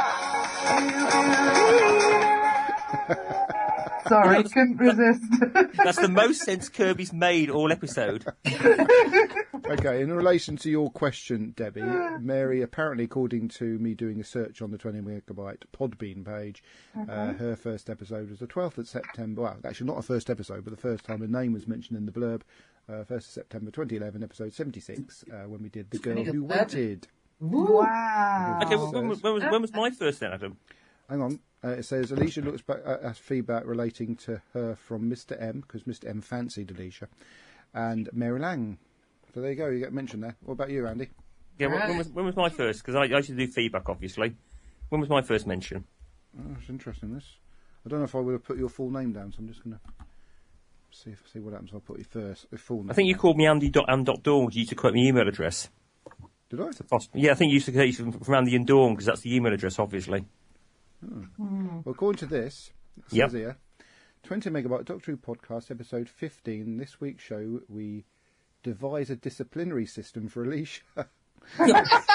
Sorry, couldn't resist. That's the most sense Kirby's made all episode. Okay, in relation to your question, Debbie, Mary, apparently, according to me doing a search on the 20 megabyte Podbean page, her first episode was the 12th of September. Well, actually, not a first episode, but the first time her name was mentioned in the blurb. 1st of September 2011, episode 76, when we did The Girl Who Waited. Wow. Okay, well, when was my first then, Adam? Hang on. It says Alicia looks back at feedback relating to her from Mr. M, because Mr. M fancied Alicia, and Mary Lang. So there you go, you get mentioned there. What about you, Andy? Yeah, when was my first? Because I used to do feedback, obviously. When was my first mention? Oh, that's interesting, this. I don't know if I would have put your full name down, so I'm just going to see what happens. I'll put your full name. I think you called me Andy.am.dawn because you used to quote my email address. Did I? Yeah, I think you used to say from Andy and Dawn because that's the email address, obviously. Oh. Well, according to this, it says here, 20 megabyte Doctor Who podcast, episode 15. This week's show, we devise a disciplinary system for Alicia. And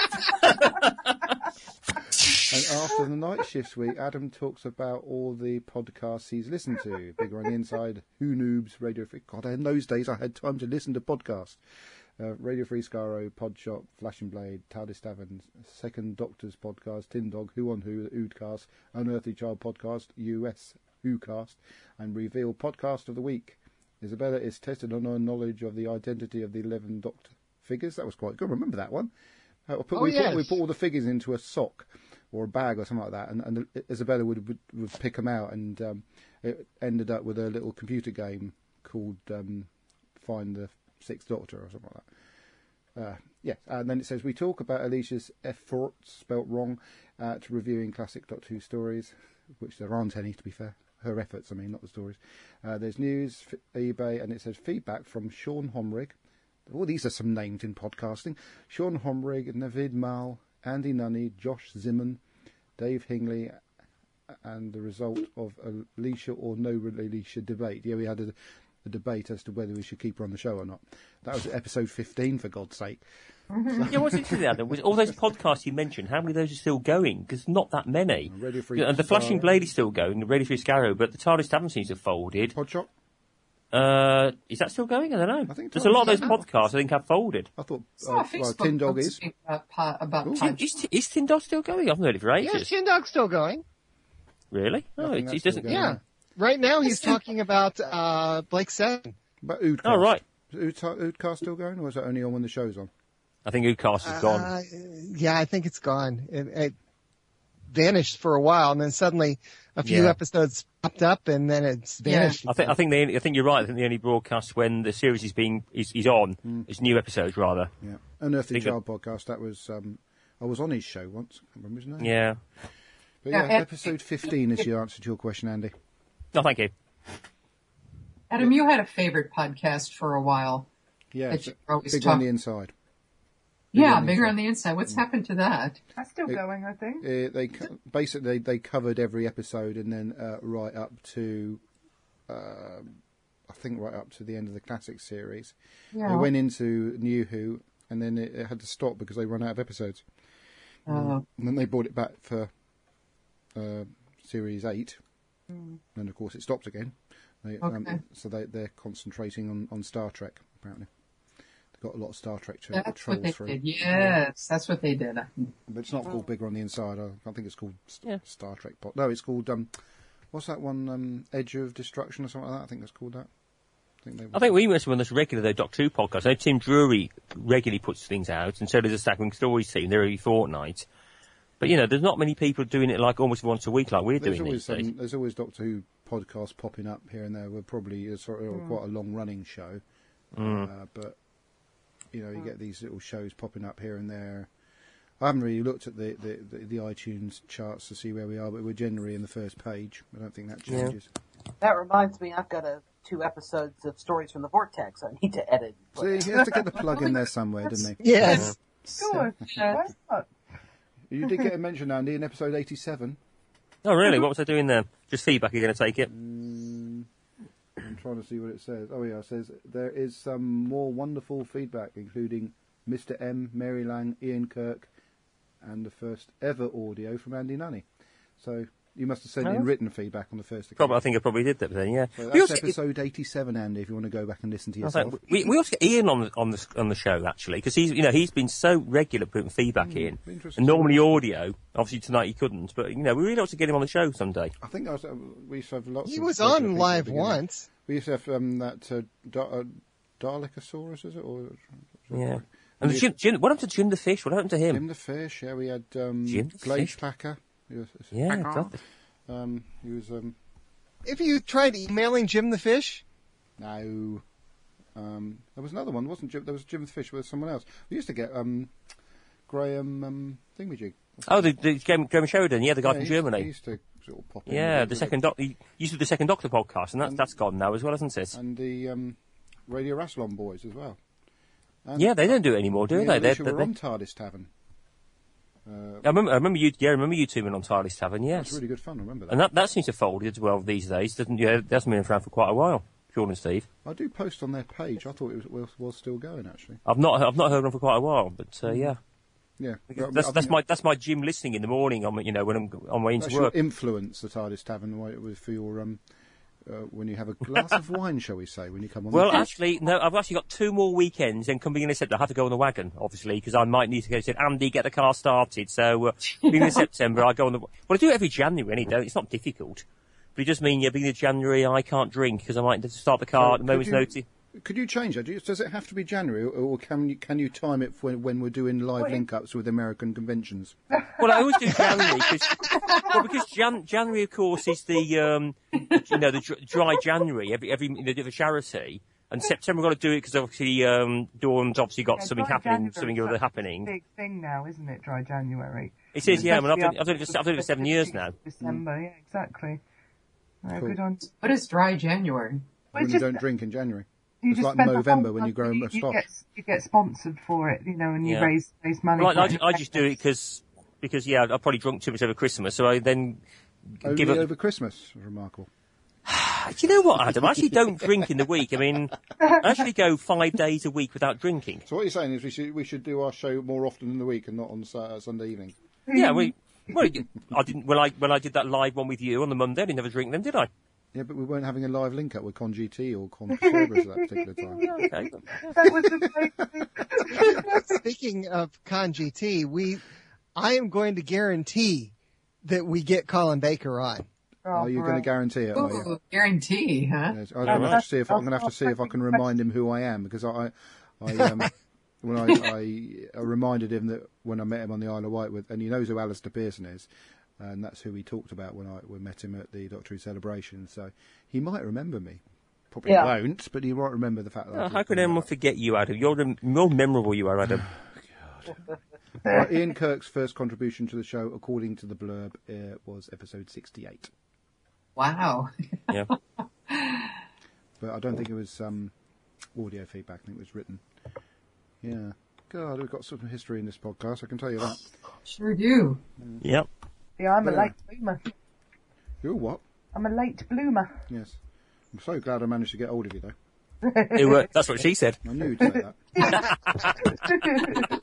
after the night shifts week, Adam talks about all the podcasts he's listened to. Bigger on the Inside, Who Noobs, Radio Free. God, in those days I had time to listen to podcasts. Radio Free Skaro, Podshop, Flash and Blade, TARDIS Tavern, Second Doctor's Podcast, Tin Dog, Who on Who, the Oodcast, Unearthly Child Podcast, US Whocast, and Reveal Podcast of the Week. Isabella is tested on her knowledge of the identity of the 11 Doctor figures. That was quite good. Remember that one? We put all the figures into a sock or a bag or something like that, and Isabella would pick them out, and it ended up with a little computer game called Find the Sixth Doctor or something like that. And then it says we talk about Alicia's efforts, spelt wrong, at reviewing classic Doctor Who stories, which there aren't any, to be fair. Her efforts, I mean, not the stories. There's news, eBay, and it says feedback from Sean Homrig. Oh, these are some names in podcasting. Sean Homrig, Navid Mal, Andy Nunny, Josh Zimmern, Dave Hingley, and the result of Alicia or no Alicia debate. Yeah, we had a debate as to whether we should keep her on the show or not. That was episode 15, for God's sake. Yeah, what's interesting there, then, was all those podcasts you mentioned, how many of those are still going? Because not that many. And the Flashing Blade is still going, the Radio Free Scarrow, but the TARDIS Tavern seems to have folded. Podshop? Is that still going? I don't know. I think there's a lot of those podcasts I think have folded. I thought Tin Dog is. Is Tin Dog still going? I haven't heard it for ages. Yes, Tin Dog's still going. Really? No, it doesn't. Yeah. Right now he's talking about Blake Seven. But Oodcast. Oh, right. Is Oodcast still going, or is it only on when the show's on? I think Oodcast is gone. Yeah, I think it's gone. It vanished for a while, and then suddenly a few episodes popped up, and then it's vanished. Yeah. I think you're right. I think they only broadcast when the series is on. It's new episodes rather. Yeah. Unearthly Child podcast. That was I was on his show once. I can't remember his name. Yeah. But episode 15 is your answer to your question, Andy. No, thank you. Adam, you had a favorite podcast for a while. Yeah, Bigger on the Inside. Bigger on the Inside. What's happened to that? That's still going, I think. They covered every episode, and then right up to, I think right up to the end of the classic series. Yeah. They went into New Who, and then it had to stop because they ran out of episodes. And then they brought it back for Series 8, and of course it stopped again. So they're concentrating on Star Trek, apparently. They've got a lot of Star Trek trolls through. Yes, that's what they did. But it's not called Bigger on the Inside. I think it's called Star Trek. No, it's called, what's that one, Edge of Destruction or something like that? I think it's called that. I think we must be on this regular, though, Doctor Who podcast. I know Tim Drury regularly puts things out, and so does the Staggering Stories team. They're every fortnight. But, there's not many people doing it like almost once a week like we're doing these days. There's always Doctor Who podcasts popping up here and there. We're probably quite a long-running show. But, you get these little shows popping up here and there. I haven't really looked at the iTunes charts to see where we are, but we're generally in the first page. I don't think that changes. That reminds me, I've got 2 episodes of Stories from the Vortex I need to edit. See, he has to get the plug in there somewhere, didn't he? Yes. Good. Why not? You did get a mention, Andy, in episode 87. Oh, really? What was I doing there? Just feedback, you're going to take it? I'm trying to see what it says. Oh, yeah, it says there is some more wonderful feedback, including Mr. M, Mary Lang, Ian Kirk, and the first ever audio from Andy Nunny. So, You must have sent in written feedback on the first occasion. Probably, I think I probably did that then, yeah. So that's episode 87, Andy, if you want to go back and listen to yourself. We also get Ian on the show, actually, because he's been so regular putting feedback in. And normally audio, obviously tonight he couldn't, but, we really ought to get him on the show someday. I think we used to have lots of... He was on live once. We used to have that Dalekasaurus, is it? Or, yeah. And Jim, what happened to Jim the Fish? What happened to him? Jim the Fish, yeah, we had Glade Placker. Yeah, he was. Have you tried emailing Jim the Fish? No. There was another one, wasn't Jim? There was Jim the Fish with someone else. We used to get Graham Thingamajig. Oh, the Graham Sheridan, the guy from Germany. He used to sort of pop in. Yeah, he used to do the Second Doctor podcast, and that's gone now as well, hasn't it? And the Radio Rassilon boys as well. And yeah, they don't do it anymore, do they? They were on TARDIS Tavern. I remember you two men on TARDIS Tavern, yes. That's really good fun, I remember that. And that seems to fold as well these days, doesn't it? It hasn't been around for quite a while, Sean and Steve. I do post on their page. I thought it was still going, actually. I've not heard them for quite a while, but yeah. Yeah. That's my gym listening in the morning when I'm on my way into work. Influence the TARDIS Tavern for your when you have a glass of wine, shall we say, when you come on? Well, actually, no, I've actually got 2 more weekends, then come beginning of September, I have to go on the wagon, obviously, because I might need to go to Andy, get the car started, so beginning of September, I go on the... Well, I do it every January, it's not difficult, but it does mean, beginning of January, I can't drink, because I might have to start the car at the moment's notice. Could you change that? Does it have to be January, or can you time it when we're doing live link-ups with American conventions? Well, I always do January because January, of course, is the the dry January every the charity, and September we've got to do it because obviously Dawn's obviously got something happening, something or other happening. Big thing now, isn't it? Dry January. It is, yeah. I mean, I've done it for 7 years now. December, yeah, exactly. Cool. Good on. What is dry January? When you don't drink in January. It's like November when you grow a stock. You get sponsored for it, and you raise money. Well, I just do it because I've probably drunk too much over Christmas, so I then give it over Christmas. Remarkable. Do you know what, Adam? I actually don't drink in the week. I mean, I actually go 5 days a week without drinking. So what you're saying is we should do our show more often in the week and not on Sunday evening. Yeah, I didn't. When I did that live one with you on the Monday, I didn't have a drink then, did I? Yeah, but we weren't having a live link-up with Con GT or Con Cerberus at that particular time. Okay. That was amazing. Speaking of Con GT, I am going to guarantee that we get Colin Baker on. Are you going to guarantee it? Ooh, guarantee, huh? Yes. I'm going to have to see if I can remind him who I am, because when I reminded him that when I met him on the Isle of Wight and he knows who Alistair Pearson is. And that's who we talked about when we met him at the Doctor Who celebration. So he might remember me. Probably won't, but he might remember the fact that. How can anyone forget you, Adam? You're more memorable you are, Adam. God. Ian Kirk's first contribution to the show, according to the blurb, was episode 68. Wow. Yeah. But I don't think it was audio feedback. I think it was written. Yeah. God, we've got some history in this podcast, I can tell you that. Sure do. Yep. Yeah, I'm a late bloomer. You're what? I'm a late bloomer. Yes. I'm so glad I managed to get hold of you, though. That's what she said. I knew you'd say that.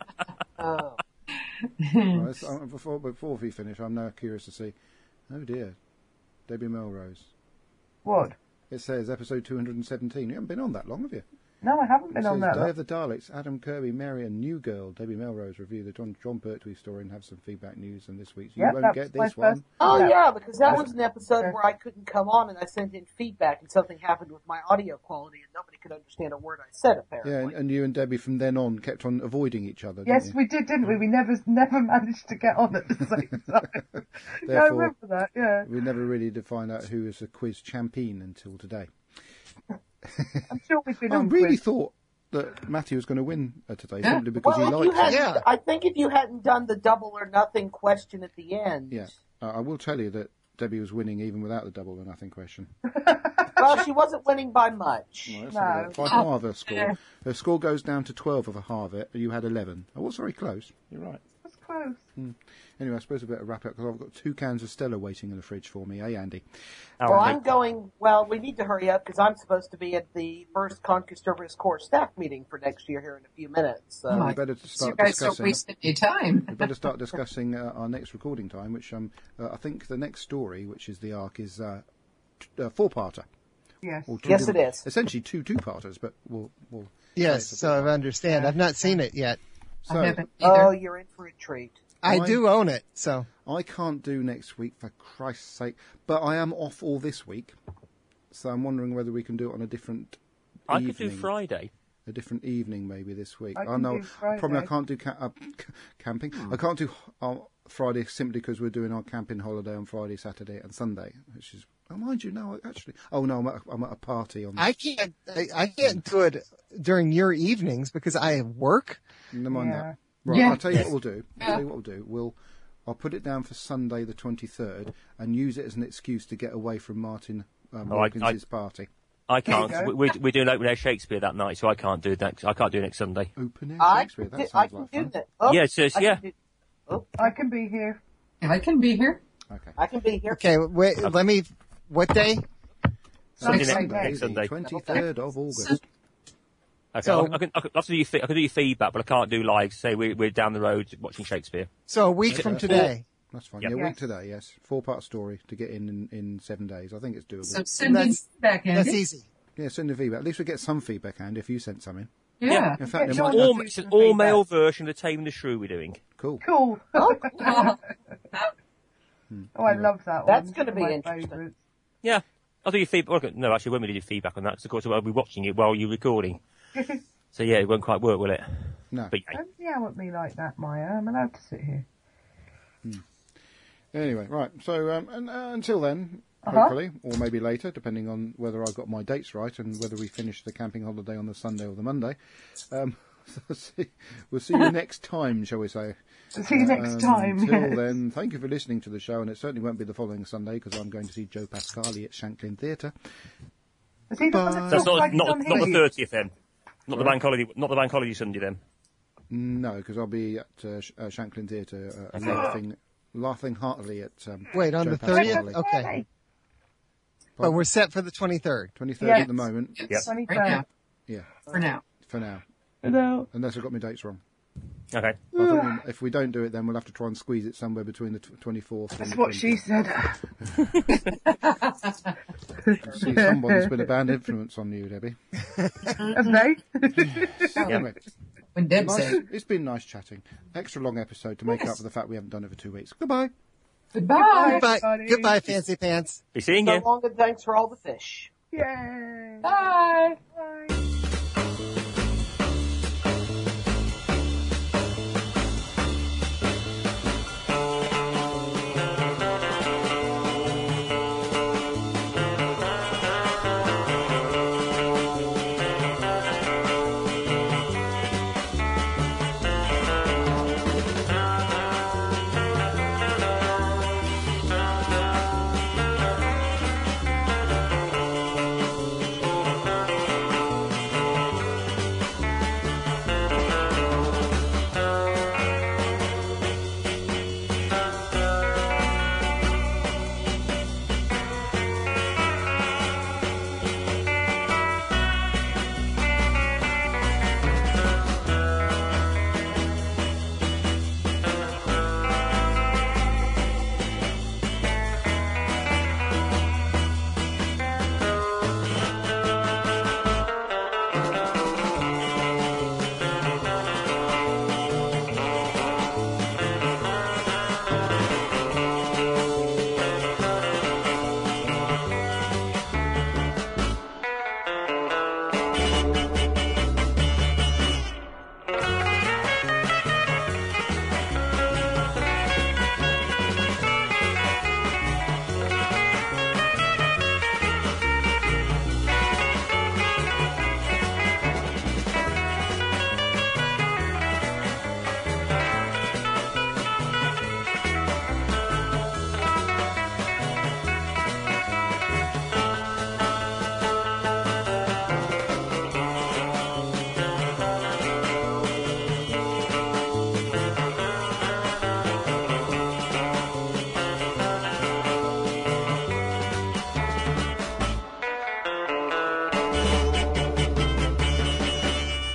Right, before we finish, I'm now curious to see. Oh dear. Debbie Melrose. What? It says episode 217. You haven't been on that long, have you? No, I haven't been on that. Day of the Daleks, Adam Kirby, Mary, and New Girl, Debbie Melrose review the John Pertwee story and have some feedback news. And this week's you won't get this one. Oh yeah, because that was an episode where I couldn't come on and I sent in feedback and something happened with my audio quality and nobody could understand a word I said apparently. Yeah, and you and Debbie from then on kept on avoiding each other. Yes, we did, didn't we? We never managed to get on at the same time. Yeah, I remember that. Yeah. We never really did find out who was the quiz champion until today. I'm sure we've been I on really quiz. thought that Matthew was going to win today simply because he liked it. Yeah. I think if you hadn't done the double or nothing question at the end. Yeah. I will tell you that Debbie was winning even without the double or nothing question. Well, she wasn't winning by much. No. By half her score. Yeah. Her score goes down to 12 of a half it, and you had 11. I was very close. You're right. That's close. Anyway, I suppose I better wrap up because I've got 2 cans of Stella waiting in the fridge for me. Hey, Andy. Well, I'm going. Well, we need to hurry up because I'm supposed to be at the first Conquistadores Corps staff meeting for next year here in a few minutes. So we better start you guys discussing. don't waste any time. We better start discussing our next recording time, which I think the next story, which is the arc, is 4-parter. Yes. Yes, it is. Essentially 2 2-parters, but we'll. Yes, so I understand. I've not seen it yet. So, I haven't either. Oh, you're in for a treat. I do own it, so. I can't do next week, for Christ's sake. But I am off all this week. So I'm wondering whether we can do it on a different evening. I could do Friday. A different evening maybe this week. I can do Friday. Probably I can't do camping. I can't do Friday simply because we're doing our camping holiday on Friday, Saturday and Sunday. Which is, mind you, no, actually. Oh, no, I'm at a party on... I can't do it during your evenings because I have work. Never mind that. Right, Yeah. I'll tell you what we'll do. I'll put it down for Sunday the 23rd and use it as an excuse to get away from Martin Wilkins' party. I can't. We're doing open air Shakespeare that night, so I can't do that. I can't do it next Sunday. Open air Shakespeare? That I sounds can like do fun. that. Oh, Yeah, it says, yeah. I can be here. I can be here. Okay. I can be here. Okay, wait, let me, what day? Sunday Sunday. next Sunday. 23rd of August. Okay, So- I can do your I can do your feedback, but I can't do live. Say we're down the road watching Shakespeare. So a week from today. That's fine. Yep. Yeah, a week Yes. today, yes. 4-part story to get in 7 days. I think it's doable. So send in That's- feedback, Andy. That's easy. Yeah, send the feedback. At least we get some feedback, and if you sent some in. Yeah. In fact, Yeah, there might sure. be... It's an all-male version of Taming the Shrew we're doing. Cool. Cool. Oh, I love that one. That's gonna One be of my interesting. favourites. Yeah. I'll do your feedback. No, actually, I won't really do feedback on that, because of course I'll be watching it while you're recording. So yeah, it won't quite work, will it? No. But yeah. Don't yell at me like that, Maya. I'm allowed to sit here. Anyway, right. So until then, hopefully, or maybe later, depending on whether I've got my dates right and whether we finish the camping holiday on the Sunday or the Monday. We'll see you next time, shall we say? See you next time. Until yes. then, thank you for listening to the show, and it certainly won't be the following Sunday because I'm going to see Joe Pascali at Shanklin Theatre. Is he the one that That's talks like he's not on the here? 30th then. Not the bank holiday. Not the bank holiday Sunday then. No, because I'll be at Shanklin Theatre, laughing heartily at. Wait, on Joe the 30th? Pascali. Okay. But we're set for the 23rd. 23rd Yes. at the moment. Yep. Right now. Yeah, For now. for now. No. Unless I've got my dates wrong. Okay. I think if we don't do it, then we'll have to try and squeeze it somewhere between the 24th and That's the what 20th. she said. See, someone's been a bad influence on you, Debbie. Have they? Anyway, When Deb said, it's been nice chatting. Extra long episode to make up for the fact we haven't done it for 2 weeks. Goodbye. goodbye. Goodbye, everybody. goodbye, Fancy Pants. Be seeing So you. long and thanks for all the fish. Yay. Bye. Bye.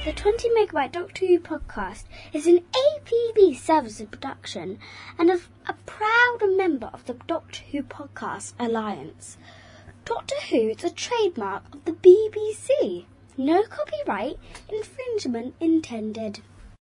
The 20 Megabyte Doctor Who podcast is an APB Services production and a proud member of the Doctor Who Podcast Alliance. Doctor Who is a trademark of the BBC. No copyright infringement intended.